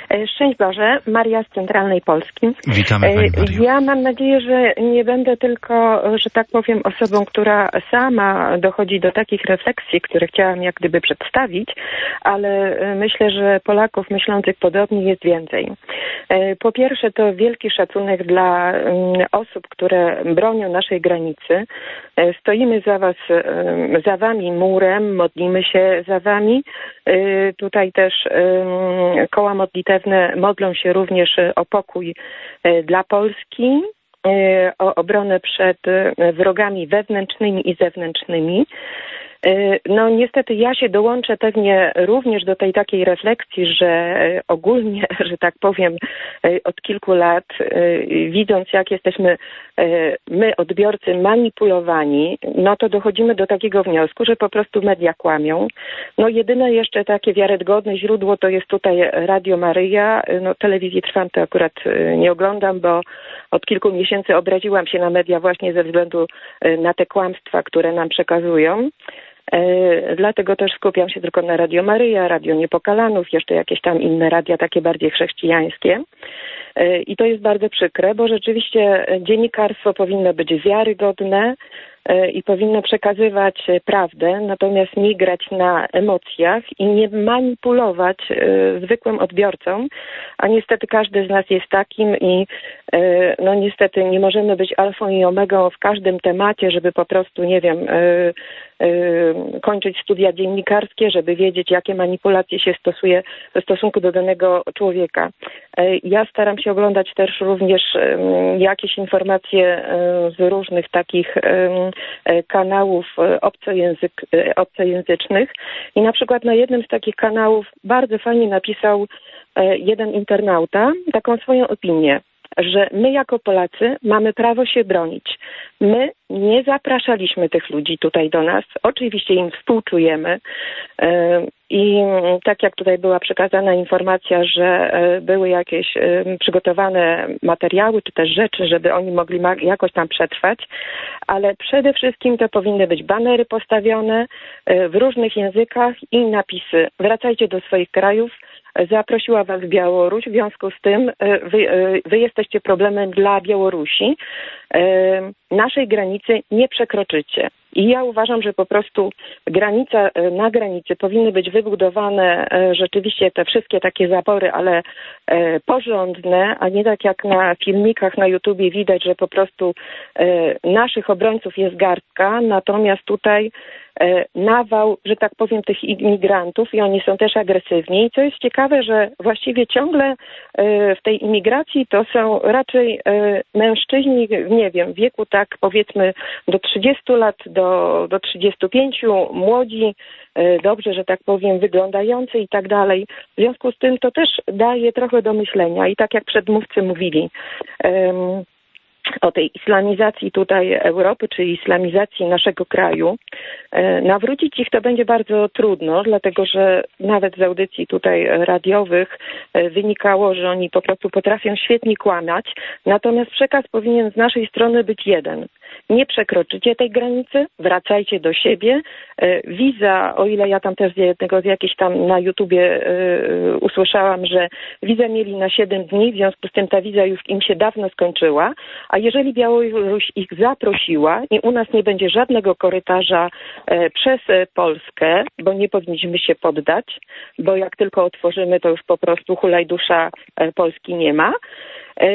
Szczęść Boże, Maria z Centralnej Polski. Witamy Pani Mario. Ja mam nadzieję, że nie będę tylko, że tak powiem, osobą, która sama dochodzi do takich refleksji, które chciałam jak gdyby przedstawić, ale myślę, że Polaków myślących podobnie jest więcej. Po pierwsze, to wielki szacunek dla osób, które bronią naszej granicy. Stoimy za was, za wami murem, modlimy się za wami. Tutaj też koła modlitewne modlą się również o pokój dla Polski, o obronę przed wrogami wewnętrznymi i zewnętrznymi. No niestety ja się dołączę pewnie również do tej takiej refleksji, że ogólnie, że tak powiem, od kilku lat, widząc jak jesteśmy my, odbiorcy, manipulowani, no to dochodzimy do takiego wniosku, że po prostu media kłamią. No jedyne jeszcze takie wiarygodne źródło to jest tutaj Radio Maryja. No telewizji Trwam to akurat nie oglądam, bo od kilku miesięcy obraziłam się na media właśnie ze względu na te kłamstwa, które nam przekazują. E, dlatego też skupiam się tylko na Radio Maryja, Radio Niepokalanów, jeszcze jakieś tam inne radia takie bardziej chrześcijańskie. E, I to jest bardzo przykre, bo rzeczywiście dziennikarstwo powinno być wiarygodne e, i powinno przekazywać prawdę, natomiast nie grać na emocjach i nie manipulować e, zwykłym odbiorcą, a niestety każdy z nas jest takim i e, no niestety nie możemy być alfą i omegą w każdym temacie, żeby po prostu, nie wiem, e, kończyć studia dziennikarskie, żeby wiedzieć, jakie manipulacje się stosuje w stosunku do danego człowieka. Ja staram się oglądać też również jakieś informacje z różnych takich kanałów obcojęzyk, obcojęzycznych i na przykład na jednym z takich kanałów bardzo fajnie napisał jeden internauta taką swoją opinię, że my jako Polacy mamy prawo się bronić. My nie zapraszaliśmy tych ludzi tutaj do nas. Oczywiście im współczujemy i tak jak tutaj była przekazana informacja, że były jakieś przygotowane materiały czy też rzeczy, żeby oni mogli jakoś tam przetrwać, ale przede wszystkim to powinny być banery postawione w różnych językach i napisy: wracajcie do swoich krajów. Zaprosiła was Białoruś, w związku z tym wy, wy jesteście problemem dla Białorusi. Naszej granicy nie przekroczycie. I ja uważam, że po prostu granica, na granicy powinny być wybudowane rzeczywiście te wszystkie takie zapory, ale porządne, a nie tak jak na filmikach na YouTubie widać, że po prostu naszych obrońców jest garstka, natomiast tutaj nawał, że tak powiem, tych imigrantów i oni są też agresywni. I co jest ciekawe, że właściwie ciągle w tej imigracji to są raczej mężczyźni, nie wiem, w wieku tak powiedzmy do trzydziestu lat, do, do trzydziestu pięciu, młodzi, dobrze, że tak powiem, wyglądający i tak dalej. W związku z tym to też daje trochę do myślenia i tak jak przedmówcy mówili, um, o tej islamizacji tutaj Europy, czy islamizacji naszego kraju. Nawrócić ich to będzie bardzo trudno, dlatego że nawet z audycji tutaj radiowych wynikało, że oni po prostu potrafią świetnie kłamać, natomiast przekaz powinien z naszej strony być jeden. Nie przekroczycie tej granicy, wracajcie do siebie. Wiza, o ile ja tam też z jednego z jakichś tam na YouTubie y, usłyszałam, że wizę mieli na siedem dni, w związku z tym ta wiza już im się dawno skończyła, a jeżeli Białoruś ich zaprosiła i u nas nie będzie żadnego korytarza e, przez Polskę, bo nie powinniśmy się poddać, bo jak tylko otworzymy, to już po prostu hulajdusza e, Polski nie ma. E,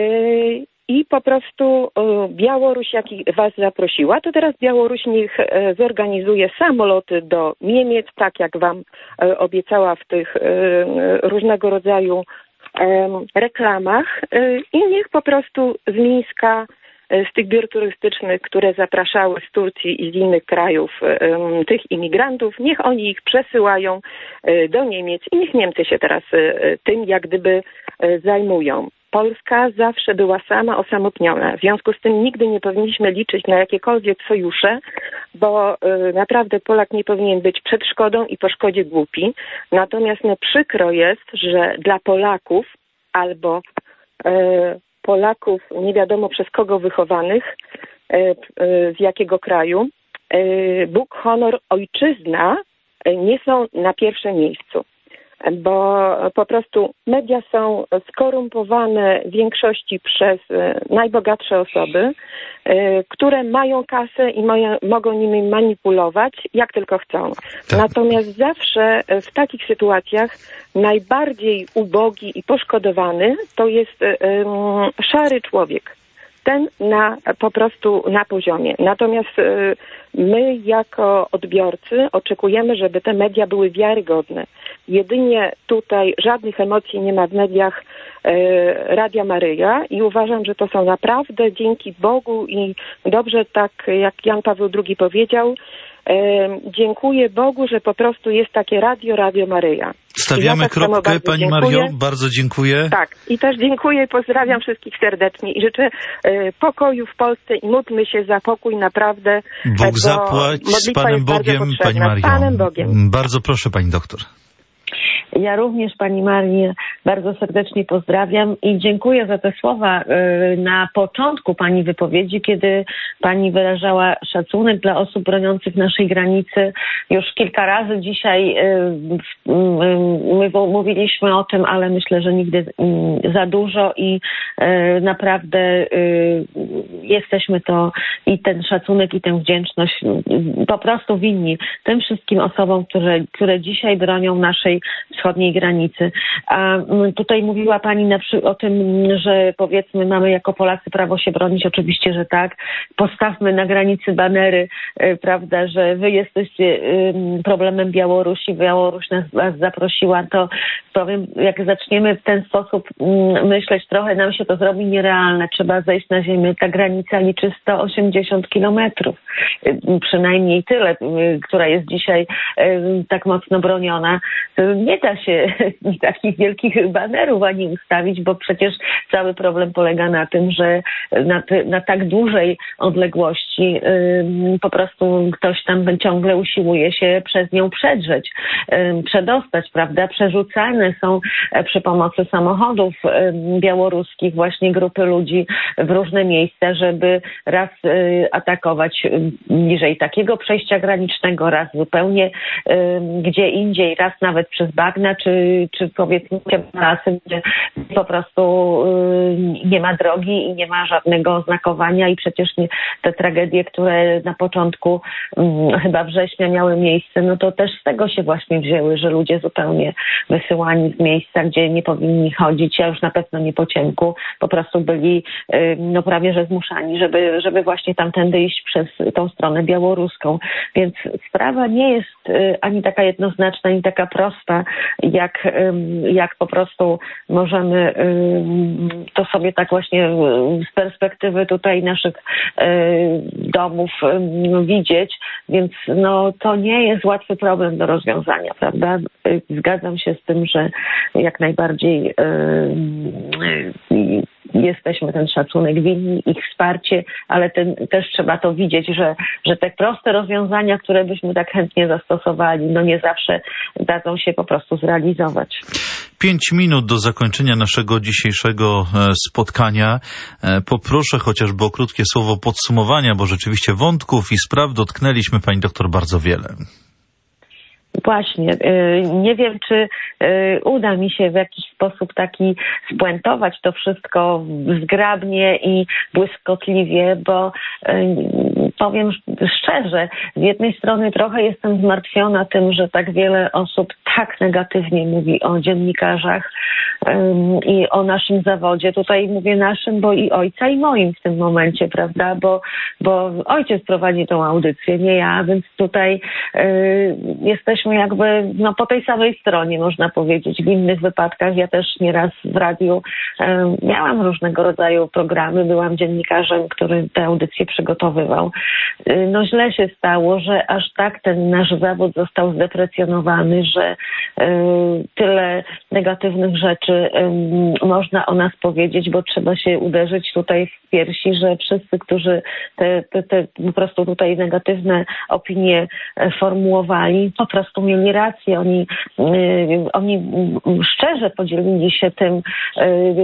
I po prostu e, Białoruś, jak was zaprosiła, to teraz Białoruś niech e, zorganizuje samoloty do Niemiec, tak jak wam e, obiecała w tych e, różnego rodzaju e, reklamach e, i niech po prostu z Mińska, z tych biur turystycznych, które zapraszały z Turcji i z innych krajów um, tych imigrantów, niech oni ich przesyłają um, do Niemiec i niech Niemcy się teraz um, tym jak gdyby um, zajmują. Polska zawsze była sama osamotniona. W związku z tym nigdy nie powinniśmy liczyć na jakiekolwiek sojusze, bo y, naprawdę Polak nie powinien być przed szkodą i po szkodzie głupi. Natomiast no, przykro jest, że dla Polaków albo y, Polaków nie wiadomo przez kogo wychowanych, y, y, z jakiego kraju, y, Bóg, honor, ojczyzna y, nie są na pierwszym miejscu. bo po prostu media są skorumpowane w większości przez najbogatsze osoby, które mają kasę i mają, mogą nimi manipulować jak tylko chcą. Tak. Natomiast zawsze w takich sytuacjach najbardziej ubogi i poszkodowany to jest um, szary człowiek. Ten na, po prostu na poziomie. Natomiast y, my jako odbiorcy oczekujemy, żeby te media były wiarygodne. Jedynie tutaj żadnych emocji nie ma w mediach y, Radia Maryja i uważam, że to są naprawdę dzięki Bogu i dobrze, tak jak Jan Paweł drugi powiedział, dziękuję Bogu, że po prostu jest takie radio, Radio Maryja. Stawiamy ja tak kropkę, Pani dziękuję. Mario, bardzo dziękuję. Tak, i też dziękuję i pozdrawiam wszystkich serdecznie i życzę e, pokoju w Polsce i módlmy się za pokój naprawdę. Bóg zapłać z Panem Bogiem, Pani Mario. Panem Bogiem. Bardzo proszę, Pani doktor. Ja również Pani Marię bardzo serdecznie pozdrawiam i dziękuję za te słowa na początku Pani wypowiedzi, kiedy Pani wyrażała szacunek dla osób broniących naszej granicy. Już kilka razy dzisiaj my mówiliśmy o tym, ale myślę, że nigdy za dużo i naprawdę jesteśmy to i ten szacunek i tę wdzięczność po prostu winni tym wszystkim osobom, które, które dzisiaj bronią naszej wschodniej granicy. A tutaj mówiła Pani na przy- o tym, że powiedzmy mamy jako Polacy prawo się bronić. Oczywiście, że tak. Postawmy na granicy banery, y, prawda, że wy jesteście y, problemem Białorusi, Białoruś nas, nas zaprosiła, to powiem, jak zaczniemy w ten sposób y, myśleć, trochę nam się to zrobi nierealne. Trzeba zejść na ziemię. Ta granica liczy sto osiemdziesiąt kilometrów. Y, przynajmniej tyle, y, która jest dzisiaj y, tak mocno broniona. Y, nie da się takich wielkich banerów ani ustawić, bo przecież cały problem polega na tym, że na, na tak dużej odległości y, po prostu ktoś tam ciągle usiłuje się przez nią przedrzeć, y, przedostać, prawda? Przerzucane są przy pomocy samochodów y, białoruskich właśnie grupy ludzi w różne miejsca, żeby raz y, atakować bliżej takiego przejścia granicznego, raz zupełnie y, gdzie indziej, raz nawet przez bagna, czy, czy powiedzmy lasy, gdzie po prostu y, nie ma drogi i nie ma żadnego oznakowania i przecież nie, te tragedie, które na początku y, chyba września miały miejsce, no to też z tego się właśnie wzięły, że ludzie zupełnie wysyłani z miejsca, gdzie nie powinni chodzić, a już na pewno nie po ciemku, po prostu byli y, no prawie że zmuszani, żeby, żeby właśnie tamtędy iść przez tą stronę białoruską. Więc sprawa nie jest y, ani taka jednoznaczna, ani taka prosta, jak, jak po prostu możemy to sobie tak właśnie z perspektywy tutaj naszych domów widzieć, więc no to nie jest łatwy problem do rozwiązania, prawda? Zgadzam się z tym, że jak najbardziej jesteśmy ten szacunek winni, ich wsparcie, ale ten, też trzeba to widzieć, że, że te proste rozwiązania, które byśmy tak chętnie zastosowali, no nie zawsze dadzą się po prostu zrealizować. Pięć minut do zakończenia naszego dzisiejszego spotkania. Poproszę chociażby o krótkie słowo podsumowania, bo rzeczywiście wątków i spraw dotknęliśmy, Pani doktor, bardzo wiele. Właśnie. Nie wiem, czy uda mi się w jakiś sposób taki spuentować to wszystko zgrabnie i błyskotliwie, bo powiem szczerze, z jednej strony trochę jestem zmartwiona tym, że tak wiele osób tak negatywnie mówi o dziennikarzach i o naszym zawodzie. Tutaj mówię naszym, bo i ojca, i moim w tym momencie, prawda, bo, bo ojciec prowadzi tą audycję, nie ja, więc tutaj jesteśmy jakby no, po tej samej stronie, można powiedzieć. W innych wypadkach ja też nieraz w radiu e, miałam różnego rodzaju programy, byłam dziennikarzem, który te audycje przygotowywał. E, no źle się stało, że aż tak ten nasz zawód został zdeprecjonowany, że e, tyle negatywnych rzeczy e, można o nas powiedzieć, bo trzeba się uderzyć tutaj w piersi, że wszyscy, którzy te, te, te po prostu tutaj negatywne opinie formułowali, po prostu mieli rację. Oni, oni szczerze podzielili się tym,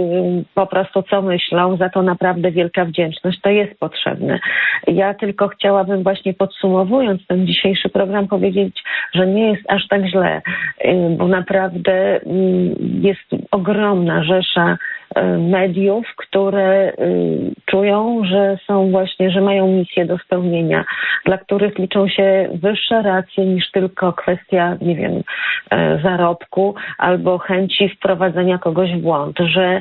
po prostu co myślą, za to naprawdę wielka wdzięczność, to jest potrzebne. Ja tylko chciałabym właśnie podsumowując ten dzisiejszy program powiedzieć, że nie jest aż tak źle, bo naprawdę jest ogromna rzesza mediów, które czują, że są właśnie, że mają misję do spełnienia, dla których liczą się wyższe racje niż tylko kwestia, nie wiem, zarobku albo chęci wprowadzenia kogoś w błąd, że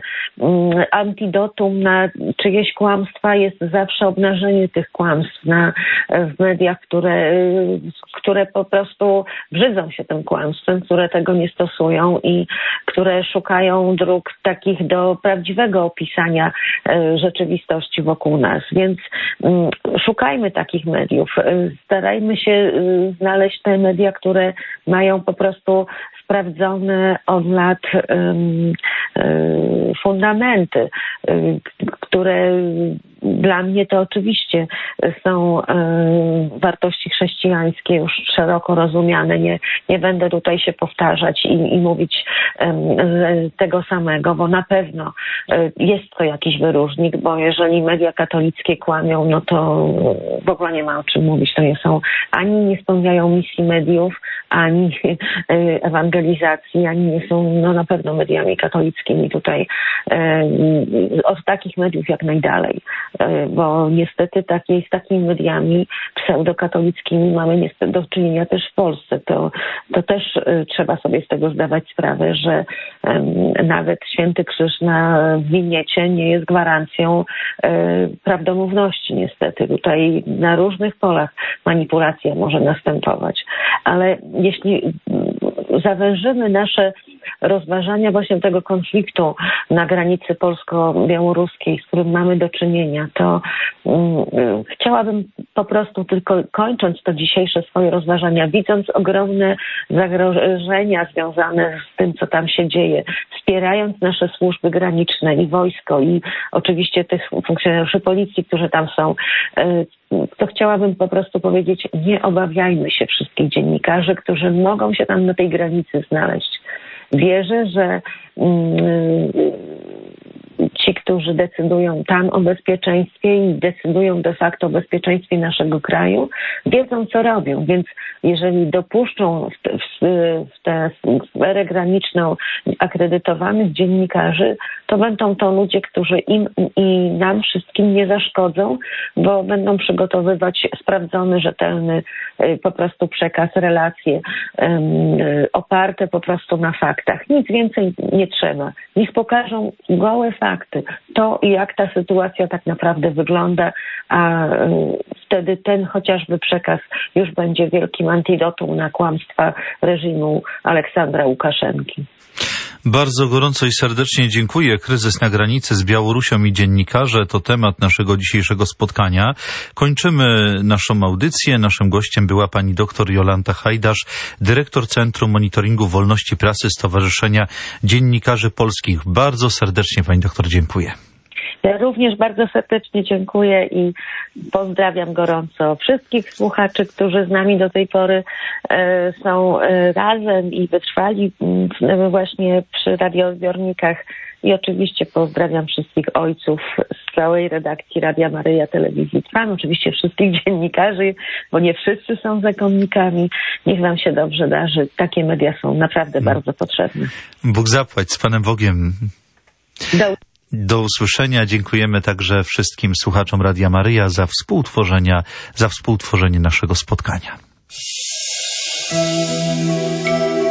antidotum na czyjeś kłamstwa jest zawsze obnażenie tych kłamstw na, w mediach, które, które po prostu brzydzą się tym kłamstwem, które tego nie stosują i które szukają dróg takich do prawdziwego opisania rzeczywistości wokół nas. Więc szukajmy takich mediów. Starajmy się znaleźć te media, które mają po prostu sprawdzone od lat um, um, fundamenty, um, które dla mnie to oczywiście są um, wartości chrześcijańskie już szeroko rozumiane. Nie, nie będę tutaj się powtarzać i, i mówić um, tego samego, bo na pewno um, jest to jakiś wyróżnik, bo jeżeli media katolickie kłamią, no to w ogóle nie ma o czym mówić. To nie są, ani nie spełniają misji mediów, ani ewangelizacji, ani nie są no, na pewno mediami katolickimi tutaj. E, od takich mediów jak najdalej. E, bo niestety takie, z takimi mediami pseudokatolickimi mamy niestety do czynienia też w Polsce. To, to też e, trzeba sobie z tego zdawać sprawę, że e, nawet Święty Krzyż na winiecie nie jest gwarancją e, prawdomówności niestety. Tutaj na różnych polach manipulacja może następować. Ale jeśli zawężymy nasze rozważania właśnie tego konfliktu na granicy polsko-białoruskiej, z którym mamy do czynienia, to um, chciałabym po prostu tylko kończąc to dzisiejsze swoje rozważania, widząc ogromne zagrożenia związane z tym, co tam się dzieje, wspierając nasze służby graniczne i wojsko i oczywiście tych funkcjonariuszy policji, którzy tam są, to chciałabym po prostu powiedzieć, nie obawiajmy się wszystkich dziennikarzy, którzy mogą się tam na tej granicy znaleźć. Wierzę, że mm, ci, którzy decydują tam o bezpieczeństwie i decydują de facto o bezpieczeństwie naszego kraju, wiedzą, co robią. Więc jeżeli dopuszczą w, te, w tę sferę graniczną akredytowanych dziennikarzy, to będą to ludzie, którzy im i nam wszystkim nie zaszkodzą, bo będą przygotowywać sprawdzony, rzetelny po prostu przekaz, relacje um, oparte po prostu na faktach. Nic więcej nie trzeba. Niech pokażą gołe fakty. To, jak ta sytuacja tak naprawdę wygląda, a wtedy ten chociażby przekaz już będzie wielkim antidotum na kłamstwa reżimu Aleksandra Łukaszenki. Bardzo gorąco i serdecznie dziękuję. Kryzys na granicy z Białorusią i dziennikarze to temat naszego dzisiejszego spotkania. Kończymy naszą audycję. Naszym gościem była pani doktor Jolanta Hajdasz, dyrektor Centrum Monitoringu Wolności Prasy Stowarzyszenia Dziennikarzy Polskich. Bardzo serdecznie pani doktor dziękuję. Ja również bardzo serdecznie dziękuję i pozdrawiam gorąco wszystkich słuchaczy, którzy z nami do tej pory e, są e, razem i wytrwali e, właśnie przy radioodbiornikach. I oczywiście pozdrawiam wszystkich ojców z całej redakcji Radia Maryja Telewizji Trwam, oczywiście wszystkich dziennikarzy, bo nie wszyscy są zakonnikami. Niech wam się dobrze darzy. Takie media są naprawdę bardzo potrzebne. Bóg zapłać, z Panem Bogiem. Do Do usłyszenia. Dziękujemy także wszystkim słuchaczom Radia Maryja za współtworzenia, za współtworzenie naszego spotkania.